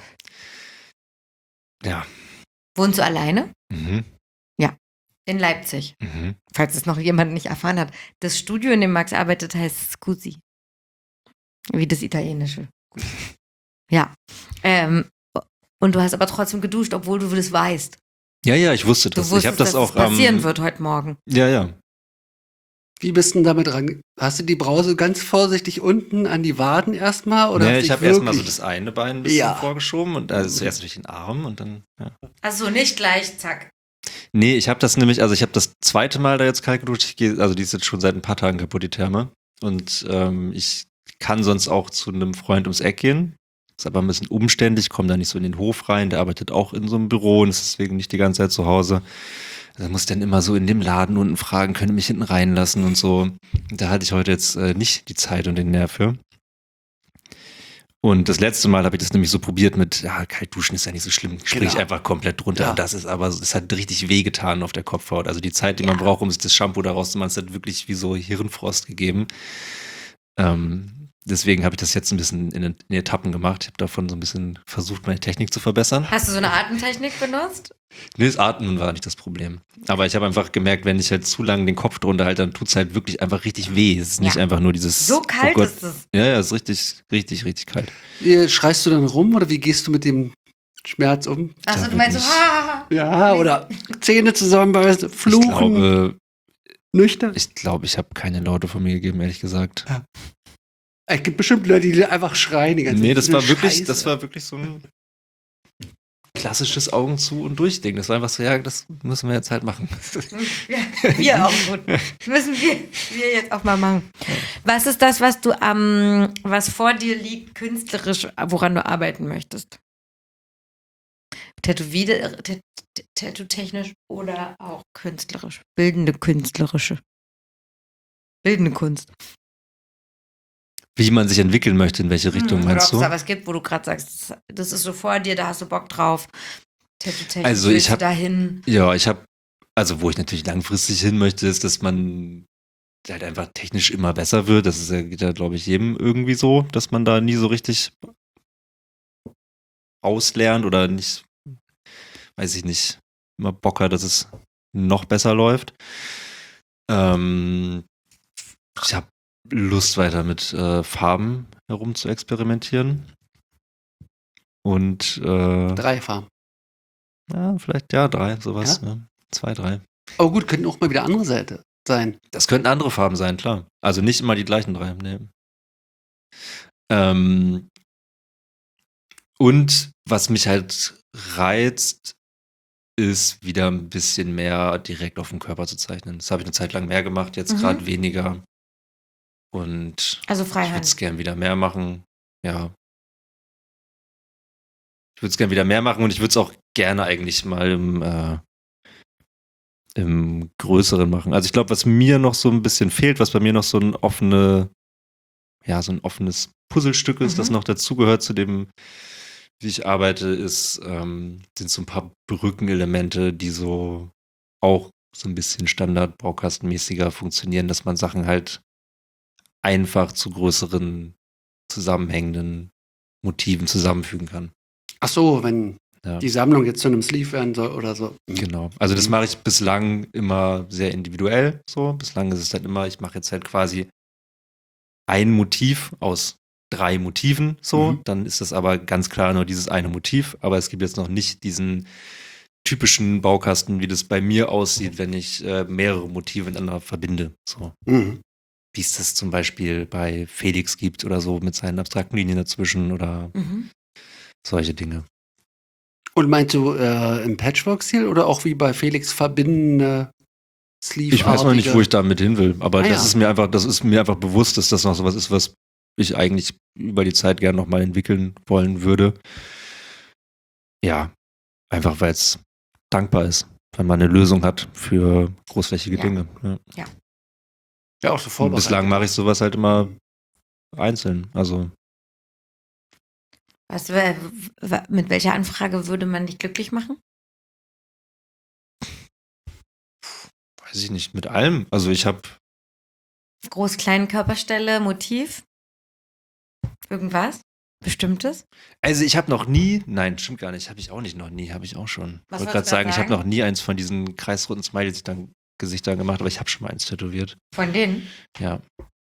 ja. Wohnst du alleine? Mhm. In Leipzig. Mhm. Falls es noch jemand nicht erfahren hat. Das Studio, in dem Max arbeitet, heißt Scusi. Wie das Italienische. Ja. Und du hast aber trotzdem geduscht, obwohl du das weißt. Ja, ich wusste Du das. Ich wusstest, habe das dass auch es passieren wird heute Morgen. Ja. Wie bist du denn damit ran? Hast du die Brause ganz vorsichtig unten an die Waden erstmal? Oder Ja, hast ich dich habe erstmal so wirklich- das eine Bein ein bisschen Ja. vorgeschoben und also zuerst durch den Arm und dann, ja. Achso, nicht gleich, zack. Nee, ich habe das nämlich, also ich habe das zweite Mal da jetzt kalt geduscht. Also die ist jetzt schon seit ein paar Tagen kaputt, die Therme. Und ich kann sonst auch zu einem Freund ums Eck gehen. Ist aber ein bisschen umständlich, komme da nicht so in den Hof rein. Der arbeitet auch in so einem Büro und ist deswegen nicht die ganze Zeit zu Hause. Da muss ich dann immer so in dem Laden unten fragen, können mich hinten reinlassen und so. Da hatte ich heute jetzt nicht die Zeit und den Nerv für. Und das letzte Mal habe ich das nämlich so probiert mit, ja, kalt duschen ist ja nicht so schlimm, sprich Genau. einfach komplett drunter. Ja. Und das ist aber, es hat richtig wehgetan auf der Kopfhaut. Also die Zeit, die man braucht, um sich das Shampoo da rauszumachen, es hat wirklich wie so Hirnfrost gegeben. Deswegen habe ich das jetzt ein bisschen in Etappen gemacht. Ich habe davon so ein bisschen versucht, meine Technik zu verbessern. Hast du so eine Atemtechnik benutzt? Nee, das Atmen war nicht das Problem. Aber ich habe einfach gemerkt, wenn ich halt zu lange den Kopf drunter halte, dann tut es halt wirklich einfach richtig weh. Es ist nicht Ja. einfach nur dieses. So kalt oh Gott. ist es. Ja, es ist richtig, richtig, richtig kalt. Schreist du dann rum oder wie gehst du mit dem Schmerz um? Achso, Da du meinst so, wirklich- ha. Ja, oder Zähne zusammenbeißen, fluchen, nüchtern. Ich glaube, ich habe keine Laute von mir gegeben, ehrlich gesagt. Es gibt bestimmt Leute, die einfach schreien die ganze Nee, Zeit. das So eine war wirklich, Scheiße. das war wirklich so ein klassisches Augen zu und durch Ding. Das war einfach so, ja, das müssen wir jetzt halt machen. Ja, wir auch gut. Das müssen wir jetzt auch mal machen. Was ist das, was du was vor dir liegt, künstlerisch, woran du arbeiten möchtest? Tattoo-technisch oder auch künstlerisch? Bildende Kunst. Wie man sich entwickeln möchte, in welche Richtung oder meinst ob es du? da was gibt, wo du gerade sagst, das ist so vor dir, da hast du Bock drauf. Tattoo-technisch Also willst ich du hab- dahin. Ja, also wo ich natürlich langfristig hin möchte, ist, dass man halt einfach technisch immer besser wird. Das ist ja, geht ja, glaube ich, jedem irgendwie so, dass man da nie so richtig auslernt oder nicht, weiß ich nicht, immer Bock hat, dass es noch besser läuft. Ich habe Lust, weiter mit Farben herum zu experimentieren. Und 3 Farben. ja, vielleicht 3, sowas. Ja? 2, 3. Oh gut, könnten auch mal wieder andere Seite sein. Das könnten andere Farben sein, klar. Also nicht immer die gleichen 3. Nee. Und was mich halt reizt, ist wieder ein bisschen mehr direkt auf den Körper zu zeichnen. Das habe ich eine Zeit lang mehr gemacht, jetzt gerade weniger. Und Also ich würde Freihand. es gern wieder mehr machen. Ja. Ich würde es gern wieder mehr machen und ich würde es auch gerne eigentlich mal im Größeren machen. Also ich glaube, was mir noch so ein bisschen fehlt, was bei mir noch so ein offenes Puzzlestück ist, das noch dazugehört zu dem, wie ich arbeite, sind so ein paar Brückenelemente, die so auch so ein bisschen standardbaukastenmäßiger funktionieren, dass man Sachen halt einfach zu größeren zusammenhängenden Motiven zusammenfügen kann. Ach so, wenn Ja. die Sammlung jetzt zu einem Sleeve werden soll oder so. Genau. Also das mache ich bislang immer sehr individuell so. Bislang ist es halt immer, ich mache jetzt halt quasi ein Motiv aus 3 Motiven so. Dann ist das aber ganz klar nur dieses eine Motiv. Aber es gibt jetzt noch nicht diesen typischen Baukasten, wie das bei mir aussieht, wenn ich mehrere Motive miteinander verbinde. So. Mhm. Wie es das zum Beispiel bei Felix gibt oder so mit seinen abstrakten Linien dazwischen oder solche Dinge. Und meinst du im Patchwork-Stil oder auch wie bei Felix verbindende Sleeve. Ich weiß noch nicht, wo ich damit hin will, aber Ah, das ja. ist mir einfach bewusst, dass das noch sowas ist, was ich eigentlich über die Zeit gerne nochmal entwickeln wollen würde. Ja, einfach weil es dankbar ist, wenn man eine Lösung hat für großflächige Ja. Dinge. Ja. Ja, auch so Und vorbereitet. bislang mache ich sowas halt immer einzeln. Also Mit welcher Anfrage würde man dich glücklich machen? weiß ich nicht, mit allem. Also ich habe Groß, klein, Körperstelle, Motiv? Irgendwas? Bestimmtes? Also ich habe noch nie, nein, stimmt gar nicht, habe ich auch nicht noch nie, habe ich auch schon. Was Ich wollte wolltest gerade du sagen, ich habe sagen? noch nie eins von diesen kreisrunden Smiley-Gesichtern gemacht, aber ich habe schon mal eins tätowiert. Von denen? Ja.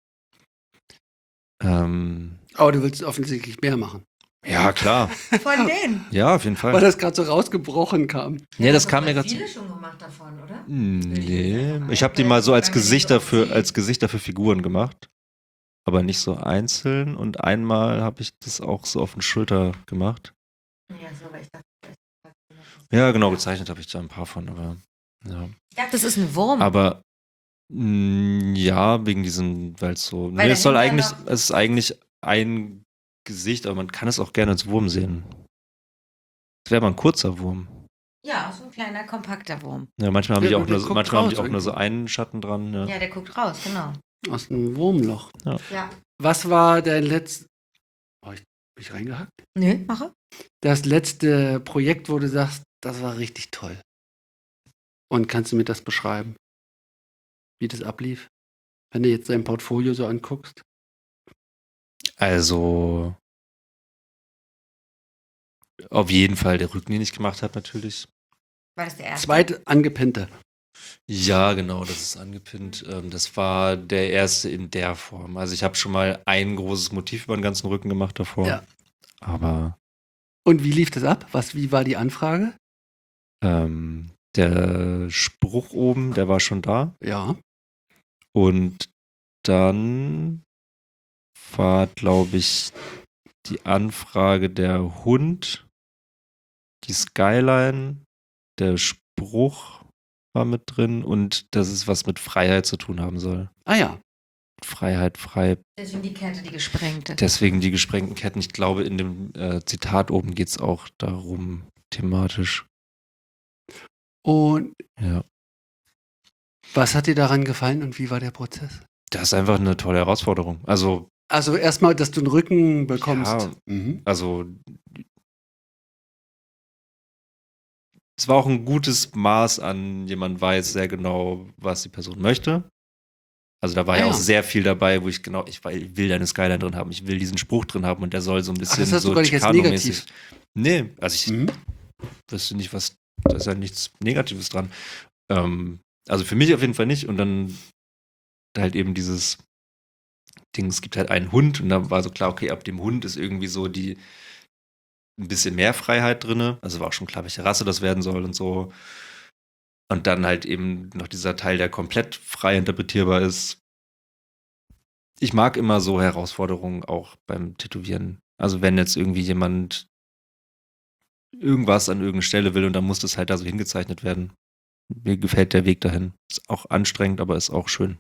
Aber du willst offensichtlich mehr machen. Ja, klar. Von denen? Ja, auf jeden Weil Fall. das gerade so rausgebrochen kam. Ja, das kam mir gerade viele schon gemacht davon, oder? Nee, ich habe die mal so als Gesichter für Figuren gemacht. Aber nicht so einzeln. Und einmal habe ich das auch so auf den Schulter gemacht. Ja, so, weil ich dachte, Ja, genau, gezeichnet habe ich da ein paar von, aber ja. ich dachte, das ist ein Wurm. Aber ja, wegen diesem, weil es so. Weil Nee, es dahinter ist eigentlich ein Gesicht, aber man kann es auch gerne als Wurm sehen. Es wäre mal ein kurzer Wurm. Ja, so ein kleiner, kompakter Wurm. Ja, manchmal haben Ja, die und auch der nur, guckt manchmal haben raus die auch nur so irgendwie. einen Schatten dran. Ja. Ja, der guckt raus, genau. Aus einem Wurmloch. Ja. Was war dein letztes. Oh, ich bin ich reingehackt? Nö, mache. Das letzte Projekt, wo du sagst, das war richtig toll. Und kannst du mir das beschreiben? Wie das ablief? Wenn du jetzt dein Portfolio so anguckst. Also auf jeden Fall der Rücken, den ich gemacht habe, natürlich. War das der erste? Zweite angepinnte. Ja, genau, das ist angepinnt. Das war der erste in der Form. Also ich habe schon mal ein großes Motiv über den ganzen Rücken gemacht davor. Ja. Aber Und wie lief das ab? Wie war die Anfrage? der Spruch oben, der war schon da. Ja. Und dann war, glaube ich, die Anfrage der Hund, die Skyline, der Spruch war mit drin und dass es was mit Freiheit zu tun haben soll. Ah ja. Freiheit, frei. Deswegen die Kette, die gesprengte. Deswegen die gesprengten Ketten. Ich glaube, in dem Zitat oben geht es auch darum, thematisch. Und Ja. was hat dir daran gefallen und wie war der Prozess? Das ist einfach eine tolle Herausforderung. Also erstmal, dass du einen Rücken bekommst. Ja. Mhm. Also es war auch ein gutes Maß an, jemand weiß sehr genau, was die Person möchte. Also da war ja auch sehr viel dabei, wo ich will da eine Skyline drin haben, ich will diesen Spruch drin haben und der soll so ein bisschen das hast du so gar nicht als Chicano-mäßig. negativ. Nee, also ich Mhm. wüsste nicht, da ist ja nichts Negatives dran. Also für mich auf jeden Fall nicht. Und dann halt eben dieses Ding, es gibt halt einen Hund und da war so klar, okay, ab dem Hund ist irgendwie so ein bisschen mehr Freiheit drin. Also war auch schon klar, welche Rasse das werden soll und so. Und dann halt eben noch dieser Teil, der komplett frei interpretierbar ist. Ich mag immer so Herausforderungen auch beim Tätowieren. Also wenn jetzt irgendwie jemand irgendwas an irgendeiner Stelle will und dann muss das halt da so hingezeichnet werden. Mir gefällt der Weg dahin. Ist auch anstrengend, aber ist auch schön.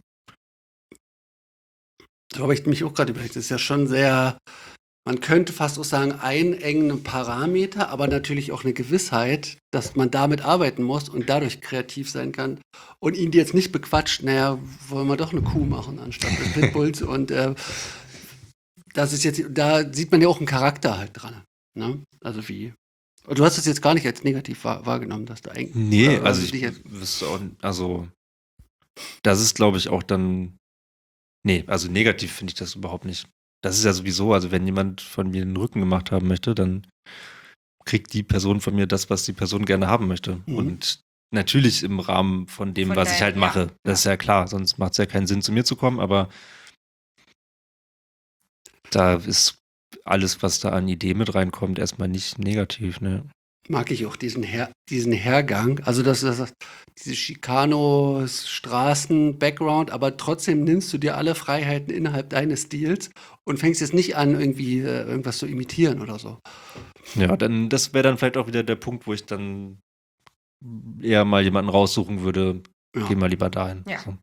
So habe ich mich auch gerade überlegt. Das ist ja schon sehr, man könnte fast auch sagen, einengende Parameter, aber natürlich auch eine Gewissheit, dass man damit arbeiten muss und dadurch kreativ sein kann. Und ihn jetzt nicht bequatscht, naja, wollen wir doch eine Kuh machen anstatt des Pitbulls. Und das ist jetzt, da sieht man ja auch einen Charakter halt dran. Ne? Also wie. Und du hast es jetzt gar nicht als negativ wahrgenommen, dass du eigentlich. Nee, oder also hast du ich dich jetzt- wüsste auch, also das ist, glaube ich, auch dann, nee, also negativ finde ich das überhaupt nicht. Das ist ja sowieso, also wenn jemand von mir den Rücken gemacht haben möchte, dann kriegt die Person von mir das, was die Person gerne haben möchte. Mhm. Und natürlich im Rahmen von dem, Von was ich halt ja, mache. Das ist ja klar, sonst macht es ja keinen Sinn, zu mir zu kommen, aber da ist alles, was da an Idee mit reinkommt, erstmal nicht negativ, ne? Mag ich auch diesen Hergang, also diese Chicano-Straßen-Background, aber trotzdem nimmst du dir alle Freiheiten innerhalb deines Stils und fängst jetzt nicht an, irgendwie irgendwas zu imitieren oder so. Ja, dann, das wäre dann vielleicht auch wieder der Punkt, wo ich dann eher mal jemanden raussuchen würde, Ja. gehen wir lieber dahin. Ja. So.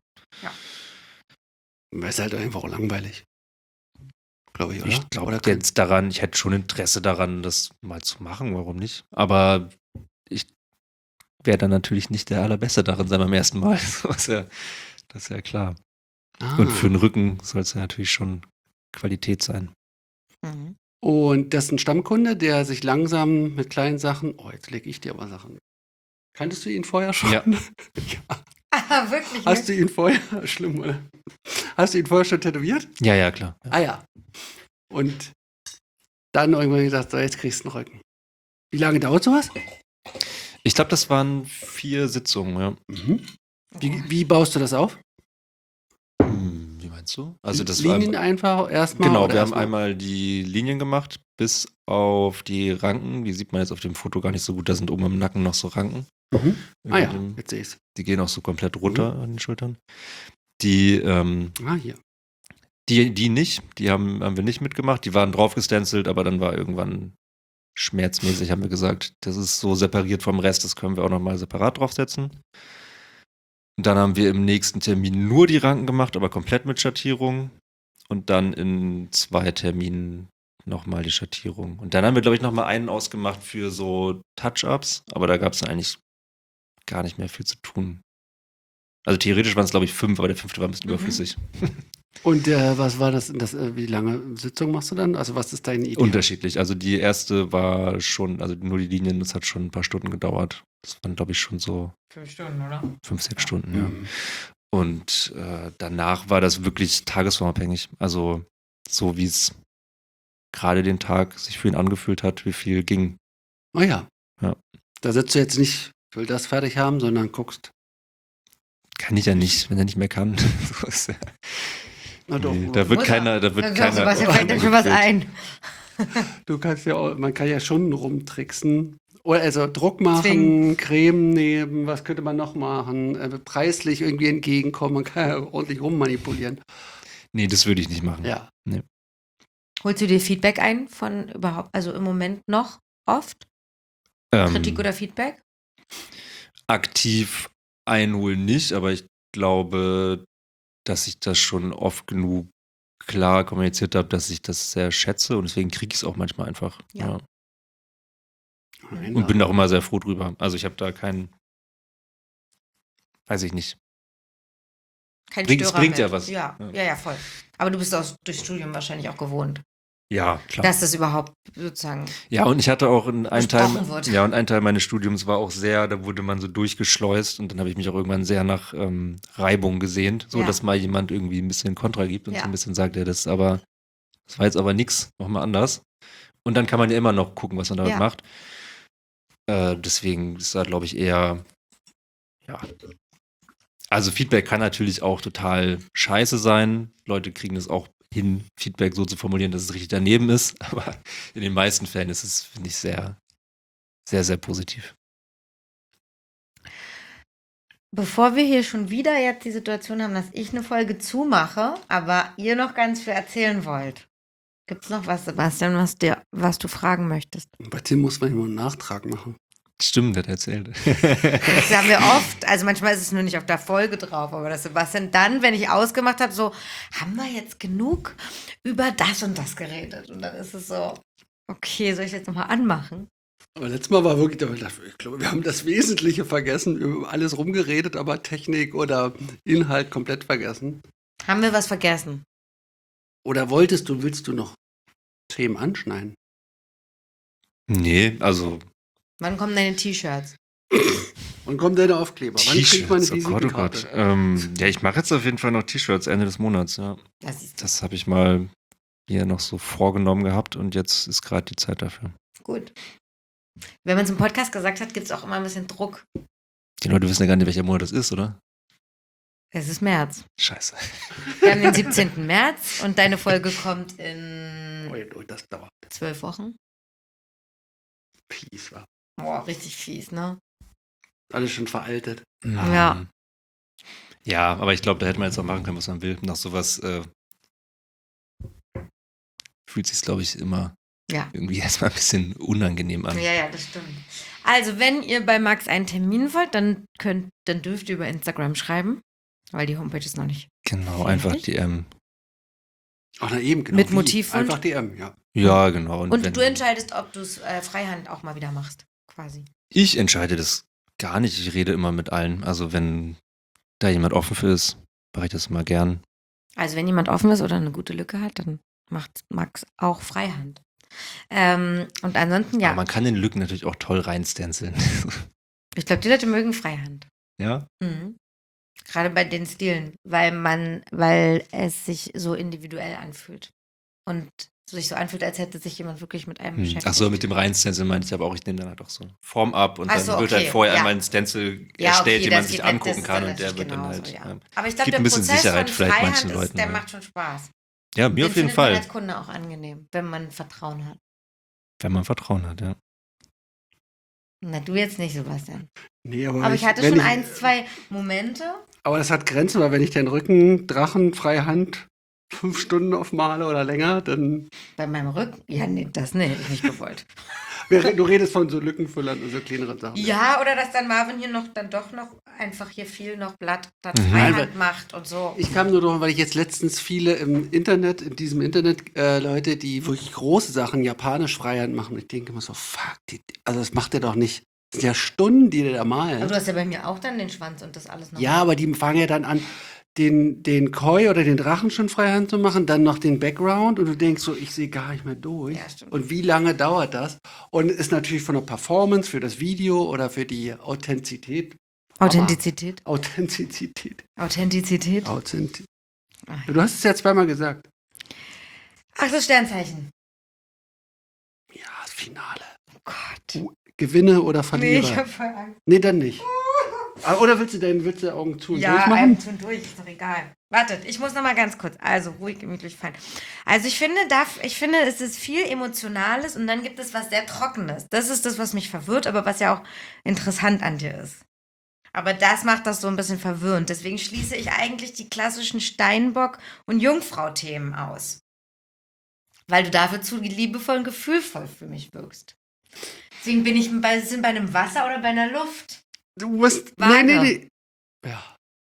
Ist halt einfach auch langweilig. Glaube ich, oder? Ich glaube Oder kann- jetzt daran, ich hätte schon Interesse daran, das mal zu machen, warum nicht? Aber ich wäre dann natürlich nicht der Allerbeste darin sein beim ersten Mal. Das ist ja klar. Und für den Rücken soll es ja natürlich schon Qualität sein. Mhm. Und das ist ein Stammkunde, der sich langsam mit kleinen Sachen. Oh, jetzt lege ich dir aber Sachen. Kanntest du ihn vorher schon? Ja. Ja. Ah, wirklich? Hast du ihn vorher? Schlimm, oder? Hast du ihn vorher schon tätowiert? Ja, ja, klar. Ja. Ah ja. Und dann irgendwann gedacht, so, jetzt kriegst du einen Rücken. Wie lange dauert sowas? Ich glaube, das waren 4 Sitzungen, ja. Mhm. Wie baust du das auf? Wie meinst du? Also das Linien war einfach erstmal? genau, oder wir haben erstmal- einmal die Linien gemacht, bis auf die Ranken. Die sieht man jetzt auf dem Foto gar nicht so gut. Da sind oben im Nacken noch so Ranken. Mhm. Ah Über ja, dem- jetzt sehe ich es. Die gehen auch so komplett runter an den Schultern. Die Ah, hier. Die nicht, die haben wir nicht mitgemacht, die waren drauf gestencelt, aber dann war irgendwann schmerzmäßig, haben wir gesagt, das ist so separiert vom Rest, das können wir auch nochmal separat draufsetzen. Und dann haben wir im nächsten Termin nur die Ranken gemacht, aber komplett mit Schattierung. Und dann in 2 Terminen nochmal die Schattierung. Und dann haben wir, glaube ich, nochmal einen ausgemacht für so Touch-Ups, aber da gab es eigentlich gar nicht mehr viel zu tun. Also theoretisch waren es, glaube ich, 5, aber der 5. war ein bisschen überflüssig. Und was war das? Wie lange Sitzung machst du dann? Also was ist deine Idee? Unterschiedlich. Also die erste war schon, also nur die Linien, das hat schon ein paar Stunden gedauert. Das waren, glaube ich, schon so 5 Stunden, oder? 5, 6 Stunden, ja. Mhm. Und danach war das wirklich tagesformabhängig. Also so wie es gerade den Tag sich für ihn angefühlt hat, wie viel ging. Oh ja. Ja. Da sitzt du jetzt nicht, ich will das fertig haben, sondern guckst. Kann ich ja nicht, wenn er nicht mehr kann. So ist ja- Na doch, Nee, da wird Muss er. keiner, da wird Dann keiner. sagst du, was fällt denn schon was ein? du kannst ja auch, man kann ja schon rumtricksen. Oder also Druck machen, Zwingen. Creme nehmen, was könnte man noch machen? Preislich irgendwie entgegenkommen, man kann ja ordentlich rummanipulieren. Nee, das würde ich nicht machen. Ja. Holst du dir Feedback ein von überhaupt, also im Moment noch oft? Kritik oder Feedback? Aktiv einholen nicht, aber ich glaube, dass ich das schon oft genug klar kommuniziert habe, dass ich das sehr schätze und deswegen kriege ich es auch manchmal einfach. Ja. Und bin auch immer sehr froh drüber. Also ich habe da keinen, weiß ich nicht. Kein Bringt- es Störer bringt mehr. ja was. Ja, Ja. ja, ja, voll. Aber du bist auch durchs Studium wahrscheinlich auch gewohnt, Ja, klar. dass das überhaupt sozusagen. Ja, und ich hatte auch einen Teil, Besprochen wird. ja, und ein Teil meines Studiums war auch sehr, da wurde man so durchgeschleust und dann habe ich mich auch irgendwann sehr nach Reibung gesehnt, so Ja. dass mal jemand irgendwie ein bisschen Kontra gibt und Ja. so ein bisschen sagt, ja, das war jetzt aber nix, mach mal anders. Und dann kann man ja immer noch gucken, was man damit Ja. macht. Deswegen ist da, glaube ich, eher, ja. Also Feedback kann natürlich auch total scheiße sein. Leute kriegen das auch hin, Feedback so zu formulieren, dass es richtig daneben ist. Aber in den meisten Fällen ist es, finde ich, sehr, sehr, sehr positiv. Bevor wir hier schon wieder jetzt die Situation haben, dass ich eine Folge zumache, aber ihr noch ganz viel erzählen wollt. Gibt es noch was, Sebastian, was du fragen möchtest? Bei Tim muss man immer einen Nachtrag machen. Stimmt, hat er erzählt. Das haben wir oft, also manchmal ist es nur nicht auf der Folge drauf, aber das Sebastian dann, wenn ich ausgemacht habe, so, haben wir jetzt genug über das und das geredet? Und dann ist es so, okay, soll ich jetzt nochmal anmachen? Aber letztes Mal war wirklich, ich glaube, wir haben das Wesentliche vergessen, über alles rumgeredet, aber Technik oder Inhalt komplett vergessen. Haben wir was vergessen? Oder willst du noch Themen anschneiden? Nee, also Wann kommen deine T-Shirts? Und kommt deine Aufkleber? Wann kriegt man eine T-Shirts, oh Gott, oh Gott. Visitenkarte? Ja, ich mache jetzt auf jeden Fall noch T-Shirts Ende des Monats, ja. Das ist Das habe ich mal hier noch so vorgenommen gehabt und jetzt ist gerade die Zeit dafür. gut. Wenn man es im Podcast gesagt hat, gibt es auch immer ein bisschen Druck. Die Leute wissen ja gar nicht, welcher Monat das ist, oder? Es ist März. Scheiße. Wir haben den 17. März und deine Folge kommt in Oh, das dauert. 12 Wochen. Fies, war. Boah, richtig fies, ne? Alles schon veraltet. Ja. Ja, aber ich glaube, da hätte man jetzt auch machen können, was man will. Nach sowas fühlt sich glaube ich, immer Ja. irgendwie erstmal ein bisschen unangenehm an. Ja, das stimmt. Also, wenn ihr bei Max einen Termin wollt, dann dürft ihr über Instagram schreiben, weil die Homepage ist noch nicht. Genau, Fertig? einfach DM. Ach, na eben, genau. Mit wie? Motivwunsch? Einfach DM, ja. Ja, genau. Und wenn- du entscheidest, ob du es Freihand auch mal wieder machst, quasi. Ich entscheide das gar nicht. Ich rede immer mit allen. Also wenn da jemand offen für ist, mache ich das immer gern. Also, wenn jemand offen ist oder eine gute Lücke hat, dann macht Max auch Freihand. Und ansonsten, ja, Aber man kann den Lücken natürlich auch toll reinstenciln. ich glaube, die Leute mögen Freihand. Ja? Mhm. Gerade bei den Stilen, weil es sich so individuell anfühlt. Und sich so anfühlt, als hätte sich jemand wirklich mit einem beschäftigt. Achso, mit dem Reinstenciln meinte ich aber auch, ich nehme dann halt auch so eine Form ab und Ach dann so, wird halt okay, vorher ja. einmal ein Stencil Ja, erstellt, den man das sich geht nicht, angucken das kann ist und der natürlich wird dann genauso, halt. ja. Aber ich glaube, gibt der ein bisschen Prozess Sicherheit von vielleicht Freihand manchen Leuten, der ja. macht schon Spaß. Ja, mir Den auf jeden findet man Fall. als Kunde auch angenehm, wenn man Vertrauen hat. Wenn man Vertrauen hat, ja. Na, du jetzt nicht, Sebastian. Nee, Aber ich hatte wenn schon 1, 2 Momente. Aber das hat Grenzen, weil wenn ich den Rücken Drachen freihand 5 Stunden aufmale oder länger, dann. Bei meinem Rücken? Ja, nee, das hätte ich nicht gewollt. Du redest von so Lückenfüllern und so kleineren Sachen. Ja, oder dass dann Marvin hier dann doch noch einfach hier viel noch Blatt dann Mhm. Freihand macht und so. Ich kam nur drauf, weil ich jetzt letztens viele in diesem Internet Leute, die wirklich große Sachen japanisch Freihand machen. Ich denke immer so, fuck, also das macht der doch nicht. Das sind ja Stunden, die der da malt. Aber du hast ja bei mir auch dann den Schwanz und das alles noch. Ja, aber die fangen ja dann an, den Koi oder den Drachen schon freihand zu machen, dann noch den Background und du denkst so, ich sehe gar nicht mehr durch. Ja, stimmt. Und wie lange dauert das? Und ist natürlich von der Performance für das Video oder für die Authentizität. Authentizität. Authentizität. Authentizität. Ja, du hast es ja zweimal gesagt. Ach so, Sternzeichen. Ja, das Finale. Oh Gott. Gewinne oder Nee, Verliere? ich hab voll Angst. Nee, dann nicht. Oder willst du Augen zu und Ja, durchmachen? Augen zu und durch, ist doch egal. Wartet, ich muss noch mal ganz kurz. Also, ruhig, gemütlich, fein. Also, ich finde, es ist viel Emotionales und dann gibt es was sehr Trockenes. Das ist das, was mich verwirrt, aber was ja auch interessant an dir ist. Aber das macht das so ein bisschen verwirrend. Deswegen schließe ich eigentlich die klassischen Steinbock- und Jungfrau-Themen aus. Weil du dafür zu liebevoll und gefühlvoll für mich wirkst. Deswegen sind bei einem Wasser oder bei einer Luft. Du musst. Waage. Nee. Ja.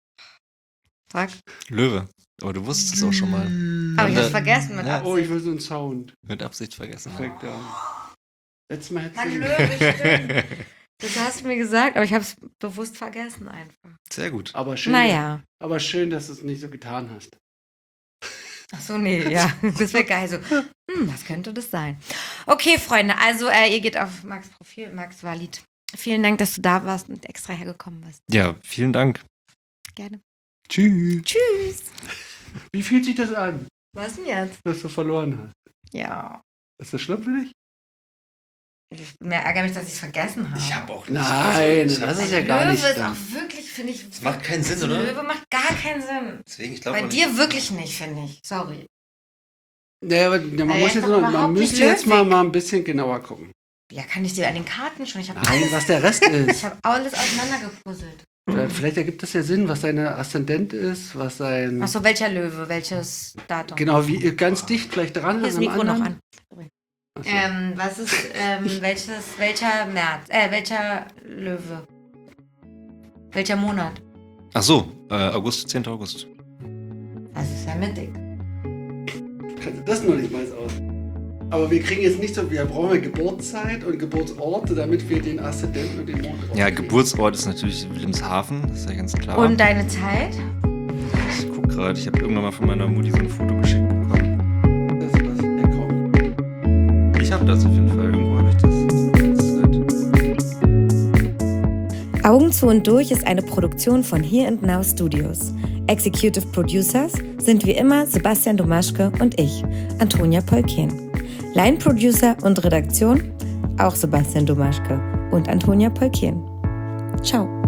Sag. Löwe. Aber du wusstest es auch schon mal. Aber ich Und, hab's vergessen mit ja. Absicht. Oh, ich will so einen Sound. Mit Absicht vergessen. Perfekt, ja. Letztes Mal Mann, hättest Löwe, stimmt. Das hast du mir gesagt, aber ich habe es bewusst vergessen einfach. Sehr gut. Aber schön, Naja. aber schön, dass du es nicht so getan hast. Ach so, nee, ja. Das wäre geil. So, was könnte das sein? Okay, Freunde, also ihr geht auf Max' Profil, Max Walid. Vielen Dank, dass du da warst und extra hergekommen bist. Ja, vielen Dank. Gerne. Tschüss. Tschüss. Wie fühlt sich das an, Was denn jetzt? dass du verloren hast? Ja. Ist das schlimm für dich? Mehr ärgere mich, dass ich es vergessen habe. auch Nein, das ist ja gar Löwe nicht ist schlimm. auch wirklich, finde ich. Das macht keinen Sinn, oder? Löwe macht gar keinen Sinn. Deswegen, ich Bei dir wirklich nicht, finde ich. Sorry. Nee, aber man muss ist jetzt doch man überhaupt müsste nicht jetzt löwig. mal ein bisschen genauer gucken. Ja, kann ich dir an den Karten schon. Ich habe Nein, was der Rest ich ist. habe alles auseinandergepuzzelt. Vielleicht ergibt das ja Sinn, was deine Aszendent ist, was sein. Achso, welcher Löwe? Welches Datum? Genau, wie ganz dicht vielleicht dran Hier ist das am Mikro noch anderen. an. Sorry. Ach so. Was ist, welcher Löwe? Welcher Monat? Ach so, August, 10. August. Das ist ja mittig. Kannst du das noch nicht mal aus? Aber wir kriegen jetzt nicht so, wir brauchen Geburtszeit und Geburtsorte, damit wir den Aszendenten und den Mond Ja, rauskriegen. Geburtsort ist natürlich Wilhelmshaven, das ist ja ganz klar. Und deine Zeit? ich guck gerade, ich habe irgendwann mal von meiner Mutti so ein Foto geschickt bekommen. Das ist der kommt. Ich habe das auf jeden Fall, irgendwo habe ich das. Augen zu und durch ist eine Produktion von Here and Now Studios. Executive Producers sind wie immer Sebastian Domaschke und ich, Antonia Polkien. Line Producer und Redaktion auch Sebastian Domaschke und Antonia Polkien. Ciao.